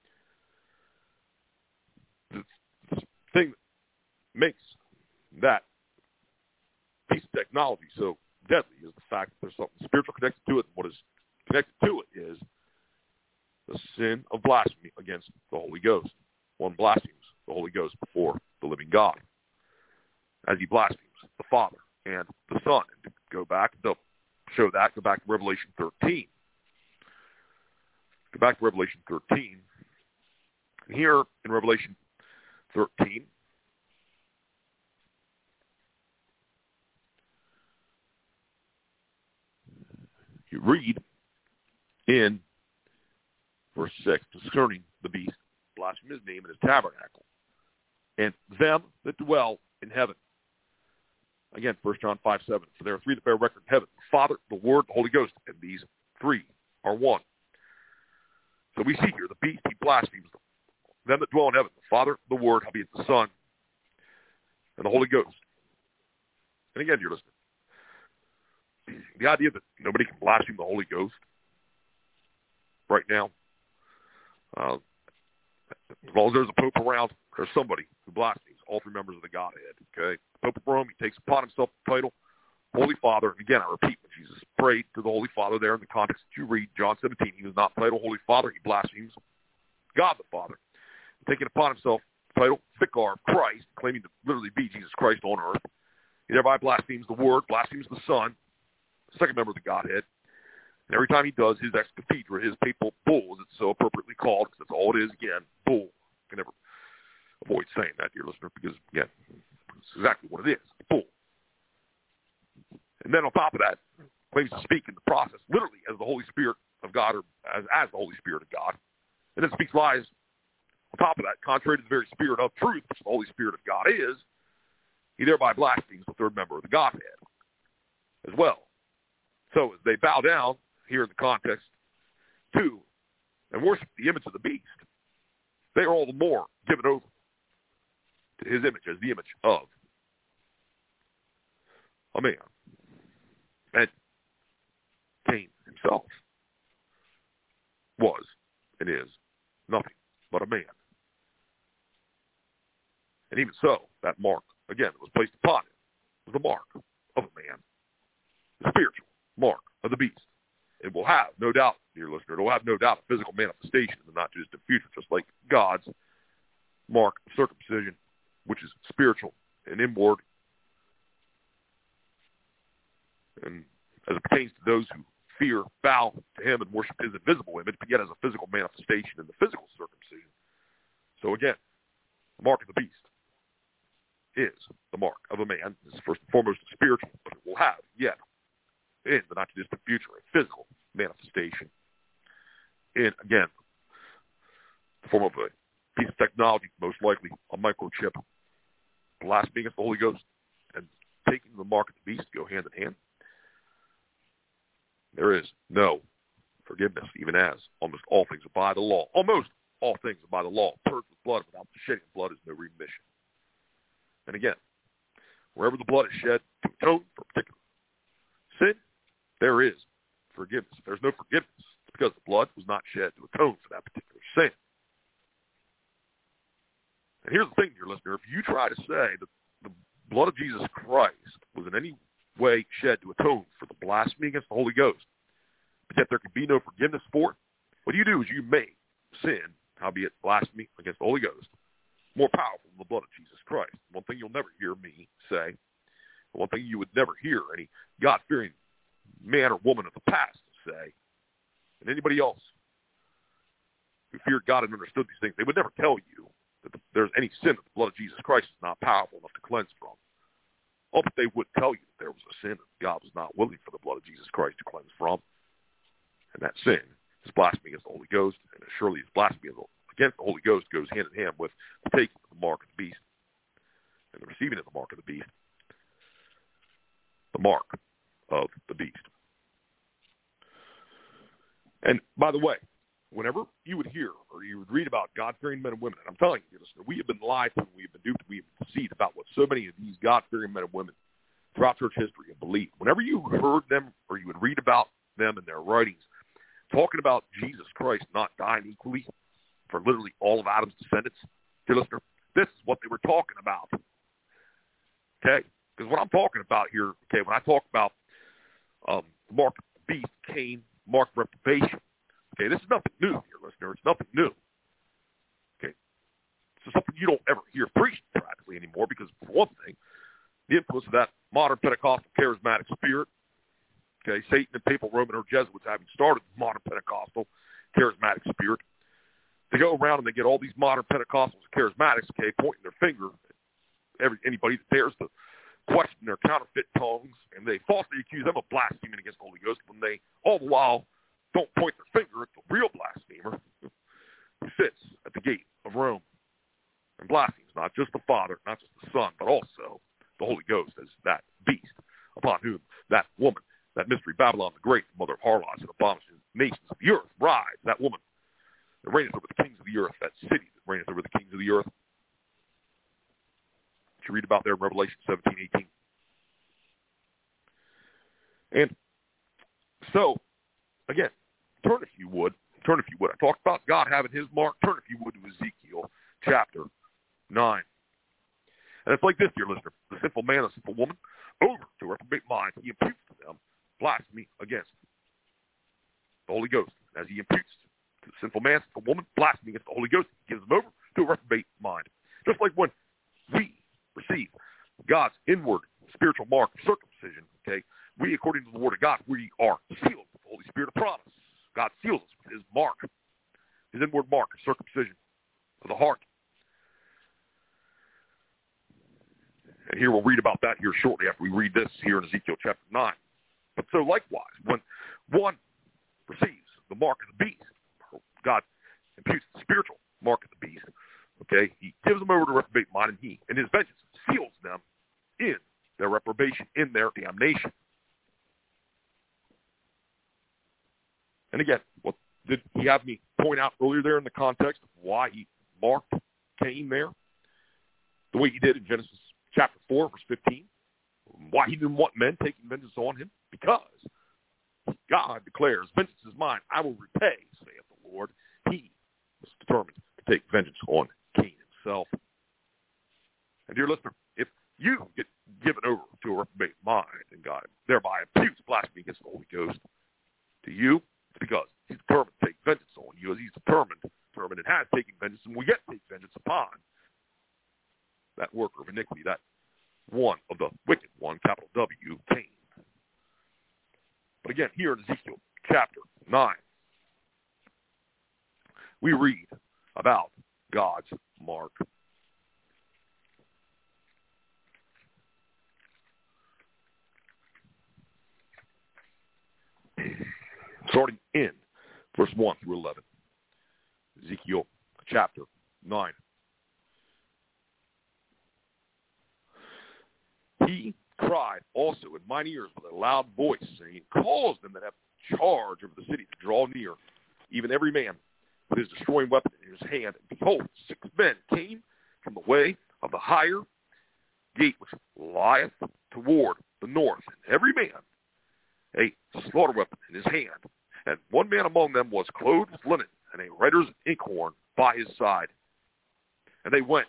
The, the thing that makes that piece of technology so deadly is the fact that there's something spiritual connected to it, and what is connected to it is the sin of blasphemy against the Holy Ghost. One blasphemes the Holy Ghost before the living God, as he blasphemes the Father and the Son. And to go back, to show that, go back to Revelation thirteen. Go back to Revelation thirteen. And here in Revelation thirteen, you read in verse six, concerning the beast, blaspheme his name and his tabernacle, and them that dwell in heaven. Again, First John five seven, for there are three that bear record in heaven, the Father, the Word, the Holy Ghost, and these three are one. So we see here, the beast, he blasphemes them. Them that dwell in heaven, the Father, the Word, howbeit the Son, and the Holy Ghost. And again, dear listener, the idea that nobody can blaspheme the Holy Ghost right now, uh, as long as there's a pope around, there's somebody who blasphemes all three members of the Godhead. Okay, the Pope of Rome, he takes upon himself the title Holy Father. And again, I repeat, when Jesus prayed to the Holy Father there in the context that you read, John seventeen, he was not titled Holy Father, he blasphemes God the Father, taking upon himself the title Vicar of Christ, claiming to literally be Jesus Christ on earth. He thereby blasphemes the Word, blasphemes the Son, the second member of the Godhead. And every time he does, his ex cathedra, his papal bull, as it's so appropriately called, because that's all it is, again, bull. You can never avoid saying that, dear listener, because, again, it's exactly what it is, bull. And then on top of that, claims to speak in the process, literally as the Holy Spirit of God, or as, as the Holy Spirit of God, and then speaks lies on top of that, contrary to the very Spirit of truth, which the Holy Spirit of God is. He thereby blasphemes the third member of the Godhead as well. So as they bow down, here in the context, to and worship the image of the beast, they are all the more given over to his image as the image of a man. And Cain himself was and is nothing but a man. And even so, that mark, again, that was placed upon him was the mark of a man, the spiritual mark of the beast. It will have, no doubt, dear listener, it will have no doubt a physical manifestation in the not-too-distant future, just like God's mark of circumcision, which is spiritual and inward. And as it pertains to those who fear, bow to him, and worship his invisible image, but yet as a physical manifestation in the physical circumcision. So again, the mark of the beast is the mark of a man. This is first and foremost spiritual, but it will have, yet, in the not-too-distant future, a physical manifestation in, again, the form of a piece of technology, most likely a microchip, blaspheming against the Holy Ghost, and taking the mark of the beast go hand in hand. There is no forgiveness, even as almost all things are by the law. Almost all things are by the law. Purged with blood. Without the shedding of blood is no remission. And again, wherever the blood is shed to atone for a particular sin, there is forgiveness. If there's no forgiveness, it's because the blood was not shed to try to say that the blood of Jesus Christ was in any way shed to atone for the blasphemy against the Holy Ghost, but yet there could be no forgiveness for it, what you do is you make sin, howbeit blasphemy against the Holy Ghost, more powerful than the blood of Jesus Christ. One thing you'll never hear me say, one thing you would never hear any God-fearing man or woman of the past say, and anybody else who feared God and understood these things, they would never tell you that the, there's any sin that the blood of Jesus Christ is not powerful enough to cleanse from. Oh, but they would tell you that there was a sin that God was not willing for the blood of Jesus Christ to cleanse from. And that sin is blasphemy against the Holy Ghost, and surely his blasphemy against the Holy Ghost goes hand in hand with the taking of the mark of the beast and the receiving of the mark of the beast. The mark of the beast. And by the way, whenever you would hear or you would read about God-fearing men and women, and I'm telling you, listener, we have been lied to, we have been duped, we have been deceived about what so many of these God-fearing men and women throughout church history have believed. Whenever you heard them or you would read about them in their writings, talking about Jesus Christ not dying equally for literally all of Adam's descendants, dear listener, this is what they were talking about. Okay? Because what I'm talking about here, okay, when I talk about um, the mark of the beast, Cain, mark of reprobation, okay, this is nothing new here, listener. It's nothing new. Okay? So something you don't ever hear preached practically anymore because, for one thing, the influence of that modern Pentecostal charismatic spirit, okay, Satan and papal Roman or Jesuits having started the modern Pentecostal charismatic spirit, they go around and they get all these modern Pentecostals and charismatics, okay, pointing their finger at every, anybody that dares to question their counterfeit tongues, and they falsely accuse them of blaspheming against the Holy Ghost when they, all the while, don't point their finger at the real blasphemer who sits at the gate of Rome and blasphemes not just the Father, not just the Son, but also the Holy Ghost as that beast upon whom that woman, that mystery Babylon the Great, mother of harlots and abominations, nations of the earth, rides, that woman that reigneth over the kings of the earth, that city that reigneth over the kings of the earth. You read about there in Revelation seventeen, eighteen. And so, again, turn if you would, turn if you would. I talked about God having his mark. Turn if you would to Ezekiel chapter nine. And it's like this, dear listener. The sinful man, the sinful woman, over to a reprobate mind, he imputes to them blasphemy against the Holy Ghost. As he imputes to the sinful man, sinful woman, blasphemy against the Holy Ghost, he gives them over to a reprobate mind. Just like when we receive God's inward spiritual mark of circumcision, okay, we, according to the Word of God, we are sealed with the Holy Spirit of promise. God seals us with his mark, his inward mark of circumcision of the heart. And here we'll read about that here shortly after we read this here in Ezekiel chapter nine. But so likewise, when one receives the mark of the beast, God imputes the spiritual mark of the beast, okay, he gives them over to reprobate mind, and he, in his vengeance, seals them in their reprobation, in their damnation. And again, what did he have me point out earlier there in the context of why he marked Cain there? The way he did in Genesis chapter four, verse fifteen. Why he didn't want men taking vengeance on him? Because God declares, vengeance is mine, I will repay, saith the Lord. He was determined to take vengeance on Cain himself. And dear listener, if you get given over to a reprobate mind and God thereby imputes blasphemy against the Holy Ghost to you, it's because he's determined to take vengeance on you, as he's determined, determined and has taken vengeance and will yet take vengeance upon that worker of iniquity, that one of the wicked one, capital W, Cain. But again, here in Ezekiel chapter nine, we read about God's mark. Starting in verse one through eleven. Ezekiel chapter nine. He cried also in mine ears with a loud voice, saying, cause them that have charge over the city to draw near, even every man with his destroying weapon in his hand. And behold, six men came from the way of the higher gate which lieth toward the north, and every man a slaughter weapon in his hand. And one man among them was clothed with linen, and a writer's inkhorn by his side. And they went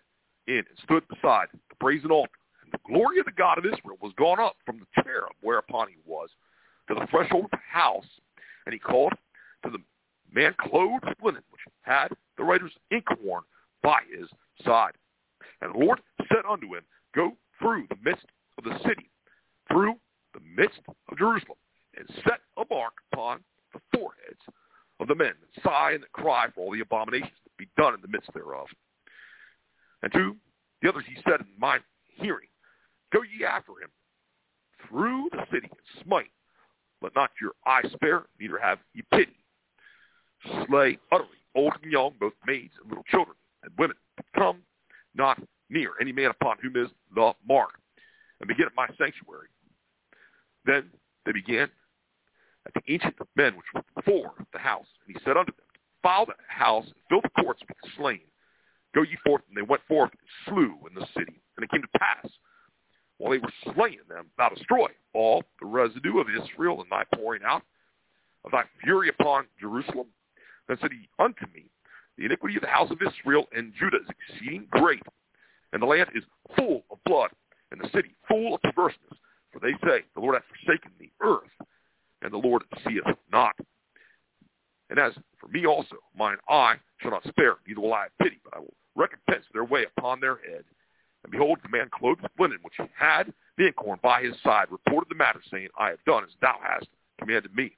in and stood beside the brazen altar. And the glory of the God of Israel was gone up from the cherub whereupon he was to the threshold of the house. And he called to the man clothed with linen, which had the writer's inkhorn by his side. And the Lord said unto him, Go through the midst of the city, through the midst of Jerusalem, and set a mark upon the foreheads of the men that sigh and that cry for all the abominations that be done in the midst thereof. And to the others he said in my hearing, Go ye after him through the city and smite. Let not your eye spare, neither have ye pity. Slay utterly old and young, both maids and little children and women. But come not near any man upon whom is the mark, and begin at my sanctuary. Then they began at the ancient men which were before the house. And he said unto them, Foul the house and fill the courts with the slain. Go ye forth. And they went forth and slew in the city. And it came to pass, while they were slaying them, thou destroy all the residue of Israel, and thy pouring out of thy fury upon Jerusalem. Then said he unto me, The iniquity of the house of Israel and Judah is exceeding great, and the land is full of blood, and the city full of perverseness. For they say, The Lord hath forsaken the earth, and the Lord seeth not. And as for me also, mine eye shall not spare, neither will I have pity, but I will recompense their way upon their head. And behold, the man clothed with linen, which had the inkhorn by his side, reported the matter, saying, I have done as thou hast commanded me.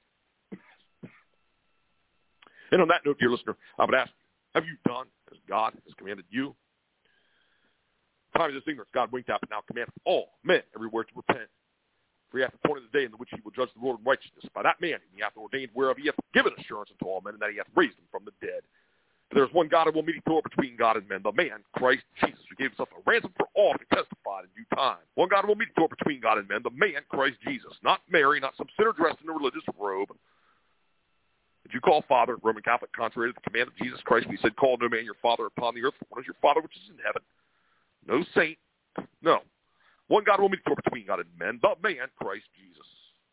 And on that note, dear listener, I would ask you, have you done as God has commanded you? Time of this ignorance, God winked out, but now commandeth all men everywhere to repent. For he hath appointed the day in which he will judge the world in righteousness by that man whom he hath ordained, whereof he hath given assurance unto all men, and that he hath raised him from the dead. For there is one God and one mediator between God and men, the man, Christ Jesus, who gave himself a ransom for all, to testify in due time. One God and one mediator between God and men, the man, Christ Jesus, not Mary, not some sinner dressed in a religious robe. Did you call Father, Roman Catholic, contrary to the command of Jesus Christ? We said, Call no man your Father upon the earth, for one is your Father which is in heaven. No saint, no. One God will mediator between God and men, the man, Christ Jesus.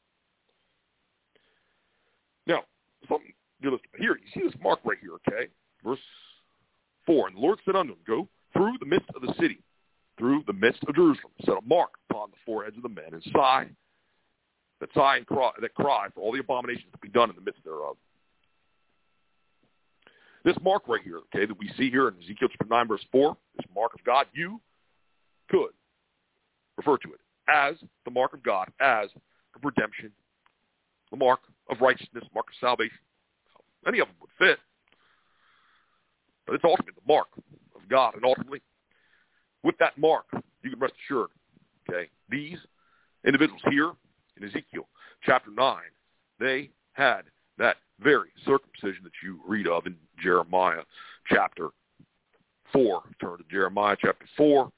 Now, something, dear listener, here, you see this mark right here, okay? Verse four, And the Lord said unto him, Go through the midst of the city, through the midst of Jerusalem, set a mark upon the foreheads of the men, and sigh, that sigh and cry, that cry for all the abominations that be done in the midst thereof. This mark right here, okay, that we see here in Ezekiel chapter nine, verse four, this mark of God, you could refer to it as the mark of God, as of redemption, the mark of righteousness, mark of salvation. Any of them would fit. But it's ultimately the mark of God. And ultimately, with that mark, you can rest assured, okay, these individuals here in Ezekiel chapter nine, they had that very circumcision that you read of in Jeremiah chapter four. Turn to Jeremiah chapter four.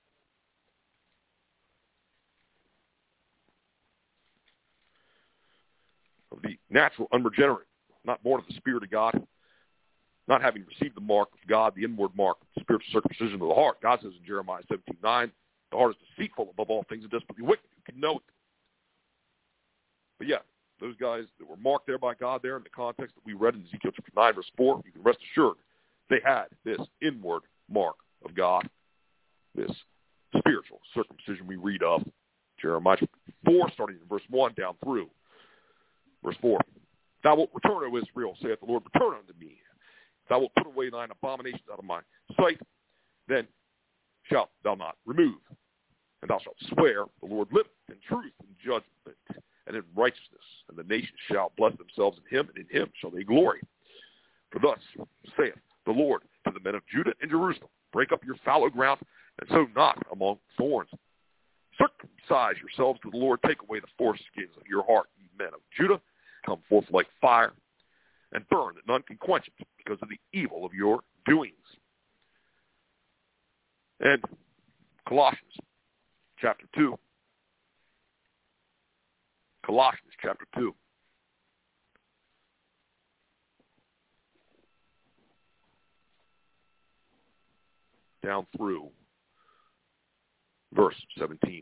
Of the natural unregenerate, not born of the Spirit of God, not having received the mark of God, the inward mark, the spiritual circumcision of the heart. God says in Jeremiah seventeen nine, the heart is deceitful above all things and desperately wicked. You can know it. But yeah, those guys that were marked there by God there in the context that we read in Ezekiel chapter nine, verse four, you can rest assured they had this inward mark of God, this spiritual circumcision we read of. Jeremiah four, starting in verse one down through verse four. Thou wilt return, O Israel, saith the Lord, return unto me. If thou wilt put away thine abominations out of my sight, then shalt thou not remove. And thou shalt swear, the Lord liveth, in truth and judgment, and in righteousness. And the nations shall bless themselves in him, and in him shall they glory. For thus saith the Lord to the men of Judah and Jerusalem, break up your fallow ground, and sow not among thorns. Circumcise yourselves to the Lord, take away the foreskins of your heart, ye men of Judah, come forth like fire, and burn that none can quench it, because of the evil of your doings. And Colossians chapter two. Colossians chapter two. Down through verse seventeen.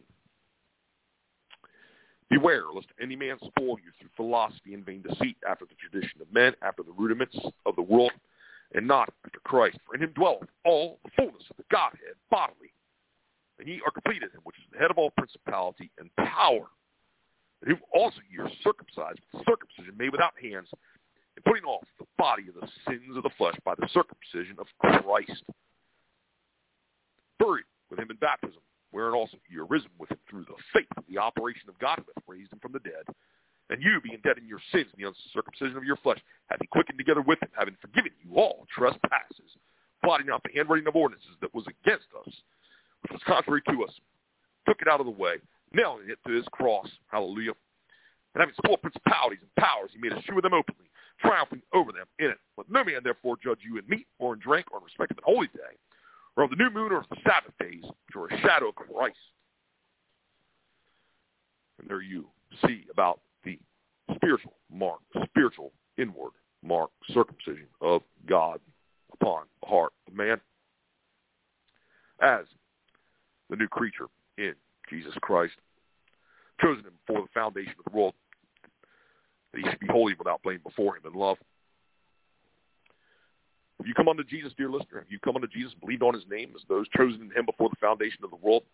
Beware, lest any man spoil you through philosophy and vain deceit, after the tradition of men, after the rudiments of the world, and not after Christ. For in him dwelleth all the fullness of the Godhead bodily. And ye are complete in him, which is the head of all principality and power. And whom also ye are circumcised with circumcision made without hands, and putting off the body of the sins of the flesh by the circumcision of Christ. Buried with him in baptism, wherein also ye are risen with him through the faith of the operation of God who hath raised him from the dead. And you, being dead in your sins and the uncircumcision of your flesh, hath he quickened together with him, having forgiven you all trespasses, blotting out the handwriting of ordinances that was against us, which was contrary to us, took it out of the way, nailing it to his cross. Hallelujah. And having spoiled principalities and powers, he made a shew of them openly, triumphing over them in it. Let no man therefore judge you in meat or in drink or in respect of an holy day, or of the new moon or of the Sabbath days, which are a shadow of Christ. And there you see about the spiritual mark, spiritual inward mark, circumcision of God upon the heart of man as the new creature in Jesus Christ, chosen him before the foundation of the world, that he should be holy without blame before him in love. If you come unto Jesus, dear listener, if you come unto Jesus, believed on his name as those chosen in him before the foundation of the world,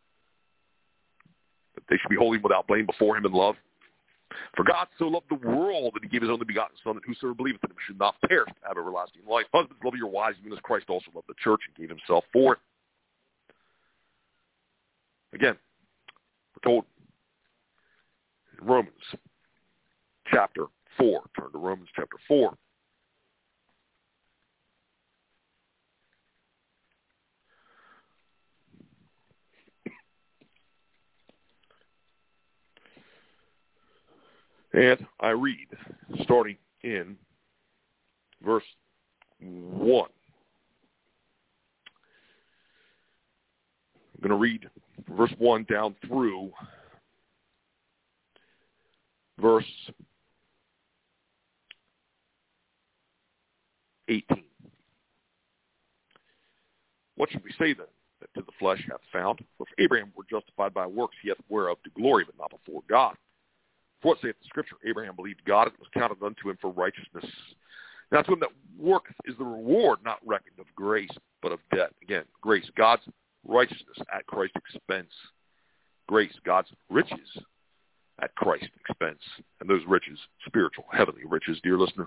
that they should be holy without blame before him in love. For God so loved the world that he gave his only begotten Son, that whosoever believeth in him should not perish but have everlasting life. Husbands, love your wives, even as Christ also loved the church and gave himself for it. Again, we're told in Romans chapter four. Turn to Romans chapter four. And I read, starting in verse one. I'm going to read verse one down through verse eighteen. What should we say then? That to the flesh hath found? For if Abraham were justified by works, he hath whereof to glory, but not before God. For what saith the Scripture? Abraham believed God, and it was counted unto him for righteousness. Now to him that worketh is the reward not reckoned of grace, but of debt. Again, grace, God's righteousness at Christ's expense. Grace, God's riches at Christ's expense. And those riches, spiritual, heavenly riches, dear listener.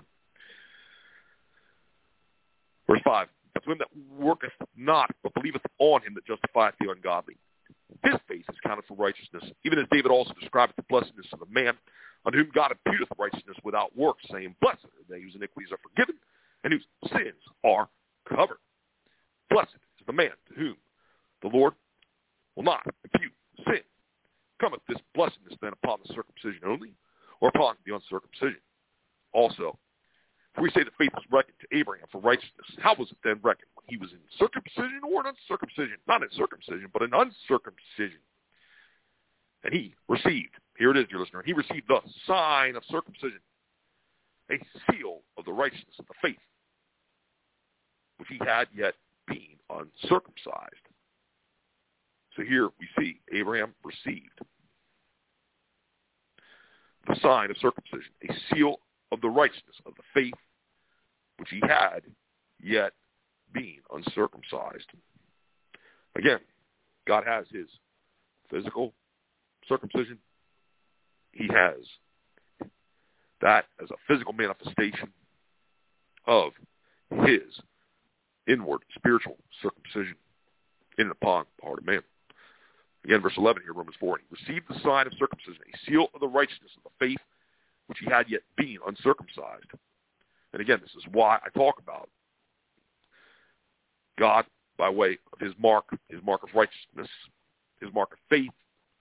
Verse five. But to him that worketh not, but believeth on him that justifieth the ungodly, his faith is counted for righteousness, even as David also describeth the blessedness of a man unto whom God imputeth righteousness without works, saying, Blessed are they whose iniquities are forgiven, and whose sins are covered. Blessed is the man to whom the Lord will not impute sin. Cometh this blessedness then upon the circumcision only, or upon the uncircumcision also? For we say that faith was reckoned to Abraham for righteousness. How was it then reckoned? When he was in circumcision or in uncircumcision? Not in circumcision, but in uncircumcision. And he received, here it is, dear listener, he received the sign of circumcision, a seal of the righteousness of the faith, which he had yet been uncircumcised. So here we see Abraham received the sign of circumcision, a seal of the righteousness of the faith, which he had yet been uncircumcised. Again, God has his physical circumcision. He has that as a physical manifestation of his inward spiritual circumcision in and upon the heart of man. Again, verse eleven here, Romans four, and he received the sign of circumcision, a seal of the righteousness of the faith, which he had yet been uncircumcised. And again, this is why I talk about God by way of his mark, his mark of righteousness, his mark of faith,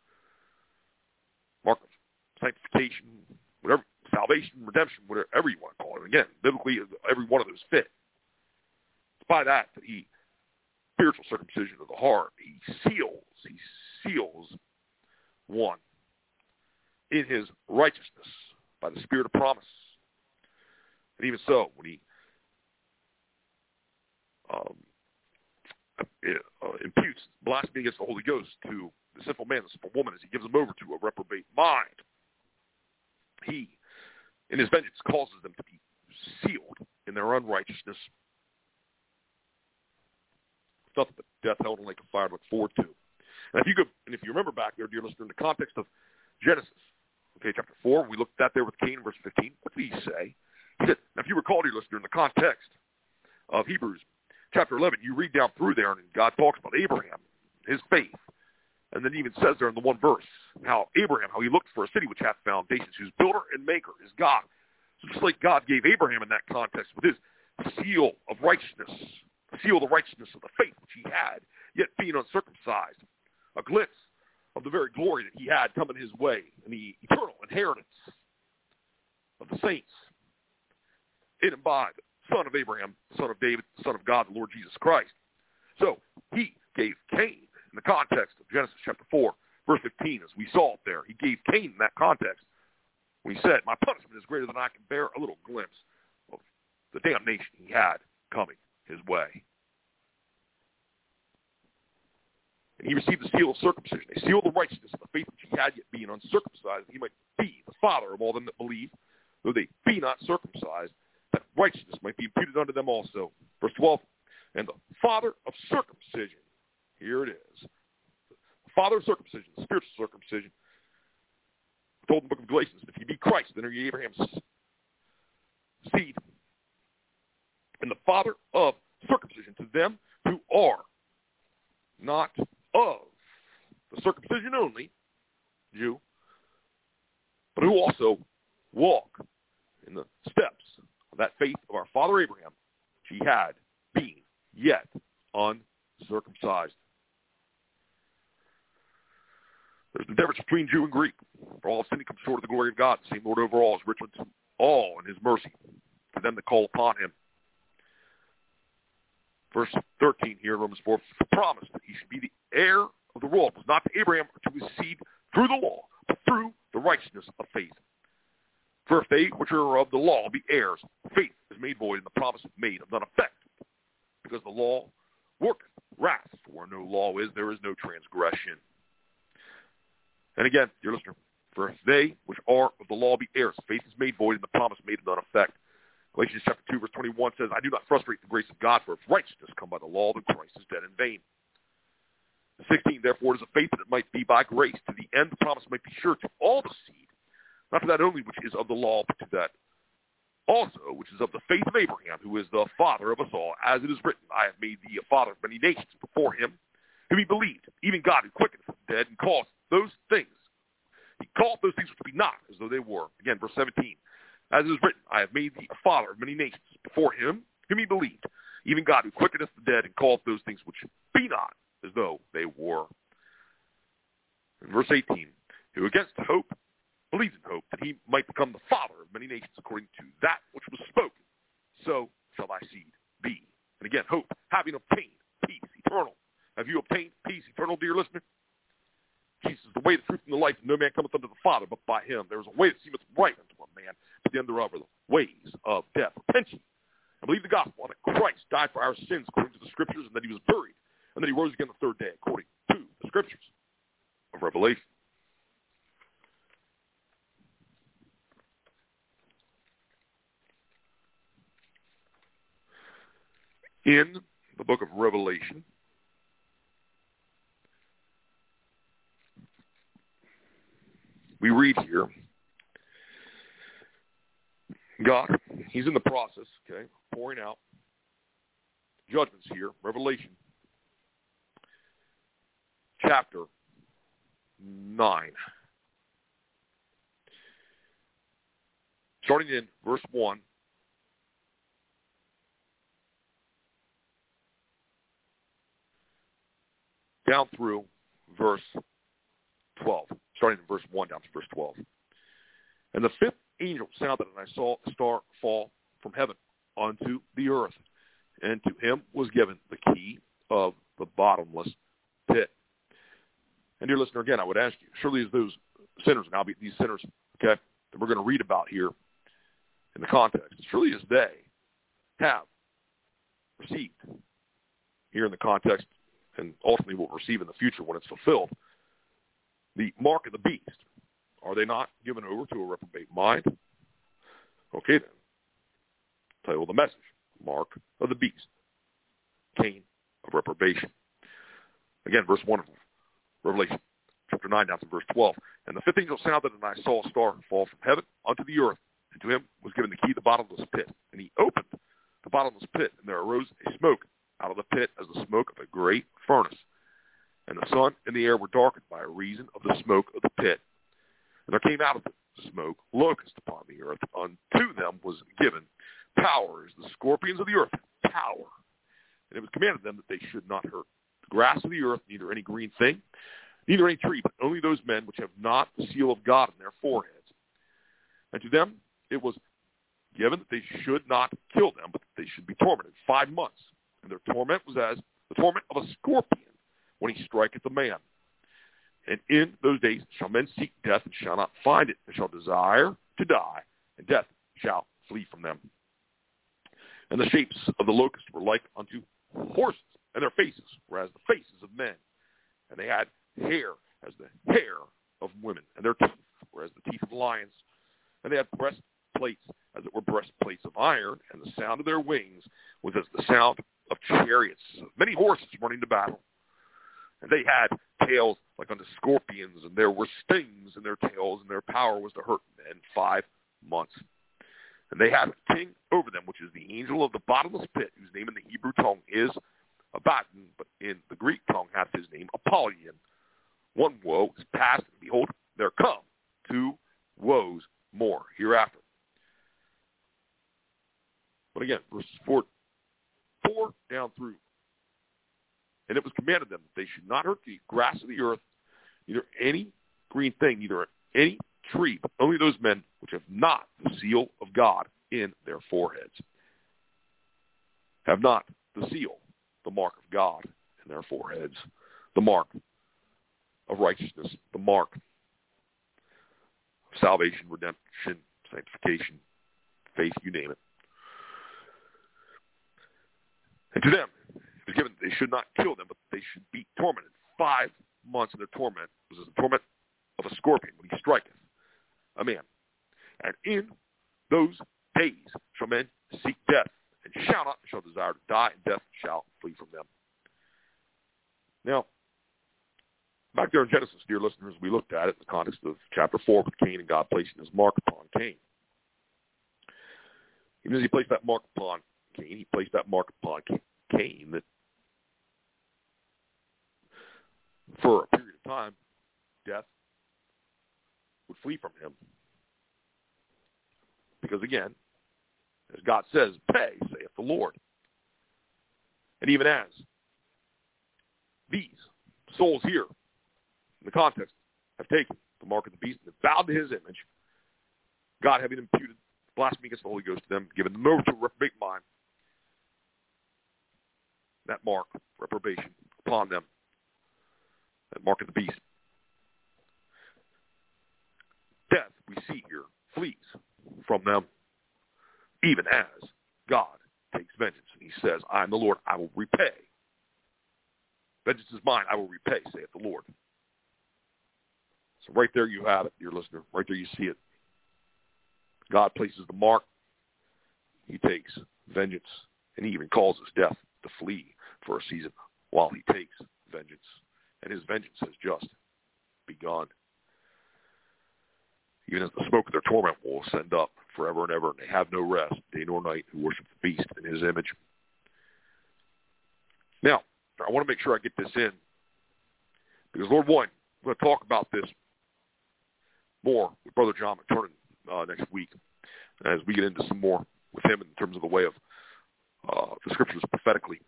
mark of sanctification, whatever, salvation, redemption, whatever you want to call it. Again, biblically, every one of those fit. It's by that that he, spiritual circumcision of the heart, he seals, he seals one in his righteousness by the Spirit of promise. And even so, when he um, uh, imputes blasphemy against the Holy Ghost to the sinful man, the sinful woman, as he gives them over to a reprobate mind, he, in his vengeance, causes them to be sealed in their unrighteousness nothing but death, hell, and lake of fire to look forward to. And if you go, and if you remember back there, dear listener, in the context of Genesis, okay, chapter four, we looked at there with Cain, verse fifteen. What did he say? He said, now if you recall, dear listener, in the context of Hebrews chapter eleven, you read down through there, and God talks about Abraham, his faith. And then he even says there in the one verse, how Abraham, how he looked for a city which hath foundations, whose builder and maker is God. So just like God gave Abraham in that context with his seal of righteousness, seal of the righteousness of the faith which he had, yet being uncircumcised, a glimpse of the very glory that he had coming his way, and the eternal inheritance of the saints in and by the son of Abraham, the son of David, the son of God, the Lord Jesus Christ. So he gave Cain, in the context of Genesis chapter four, verse fifteen, as we saw it there, he gave Cain in that context when he said, my punishment is greater than I can bear, a little glimpse of the damnation he had coming his way. And he received the seal of circumcision, a seal of the righteousness of the faith which he had, yet being uncircumcised, that he might be the father of all them that believe, though they be not circumcised, that righteousness might be imputed unto them also. Verse twelve, and the father of circumcision, here it is, the father of circumcision, the spiritual circumcision, told in the book of Galatians, if you be Christ, then are you Abraham's seed, and the father of circumcision to them who are not of the circumcision only, Jew, but who also walk in the steps of that faith of our father Abraham, which he had, being yet uncircumcised. There's the difference between Jew and Greek. For all sin comes short of the glory of God. The same Lord over all is rich unto all in his mercy to them that call upon him. Verse thirteen here in Romans four, promised that he should be the heir of the world, was not to Abraham or to his seed through the law, but through the righteousness of faith. For if they which are of the law be heirs, faith is made void, and the promise is made of none effect, because the law worketh wrath. For where no law is, there is no transgression. And again, dear listener, for if they which are of the law be heirs, faith is made void, and the promise made of none effect. Galatians chapter two, verse twenty-one says, I do not frustrate the grace of God, for if righteousness come by the law, then Christ is dead in vain. sixteen, therefore it is a faith that it might be by grace, to the end the promise might be sure to all the seed, not to that only which is of the law, but to that also which is of the faith of Abraham, who is the father of us all. As it is written, I have made thee a father of many nations before him, whom he believed, even God who quickeneth the dead, and caused those things, he called those things which be not as though they were. Again, verse seventeen, as it is written, I have made thee a father of many nations before him, whom he believed, even God who quickeneth the dead, and called those things which be not as though they were. In verse eighteen, who against hope believed in hope, that he might become the father of many nations, according to that which was spoken, so shall thy seed be. And again, hope, having obtained peace eternal. Have you obtained peace eternal, dear listener? Jesus is the way, the truth, and the life, and no man cometh unto the Father but by him. There is a way that seemeth right unto a man, but the end thereof are the ways of death. Repent ye, and believe the gospel, that Christ died for our sins according to the Scriptures, and that he was buried, and that he rose again the third day according to the Scriptures of Revelation. In the book of Revelation, we read here, God, he's in the process, okay, pouring out judgments here. Revelation chapter nine. Starting in verse one, down through verse twelve. Starting in verse one down to verse twelve. And the fifth angel sounded, and I saw a star fall from heaven unto the earth, and to him was given the key of the bottomless pit. And dear listener, again, I would ask you, surely as those sinners, and I'll be these sinners, okay, that we're going to read about here in the context, surely as they have received here in the context, and ultimately will receive in the future when it's fulfilled, the mark of the beast, are they not given over to a reprobate mind? Okay then. Title of the message, Mark of the Beast, Cain of reprobation. Again, verse one of Revelation chapter nine down to verse twelve. And the fifth angel sounded, and I saw a star fall from heaven unto the earth, and to him was given the key of the bottomless pit. And he opened the bottomless pit, and there arose a smoke out of the pit as the smoke of a great furnace. And the sun and the air were darkened by reason of the smoke of the pit. And there came out of the smoke locusts upon the earth. Unto them was given power as the scorpions of the earth, power. And it was commanded them that they should not hurt the grass of the earth, neither any green thing, neither any tree, but only those men which have not the seal of God in their foreheads. And to them it was given that they should not kill them, but that they should be tormented five months. And their torment was as the torment of a scorpion when he striketh a man. And in those days shall men seek death, and shall not find it, and shall desire to die, and death shall flee from them. And the shapes of the locusts were like unto horses, and their faces were as the faces of men. And they had hair as the hair of women, and their teeth were as the teeth of lions. And they had breastplates as it were breastplates of iron, and the sound of their wings was as the sound of chariots, of many horses running to battle. And they had tails like unto scorpions, and there were stings in their tails, and their power was to hurt men five months. And they had a king over them, which is the angel of the bottomless pit, whose name in the Hebrew tongue is Abaddon, but in the Greek tongue hath his name Apollyon. One woe is past, and behold, there come two woes more hereafter. But again, verses four, four down through. And it was commanded them that they should not hurt the grass of the earth, neither any green thing, neither any tree, but only those men which have not the seal of God in their foreheads. Have not the seal, the mark of God in their foreheads, the mark of righteousness, the mark of salvation, redemption, sanctification, faith, you name it. And to them it was given that they should not kill them, but they should be tormented. Five months of their torment was as the torment of a scorpion when he striketh a man. And in those days shall men seek death, and shall not, shall desire to die, and death shall flee from them. Now, back there in Genesis, dear listeners, we looked at it in the context of chapter four with Cain and God placing his mark upon Cain. Even as he placed that mark upon Cain, he placed that mark upon Cain that for a period of time, death would flee from him. Because again, as God says, pay, saith the Lord. And even as these souls here, in the context, have taken the mark of the beast and have bowed to his image, God having imputed blasphemy against the Holy Ghost to them, given them over to a reprobate mind, that mark, reprobation, upon them, that mark of the beast. Death, we see here, flees from them, even as God takes vengeance. And he says, I am the Lord, I will repay. Vengeance is mine, I will repay, saith the Lord. So right there you have it, dear listener. Right there you see it. God places the mark. He takes vengeance. And he even causes death to flee for a season while he takes vengeance. And his vengeance has just begun. Even as the smoke of their torment will ascend up forever and ever, and they have no rest, day nor night, who worship the beast in his image. Now, I want to make sure I get this in, because Lord willing, we're going to talk about this more with Brother John McTurnan uh, next week, as we get into some more with him in terms of the way of uh, the scriptures prophetically.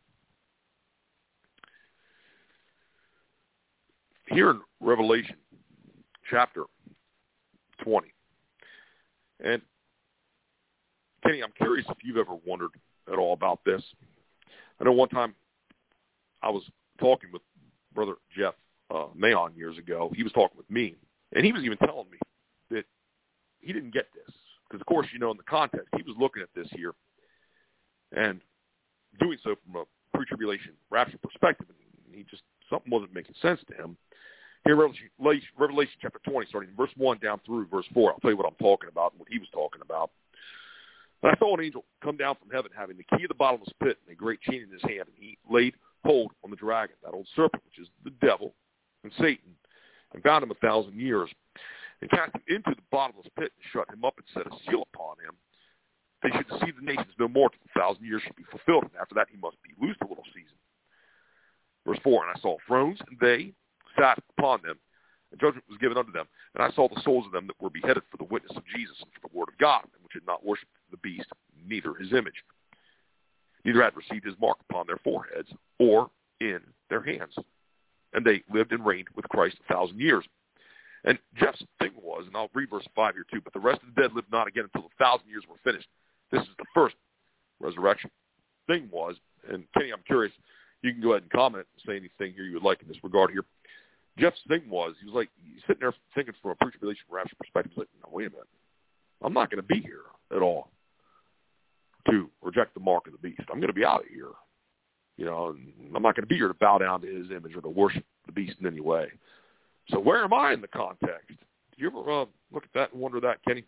Here in Revelation chapter twenty, and Kenny, I'm curious if you've ever wondered at all about this. I know one time I was talking with Brother Jeff uh, Mayon years ago. He was talking with me, and he was even telling me that he didn't get this. Because, of course, you know, in the context, he was looking at this here and doing so from a pre-tribulation rapture perspective. And he just, something wasn't making sense to him. Here in Revelation, Revelation chapter twenty, starting in verse one down through verse four, I'll tell you what I'm talking about and what he was talking about. And I saw an angel come down from heaven, having the key of the bottomless pit and a great chain in his hand, and he laid hold on the dragon, that old serpent, which is the devil and Satan, and bound him a thousand years, and cast him into the bottomless pit, and shut him up, and set a seal upon him. They should deceive the nations no more till the thousand years should be fulfilled, and after that he must be loosed a little season. Verse four, and I saw thrones, and they sat upon them, and judgment was given unto them. And I saw the souls of them that were beheaded for the witness of Jesus and for the word of God, and which had not worshipped the beast, neither his image, neither had received his mark upon their foreheads or in their hands. And they lived and reigned with Christ a thousand years. And Jeff's thing was, and I'll read verse five here too, but the rest of the dead lived not again until the thousand years were finished. This is the first resurrection. Thing was, and Kenny, I'm curious, you can go ahead and comment and say anything here you would like in this regard here. Jeff's thing was, he was like, he's sitting there thinking from a pre-tribulation rapture perspective, he's like, no, wait a minute. I'm not going to be here at all to reject the mark of the beast. I'm going to be out of here. You know, and I'm not going to be here to bow down to his image or to worship the beast in any way. So where am I in the context? Do you ever uh, look at that and wonder that, Kenny?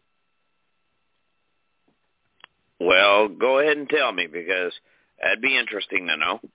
Well, go ahead and tell me, because that'd be interesting to know.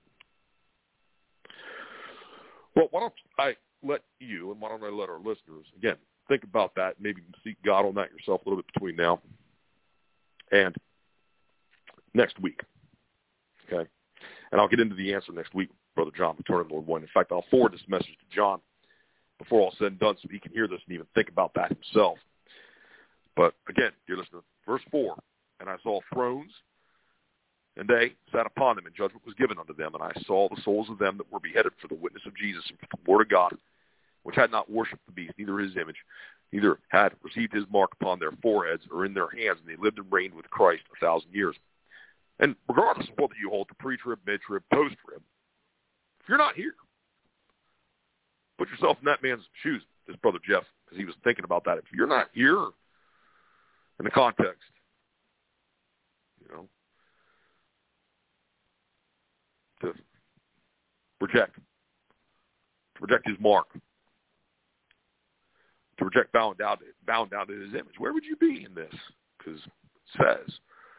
Well, why don't I let you, and why don't I let our listeners, again, think about that, maybe seek God on that yourself a little bit between now and next week, okay? And I'll get into the answer next week, Brother John McTurnan, Lord willing. In fact, I'll forward this message to John before all said and done so he can hear this and even think about that himself. But again, dear listener, verse four, and I saw thrones, and they sat upon them, and judgment was given unto them. And I saw the souls of them that were beheaded for the witness of Jesus and for the word of God, which had not worshipped the beast, neither his image, neither had received his mark upon their foreheads or in their hands, and they lived and reigned with Christ a thousand years. And regardless of whether you hold to pre-trib, mid-trib, post-trib, if you're not here, put yourself in that man's shoes, his brother Jeff, because he was thinking about that. If you're not here in the context, you know, to reject, to reject his mark, to reject bound down, bound down to his image, where would you be in this? Because it says,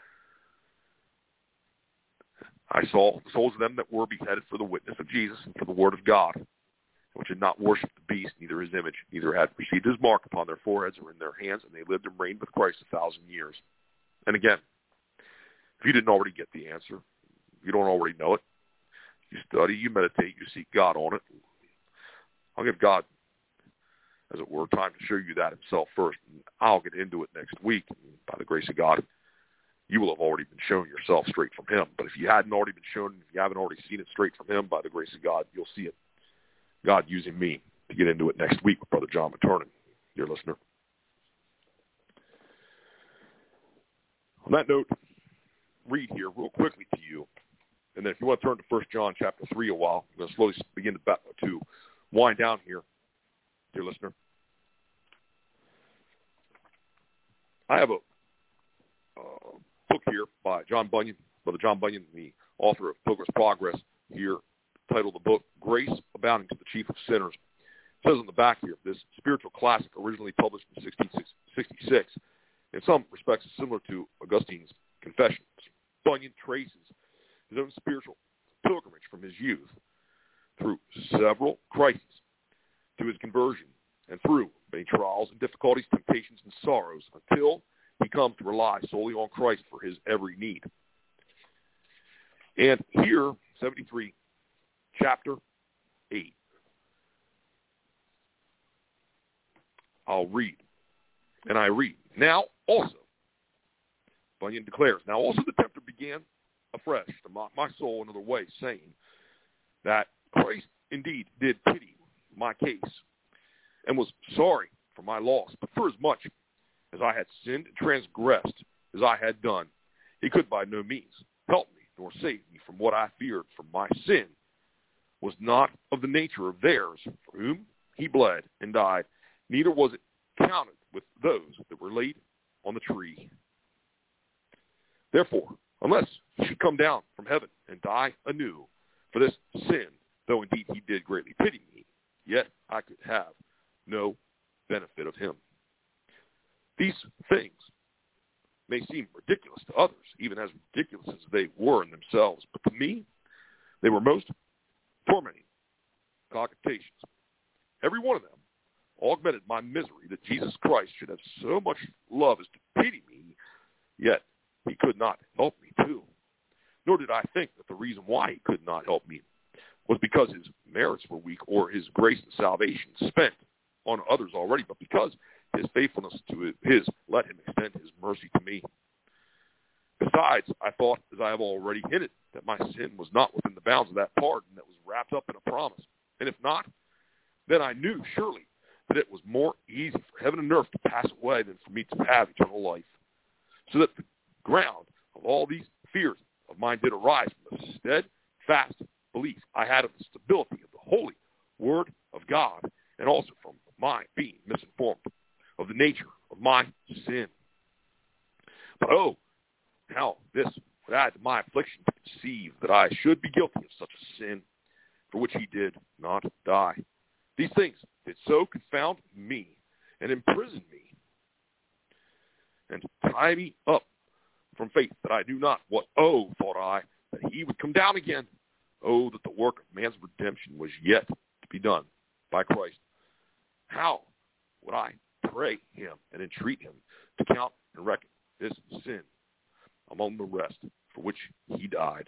I saw the souls of them that were beheaded for the witness of Jesus and for the word of God, which had not worshipped the beast, neither his image, neither had received his mark upon their foreheads or in their hands, and they lived and reigned with Christ a thousand years. And again, if you didn't already get the answer, if you don't already know it, you study, you meditate, you seek God on it. I'll give God, as it were, time to show you that himself first, and I'll get into it next week. And by the grace of God, you will have already been shown yourself straight from him. But if you hadn't already been shown, if you haven't already seen it straight from him, by the grace of God, you'll see it. God using me to get into it next week with Brother John McTurnan, dear listener. On that note, read here real quickly to you, and then if you want to turn to First John chapter three a while, I'm going to slowly begin to, to wind down here, dear listener. I have a uh, book here by John Bunyan, Brother John Bunyan, the author of Pilgrim's Progress, here, titled the book, Grace Abounding to the Chief of Sinners. It says on the back here, this spiritual classic originally published in sixteen sixty-six, in some respects similar to Augustine's Confessions. Bunyan traces his own spiritual pilgrimage from his youth through several crises to his conversion and through many trials and difficulties, temptations, and sorrows until he comes to rely solely on Christ for his every need. And here, seventy-three, chapter eight. I'll read. And I read. Now also, Bunyan declares, now also the tempter began afresh to mock my soul another way, saying that Christ indeed did pity my case and was sorry for my loss. But for as much as I had sinned and transgressed as I had done, he could by no means help me nor save me from what I feared, for my sin was not of the nature of theirs, for whom he bled and died, neither was it counted with those that were laid on the tree. Therefore, unless he should come down from heaven and die anew for this sin, though indeed he did greatly pity me, yet I could have no benefit of him. These things may seem ridiculous to others, even as ridiculous as they were in themselves, but to me they were most tormenting cogitations. Every one of them augmented my misery that Jesus Christ should have so much love as to pity me, yet he could not help me too. Nor did I think that the reason why he could not help me was because his merits were weak or his grace and salvation spent on others already, but because his faithfulness to his let him extend his mercy to me. Besides, I thought, as I have already hinted, that my sin was not within the bounds of that pardon that was wrapped up in a promise. And if not, then I knew surely that it was more easy for heaven and earth to pass away than for me to have eternal life. So that the ground of all these fears of mine did arise from the steadfast belief I had of the stability of the holy word of God, and also from my being misinformed of the nature of my sin. But oh, how this would add to my affliction to conceive that I should be guilty of such a sin, for which he did not die. These things did so confound me and imprison me, and tie me up from faith that I knew not what, oh, thought I, that he would come down again. Oh, that the work of man's redemption was yet to be done by Christ. How would I pray him and entreat him to count and reckon this sin among the rest for which he died?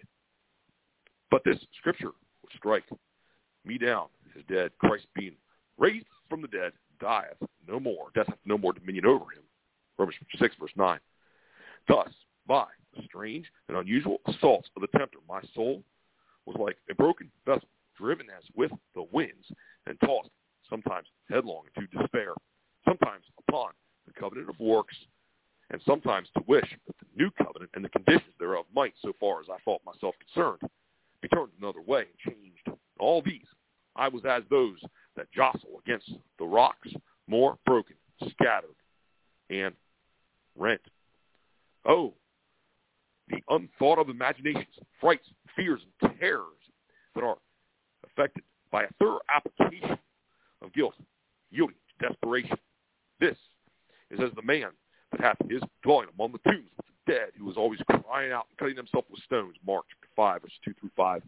But this scripture would strike me down as dead. Christ being raised from the dead dieth no more. Death hath no more dominion over him. Romans six, verse nine. Thus, by the strange and unusual assaults of the tempter, my soul was like a broken vessel, driven as with the winds, and tossed sometimes headlong into despair, sometimes upon the covenant of works, and sometimes to wish that the new covenant and the conditions thereof might, so far as I thought myself concerned, be turned another way and changed. In all these, I was as those that jostle against the rocks, more broken, scattered, and rent. Oh, the unthought of imaginations, frights, fears, and terrors that are affected by a thorough application of guilt, yielding to desperation. This is as the man that hath his dwelling among the tombs with the dead, who is always crying out and cutting himself with stones. Mark chapter five, verses two through five.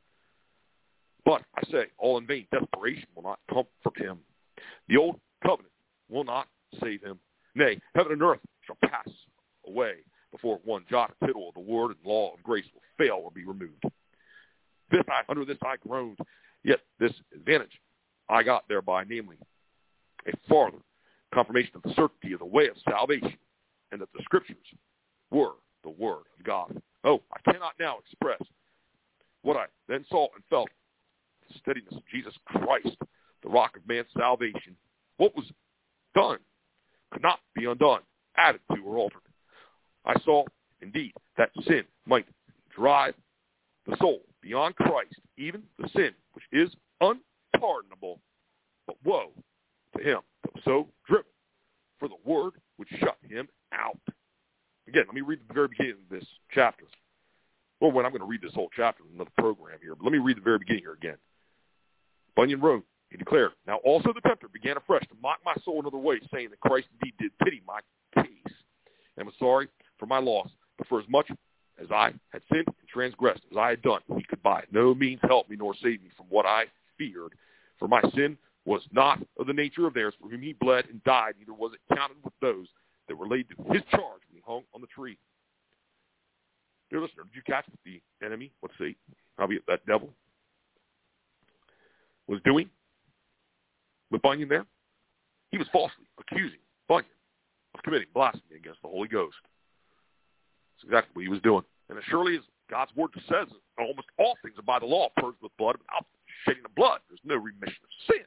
But I say, all in vain, desperation will not comfort him. The old covenant will not save him. Nay, heaven and earth shall pass away before one jot or tittle of the word and law of grace will fail or be removed. This I, under this I groaned, yet this advantage I got thereby, namely, a farther confirmation of the certainty of the way of salvation, and that the scriptures were the word of God. Oh, I cannot now express what I then saw and felt. The steadiness of Jesus Christ, the rock of man's salvation. What was done could not be undone, added to, or altered. I saw, indeed, that sin might drive the soul beyond Christ, even the sin which is unpardonable. But woe to him that was so driven, for the word would shut him out. Again, let me read the very beginning of this chapter. Well, when I'm going to read this whole chapter in another program here, but let me read the very beginning here again. Bunyan wrote, he declared, now also the tempter began afresh to mock my soul another way, saying that Christ indeed did pity my case, and was sorry for my loss, but for as much as I had sinned and transgressed as I had done, he could by no means help me nor save me from what I feared. For my sin was not of the nature of theirs, for whom he bled and died, neither was it counted with those that were laid to his charge when he hung on the tree. Dear listener, did you catch what the enemy, let's see, probably that devil, was doing with Bunyan there? He was falsely accusing Bunyan of committing blasphemy against the Holy Ghost. That's exactly what he was doing. And as surely as God's word says, almost all things are by the law, purged with blood. Without shedding of blood, there's no remission of sin.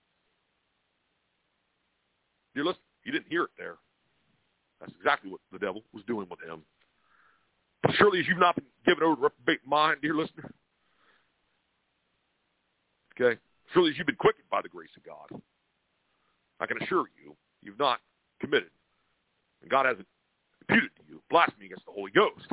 Dear listener, you didn't hear it there. That's exactly what the devil was doing with him. But surely as you've not been given over to reprobate mind, dear listener, okay, surely as you've been quickened by the grace of God, I can assure you, you've not committed, and God hasn't imputed to you blasphemy against the Holy Ghost.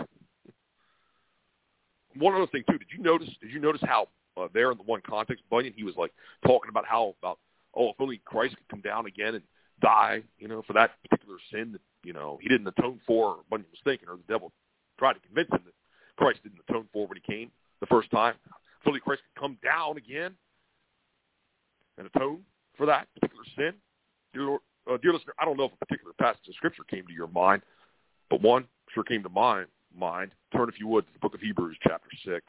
One other thing too, did you notice? Did you notice how uh, there in the one context, Bunyan, he was like talking about how about oh, if only Christ could come down again and die, you know, for that particular sin that you know he didn't atone for. Or Bunyan was thinking, or the devil tried to convince him that Christ didn't atone for when he came the first time. fully Christ could come down again and atone for that particular sin. Dear, Lord, uh, dear listener, I don't know if a particular passage of Scripture came to your mind, but one sure came to my mind. Turn, if you would, to the book of Hebrews, chapter six.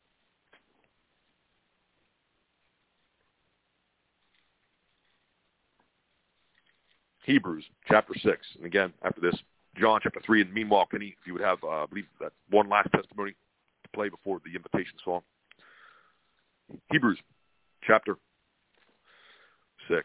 Hebrews, chapter six. And again, after this, John, chapter three. And meanwhile, Kenny, if you would have, uh, I believe, that one last testimony to play before the invitation song. Hebrews, chapter six.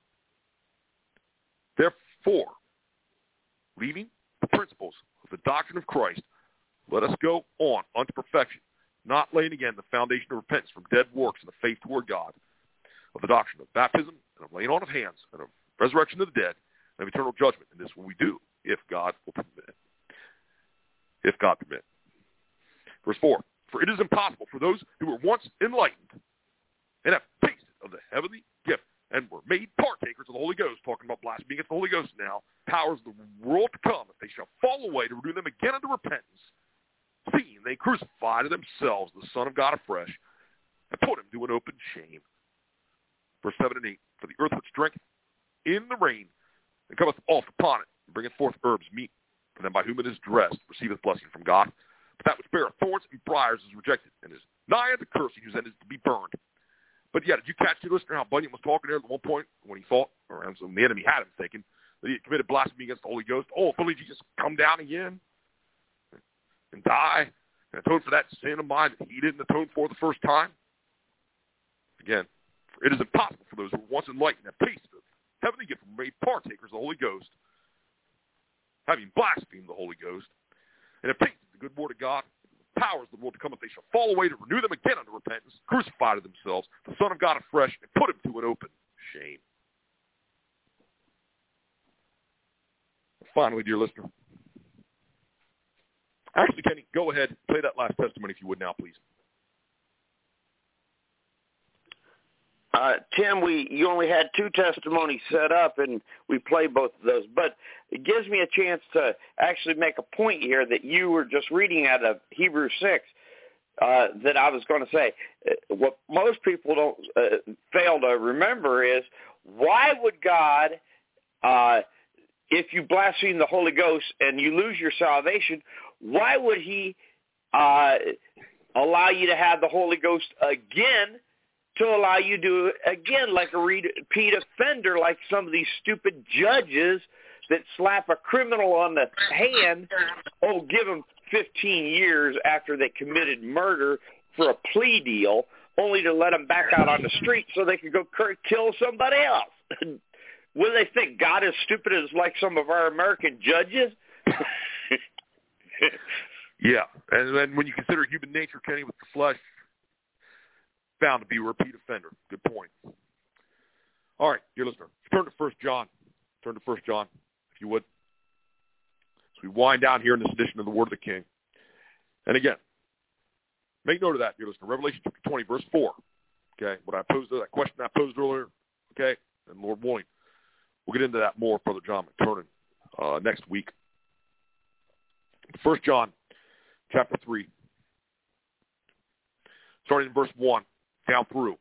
Therefore, leaving the principles of the doctrine of Christ, let us go on unto perfection, not laying again the foundation of repentance from dead works and the faith toward God, of the doctrine of baptism, and of laying on of hands, and of resurrection of the dead, and of eternal judgment. And this will we do, if God will permit. If God permit. Verse four, for it is impossible for those who were once enlightened and have tasted of the heavenly gift and were made partakers of the Holy Ghost, talking about blaspheming against the Holy Ghost now, powers of the world to come, if they shall fall away, to renew them again unto repentance, seeing they crucify to themselves the Son of God afresh, and put him to an open shame. Verse seven and eight, for the earth which drinketh in the rain, and cometh oft upon it, and bringeth forth herbs meet, for them by whom it is dressed receiveth blessing from God. But that which beareth thorns and briars is rejected, and is nigh unto cursing, whose end is to be burned. But yeah, did you catch, the listener, how Bunyan was talking there at one point when he thought, or when the enemy had him thinking, that he had committed blasphemy against the Holy Ghost? Oh, if only Jesus come down again and die and atone for that sin of mine that he didn't atone for the first time. Again, for it is impossible for those who were once enlightened and have tasted of heavenly gift and made partakers of the Holy Ghost, having blasphemed the Holy Ghost, and have tasted the good word of God, powers of the world to come, if they shall fall away, to renew them again unto repentance, crucify to themselves the Son of God afresh, and put him to an open shame. Finally, dear listener, actually, Kenny, go ahead, play that last testimony if you would now, please. Uh, Tim, we you only had two testimonies set up, and we played both of those. But it gives me a chance to actually make a point here that you were just reading out of Hebrews six uh, that I was going to say. What most people don't uh, fail to remember is, why would God, uh, if you blaspheme the Holy Ghost and you lose your salvation, why would he uh, allow you to have the Holy Ghost again, to allow you to, again, like a repeat offender, like some of these stupid judges that slap a criminal on the hand, oh, give them fifteen years after they committed murder for a plea deal, only to let them back out on the street so they could go kill somebody else. What do they think? God is stupid as like some of our American judges? Yeah, and then when you consider human nature, Kenny, with the flesh, found to be a repeat offender. Good point. All right, dear listener, turn to First John. Turn to First John, if you would. As we wind down here in this edition of the Word of the King. And again, make note of that, dear listener. Revelation chapter twenty, verse four. Okay, what I posed, that question I posed earlier. Okay, and Lord willing, we'll get into that more, Brother John McTurnan, uh, next week. First John, chapter three, starting in verse one. Down through.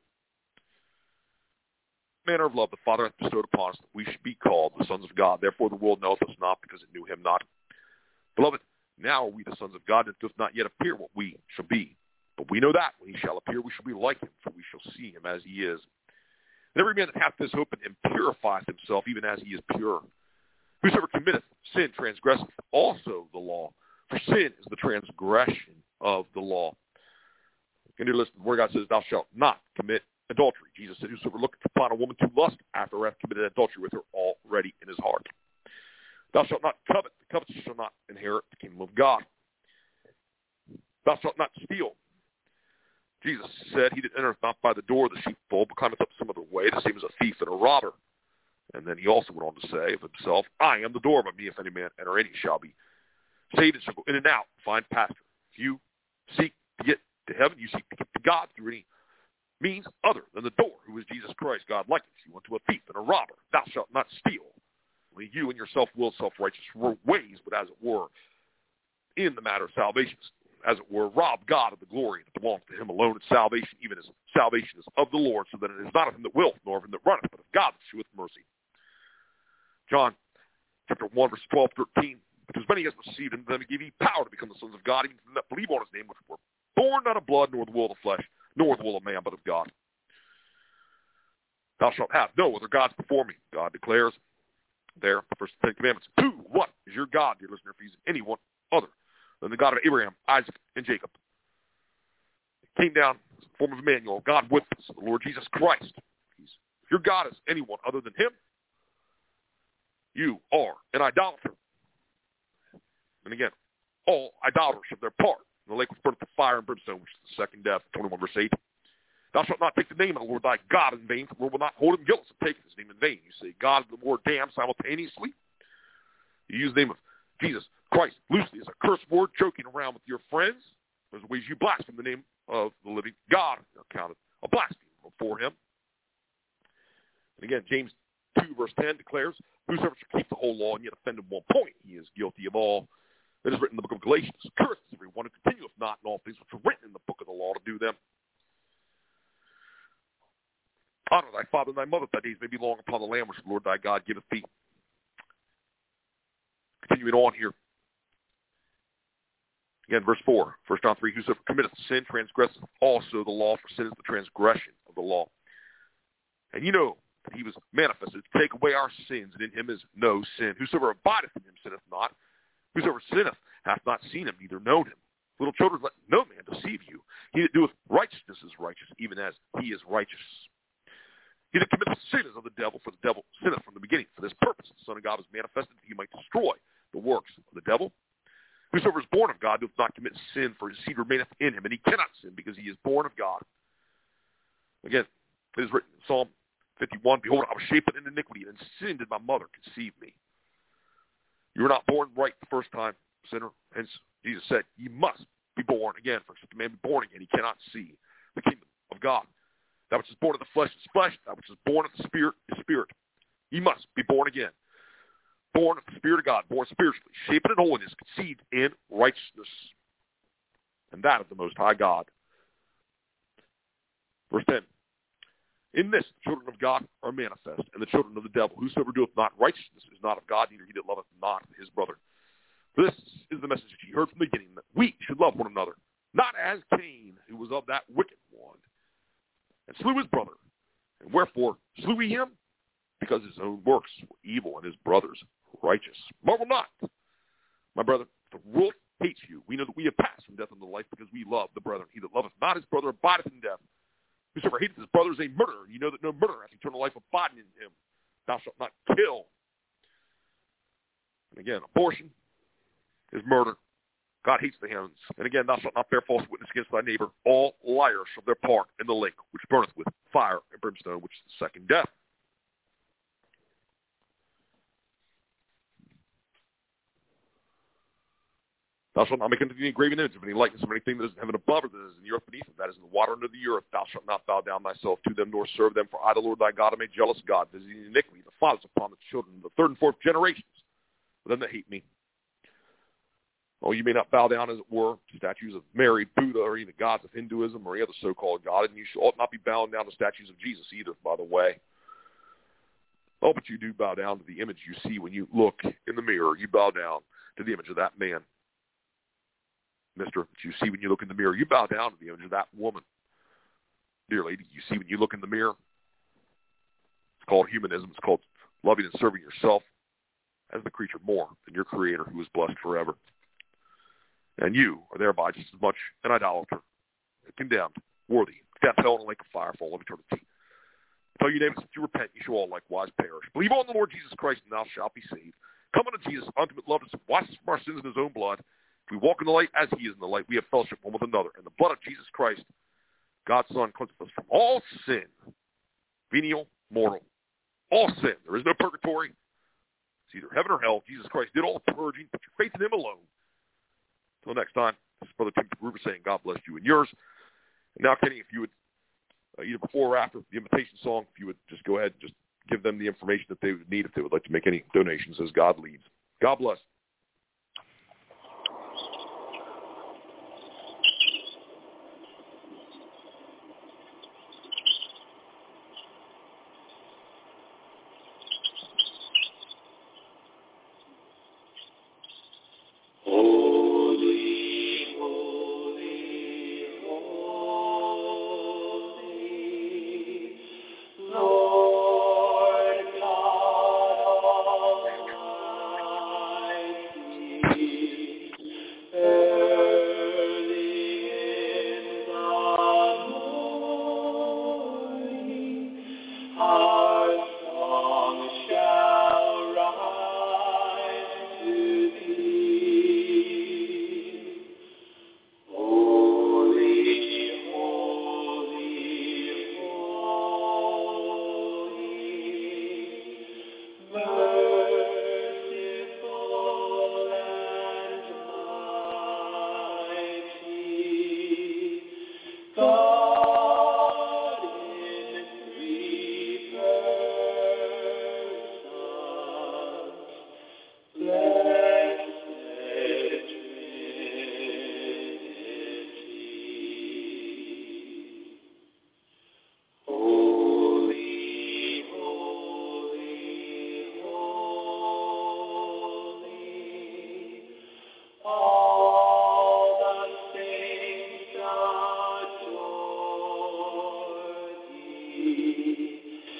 Manner of love the Father hath bestowed upon us, that we should be called the sons of God. Therefore the world knoweth us not, because it knew him not. Beloved, now are we the sons of God, and it doth not yet appear what we shall be. But we know that when he shall appear, we shall be like him, for we shall see him as he is. And every man that hath this hope in him purifieth himself, even as he is pure. Whosoever committeth sin transgresseth also the law, for sin is the transgression of the law. And dear listen, where God says, thou shalt not commit adultery. Jesus said, whosoever looketh upon a woman to lust after her hath committed adultery with her already in his heart. Thou shalt not covet. The covetous shall not inherit the kingdom of God. Thou shalt not steal. Jesus said, he that entereth not by the door of the sheepfold, but climbeth up some other way, the same as a thief and a robber. And then he also went on to say of himself, I am the door, by me if any man enter in, he shall be saved and shall go in and out, find pasture. If you seek to get to heaven, you seek to get to God through any means other than the door, who is Jesus Christ. God likens you unto a thief and a robber. Thou shalt not steal. Only you and your self-willed, self-righteous ways, but as it were, in the matter of salvation, as it were, rob God of the glory that belongs to him alone in salvation, even as salvation is of the Lord, so that it is not of him that willeth, nor of him that runneth, but of God that sheweth mercy. John chapter one, verse twelve, thirteen. But as many as received him, them he gave ye power to become the sons of God, even to them that believe on his name, which were born not of blood, nor the will of the flesh, nor the will of man, but of God. Thou shalt have no other gods before me, God declares there, the first Ten Commandments. Who, what is your God, dear listener, if he's anyone other than the God of Abraham, Isaac, and Jacob? It came down in the form of Emmanuel, God with us, the Lord Jesus Christ. He's, if your God is anyone other than him, you are an idolater. And again, all idolaters have their part in the lake which burneth with fire and brimstone, which is the second death, twenty-one verse eight. Thou shalt not take the name of the Lord thy God in vain, for the Lord will not hold him guiltless of taking his name in vain. You say God and the Lord damn simultaneously. You use the name of Jesus Christ loosely as a curse word, joking around with your friends. There's ways you blaspheme the name of the living God. You're counted a blasphemy before him. And again, James two verse ten declares, whosoever shall keep the whole law and yet offend in one point, he is guilty of all that is written in the book of Galatians. Cursed is every one who continueth not in all things which are written in the book of the law to do them. Honor thy father and thy mother, that thy days may be long upon the land which the Lord thy God giveth thee. Continuing on here. Again, verse four, First John three, whosoever committeth sin transgresseth also the law, for sin is the transgression of the law. And you know that he was manifested to take away our sins, and in him is no sin. Whosoever abideth in him sinneth not. Whosoever sinneth hath not seen him, neither known him. Little children, let no man deceive you. He that doeth righteousness is righteous, even as he is righteous. He that committeth sin is of the devil, for the devil sinneth from the beginning. For this purpose the Son of God was manifested, that he might destroy the works of the devil. Whosoever is born of God doth not commit sin, for his seed remaineth in him, and he cannot sin, because he is born of God. Again, it is written in Psalm fifty-one, behold, I was shapen in iniquity, and in sin did my mother conceive me. You were not born right the first time, sinner. Hence, Jesus said, ye must be born again. For such a man be born again, he cannot see the kingdom of God. That which is born of the flesh is flesh. That which is born of the Spirit is spirit. Ye must be born again. Born of the Spirit of God, born spiritually, shapen in holiness, conceived in righteousness, and that of the Most High God. Verse ten. In this the children of God are manifest, and the children of the devil. Whosoever doeth not righteousness is not of God, neither he that loveth not his brother. For this is the message that ye heard from the beginning, that we should love one another, not as Cain, who was of that wicked one, and slew his brother. And wherefore slew he him? Because his own works were evil, and his brother's righteous. Marvel not, my brother, if the world hates you. We know that we have passed from death unto life, because we love the brethren. He that loveth not his brother abideth in death. Whosoever hateth his brother is a murderer. You know that no murderer hath eternal life abiding in him. Thou shalt not kill. And again, abortion is murder. God hates the hands. And again, thou shalt not bear false witness against thy neighbor. All liars shall bear part in the lake, which burneth with fire and brimstone, which is the second death. Thou shalt not make unto thee any graven image of any likeness of anything that is in heaven above, or that is in the earth beneath, and that is in the water under the earth. Thou shalt not bow down thyself to them, nor serve them, for I, the Lord thy God, am a jealous God, visiting iniquity, the fathers upon the children, the third and fourth generations, of them that hate me. Oh, you may not bow down, as it were, to statues of Mary, Buddha, or even the gods of Hinduism, or any other so-called god, and you ought not be bowing down to statues of Jesus either, by the way. Oh, but you do bow down to the image you see when you look in the mirror. You bow down to the image of that man, mister, that you see when you look in the mirror. You bow down to the image of that woman, dear lady, you see when you look in the mirror. It's called humanism. It's called loving and serving yourself as the creature more than your creator, who is blessed forever. And you are thereby just as much an idolater, condemned, worthy, death, hell, and a lake of fire for all of eternity. Tell you, neighbors, if you repent, you shall all likewise perish. Believe on the Lord Jesus Christ, and thou shalt be saved. Come unto Jesus, ultimate love, to wash us from our sins in his own blood. If we walk in the light as he is in the light, we have fellowship one with another. And the blood of Jesus Christ, God's Son, cleanseth us from all sin, venial, mortal. All sin. There is no purgatory. It's either heaven or hell. Jesus Christ did all the purging. Put your faith in him alone. Until next time, this is Brother Timothy Gruber saying, God bless you and yours. And now, Kenny, if you would, uh, either before or after the invitation song, if you would just go ahead and just give them the information that they would need if they would like to make any donations as God leads. God bless. God in three persons, blessed Trinity. Holy, holy, holy, all the saints adore thee,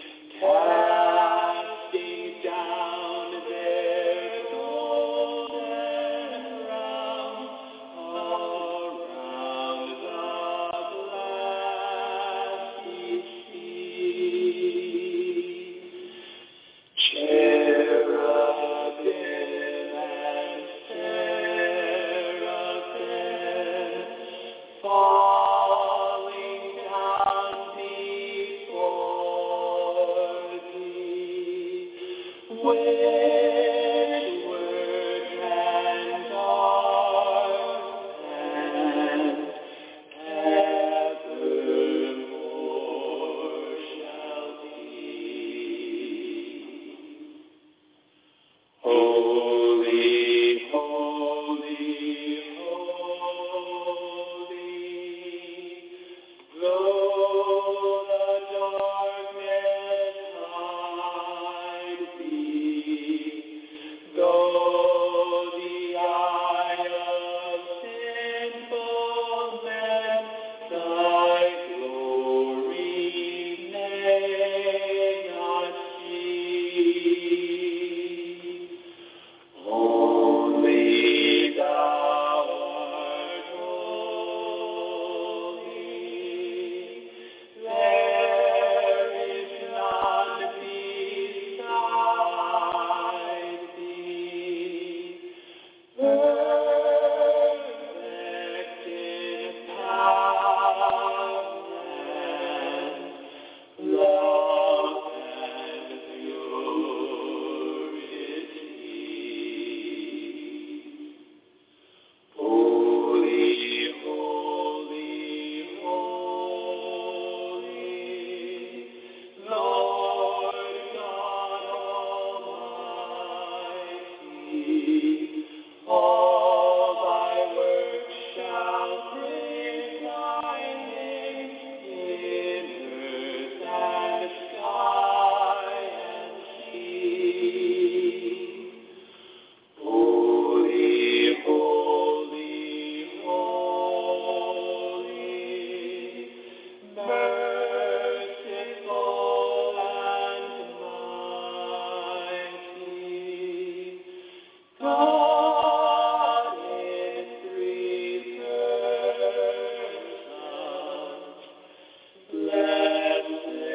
casting down their golden crowns around the glassy sea. Cherubim and seraphim falling down before thee, windward and north and evermore shall be. Holy, holy, holy, though the darkness hide thee, though the eye of sinful men thy glory may not see. Only thou art holy, there is none beside thee, perfect in power and love and purity. Holy, holy, holy, Lord God Almighty, all thy works shall praise thy name in earth and sky and sea. Holy, holy, holy, merciful and mighty, God in three persons, blessed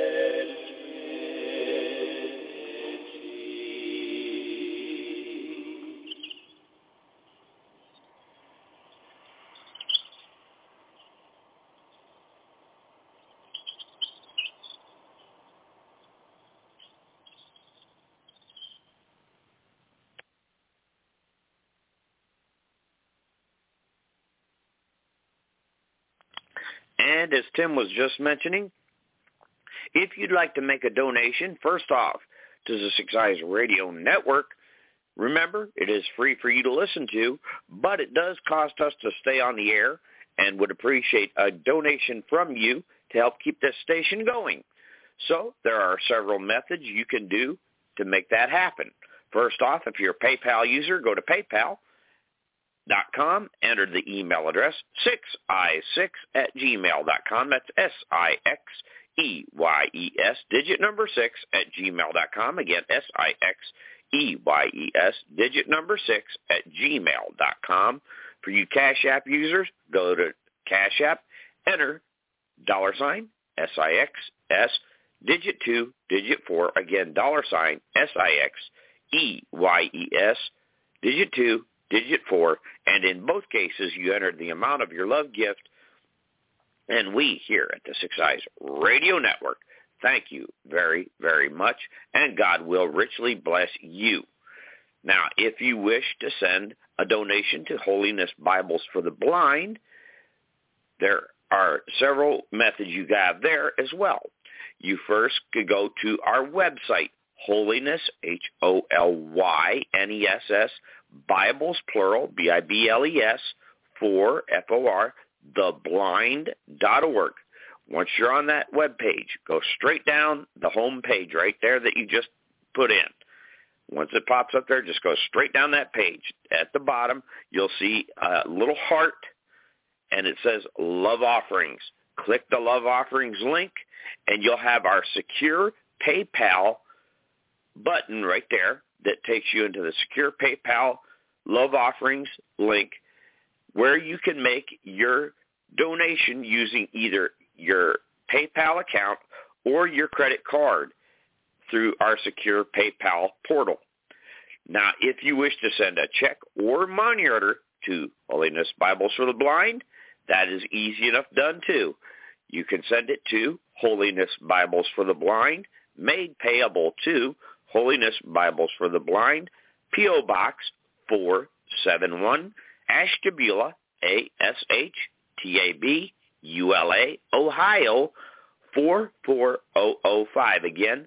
Trinity. And as Tim was just mentioning, if you'd like to make a donation, first off, to the Six Eyes Radio Network, remember, it is free for you to listen to, but it does cost us to stay on the air and would appreciate a donation from you to help keep this station going. So there are several methods you can do to make that happen. First off, if you're a PayPal user, go to PayPal. Dot com, enter the email address six i six at gmail dot com. That's S I X E Y E S, digit number six at gmail dot com. Again, S I X E Y E S, digit number six at gmail dot com. For you Cash App users, go to Cash App, enter dollar sign S I X S, digit two, digit four. Again, dollar sign S I X E Y E S, digit two, digit four, and in both cases you entered the amount of your love gift, and we here at the Six Eyes Radio Network thank you very, very much, and God will richly bless you. Now, if you wish to send a donation to Holiness Bibles for the Blind, there are several methods you have there as well. You first could go to our website, Holiness, H O L Y N E S S, Bibles, plural, B I B L E S, for, F O R, the blind dot org. Once you're on that web page, go straight down the home page right there that you just put in. Once it pops up there, just go straight down that page. At the bottom, you'll see a little heart, and it says Love Offerings. Click the Love Offerings link, and you'll have our secure PayPal button right there that takes you into the secure PayPal Love Offerings link, where you can make your donation using either your PayPal account or your credit card through our secure PayPal portal. Now, if you wish to send a check or money order to Holiness Bibles for the Blind, that is easy enough done too. You can send it to Holiness Bibles for the Blind, made payable to Holiness Bibles for the Blind, P O. Box four seven one, Ashtabula, A S H T A B U L A, Ohio, four four zero zero five. Again,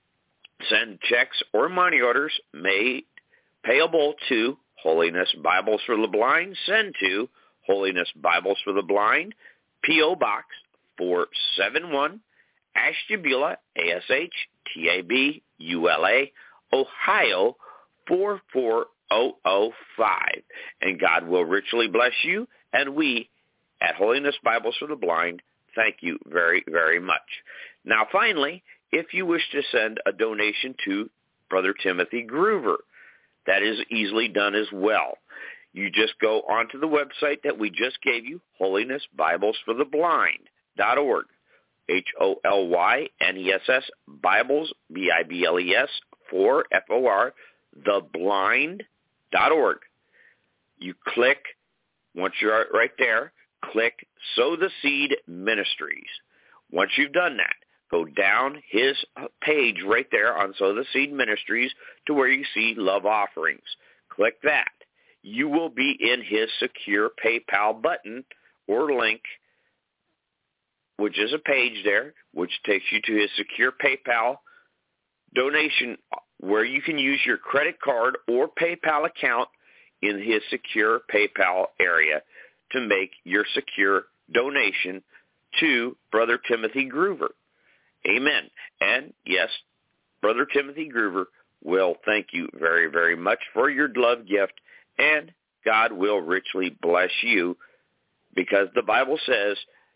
send checks or money orders made payable to Holiness Bibles for the Blind. Send to Holiness Bibles for the Blind, P O. Box four seven one, Ashtabula, A S H T A B U L A, Ohio, four four zero zero five. And God will richly bless you, and we at Holiness Bibles for the Blind thank you very, very much. Now, finally, if you wish to send a donation to Brother Timothy Groover, that is easily done as well. You just go onto the website that we just gave you, Holiness Bibles for the Blind dot org, H O L Y N E S S, Bibles, B I B L E S, for, F O R, the blind dot org. You click, once you're right there, click Sow the Seed Ministries. Once you've done that, go down his page right there on Sow the Seed Ministries to where you see Love Offerings. Click that. You will be in his secure PayPal button or link, which is a page there, which takes you to his secure PayPal donation where you can use your credit card or PayPal account in his secure PayPal area to make your secure donation to Brother Timothy Groover. Amen. And yes, Brother Timothy Groover will thank you very, very much for your love gift, and God will richly bless you, because the Bible says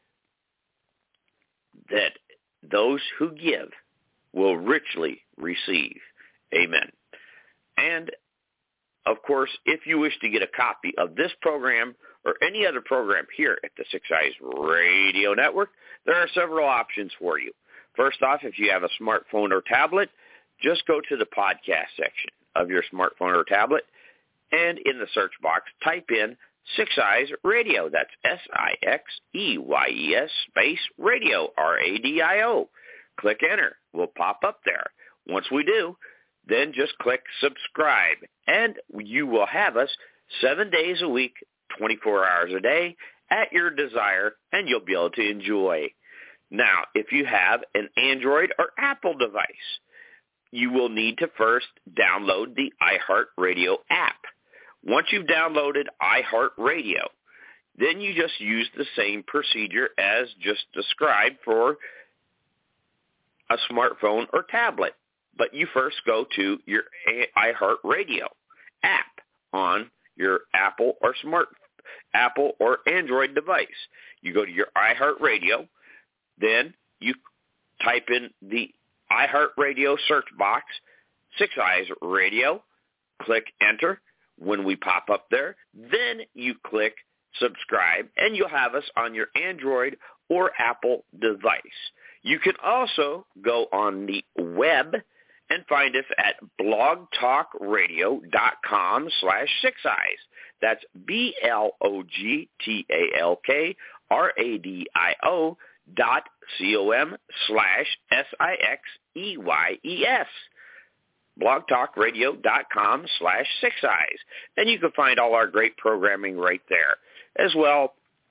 that those who give will richly receive. Amen. And, of course, if you wish to get a copy of this program or any other program here at the Six Eyes Radio Network, there are several options for you. First off, if you have a smartphone or tablet, just go to the podcast section of your smartphone or tablet, and in the search box, type in Six Eyes Radio. That's S I X E Y E S space radio, R A D I O. Click enter. We'll pop up there. Once we do, then just click subscribe, and you will have us seven days a week, twenty-four hours a day, at your desire, and you'll be able to enjoy. Now, if you have an Android or Apple device, you will need to first download the iHeartRadio app. Once you've downloaded iHeartRadio, then you just use the same procedure as just described for a smartphone or tablet. But you first go to your iHeartRadio app on your Apple or smart Apple or Android device. You go to your iHeartRadio, then you type in the iHeartRadio search box, Six Eyes Radio, click enter. When we pop up there, then you click subscribe, and you'll have us on your Android or Apple device. You can also go on the web and find us at blogtalkradio.com slash six eyes. That's B L O G T A L K R A D I O dot C-O-M slash S I X E Y E S. blogtalkradio.com slash six eyes. Then you can find all our great programming right there. As well,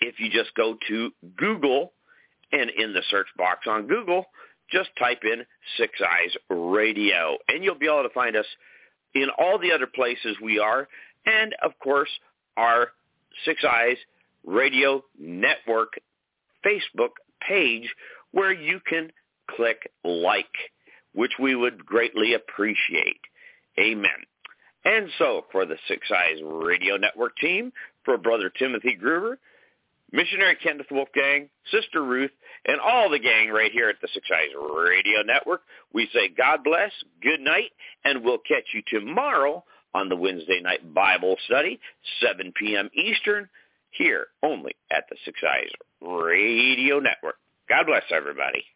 if you just go to Google, and in the search box on Google, just type in Six Eyes Radio, and you'll be able to find us in all the other places we are, and, of course, our Six Eyes Radio Network Facebook page, where you can click like, which we would greatly appreciate. Amen. And so, for the Six Eyes Radio Network team, for Brother Timothy Gruber, Missionary Kenneth Wolfgang, Sister Ruth, and all the gang right here at the Six Eyes Radio Network, we say God bless, good night, and we'll catch you tomorrow on the Wednesday night Bible study, seven p.m. Eastern, here only at the Six Eyes Radio Network. God bless everybody.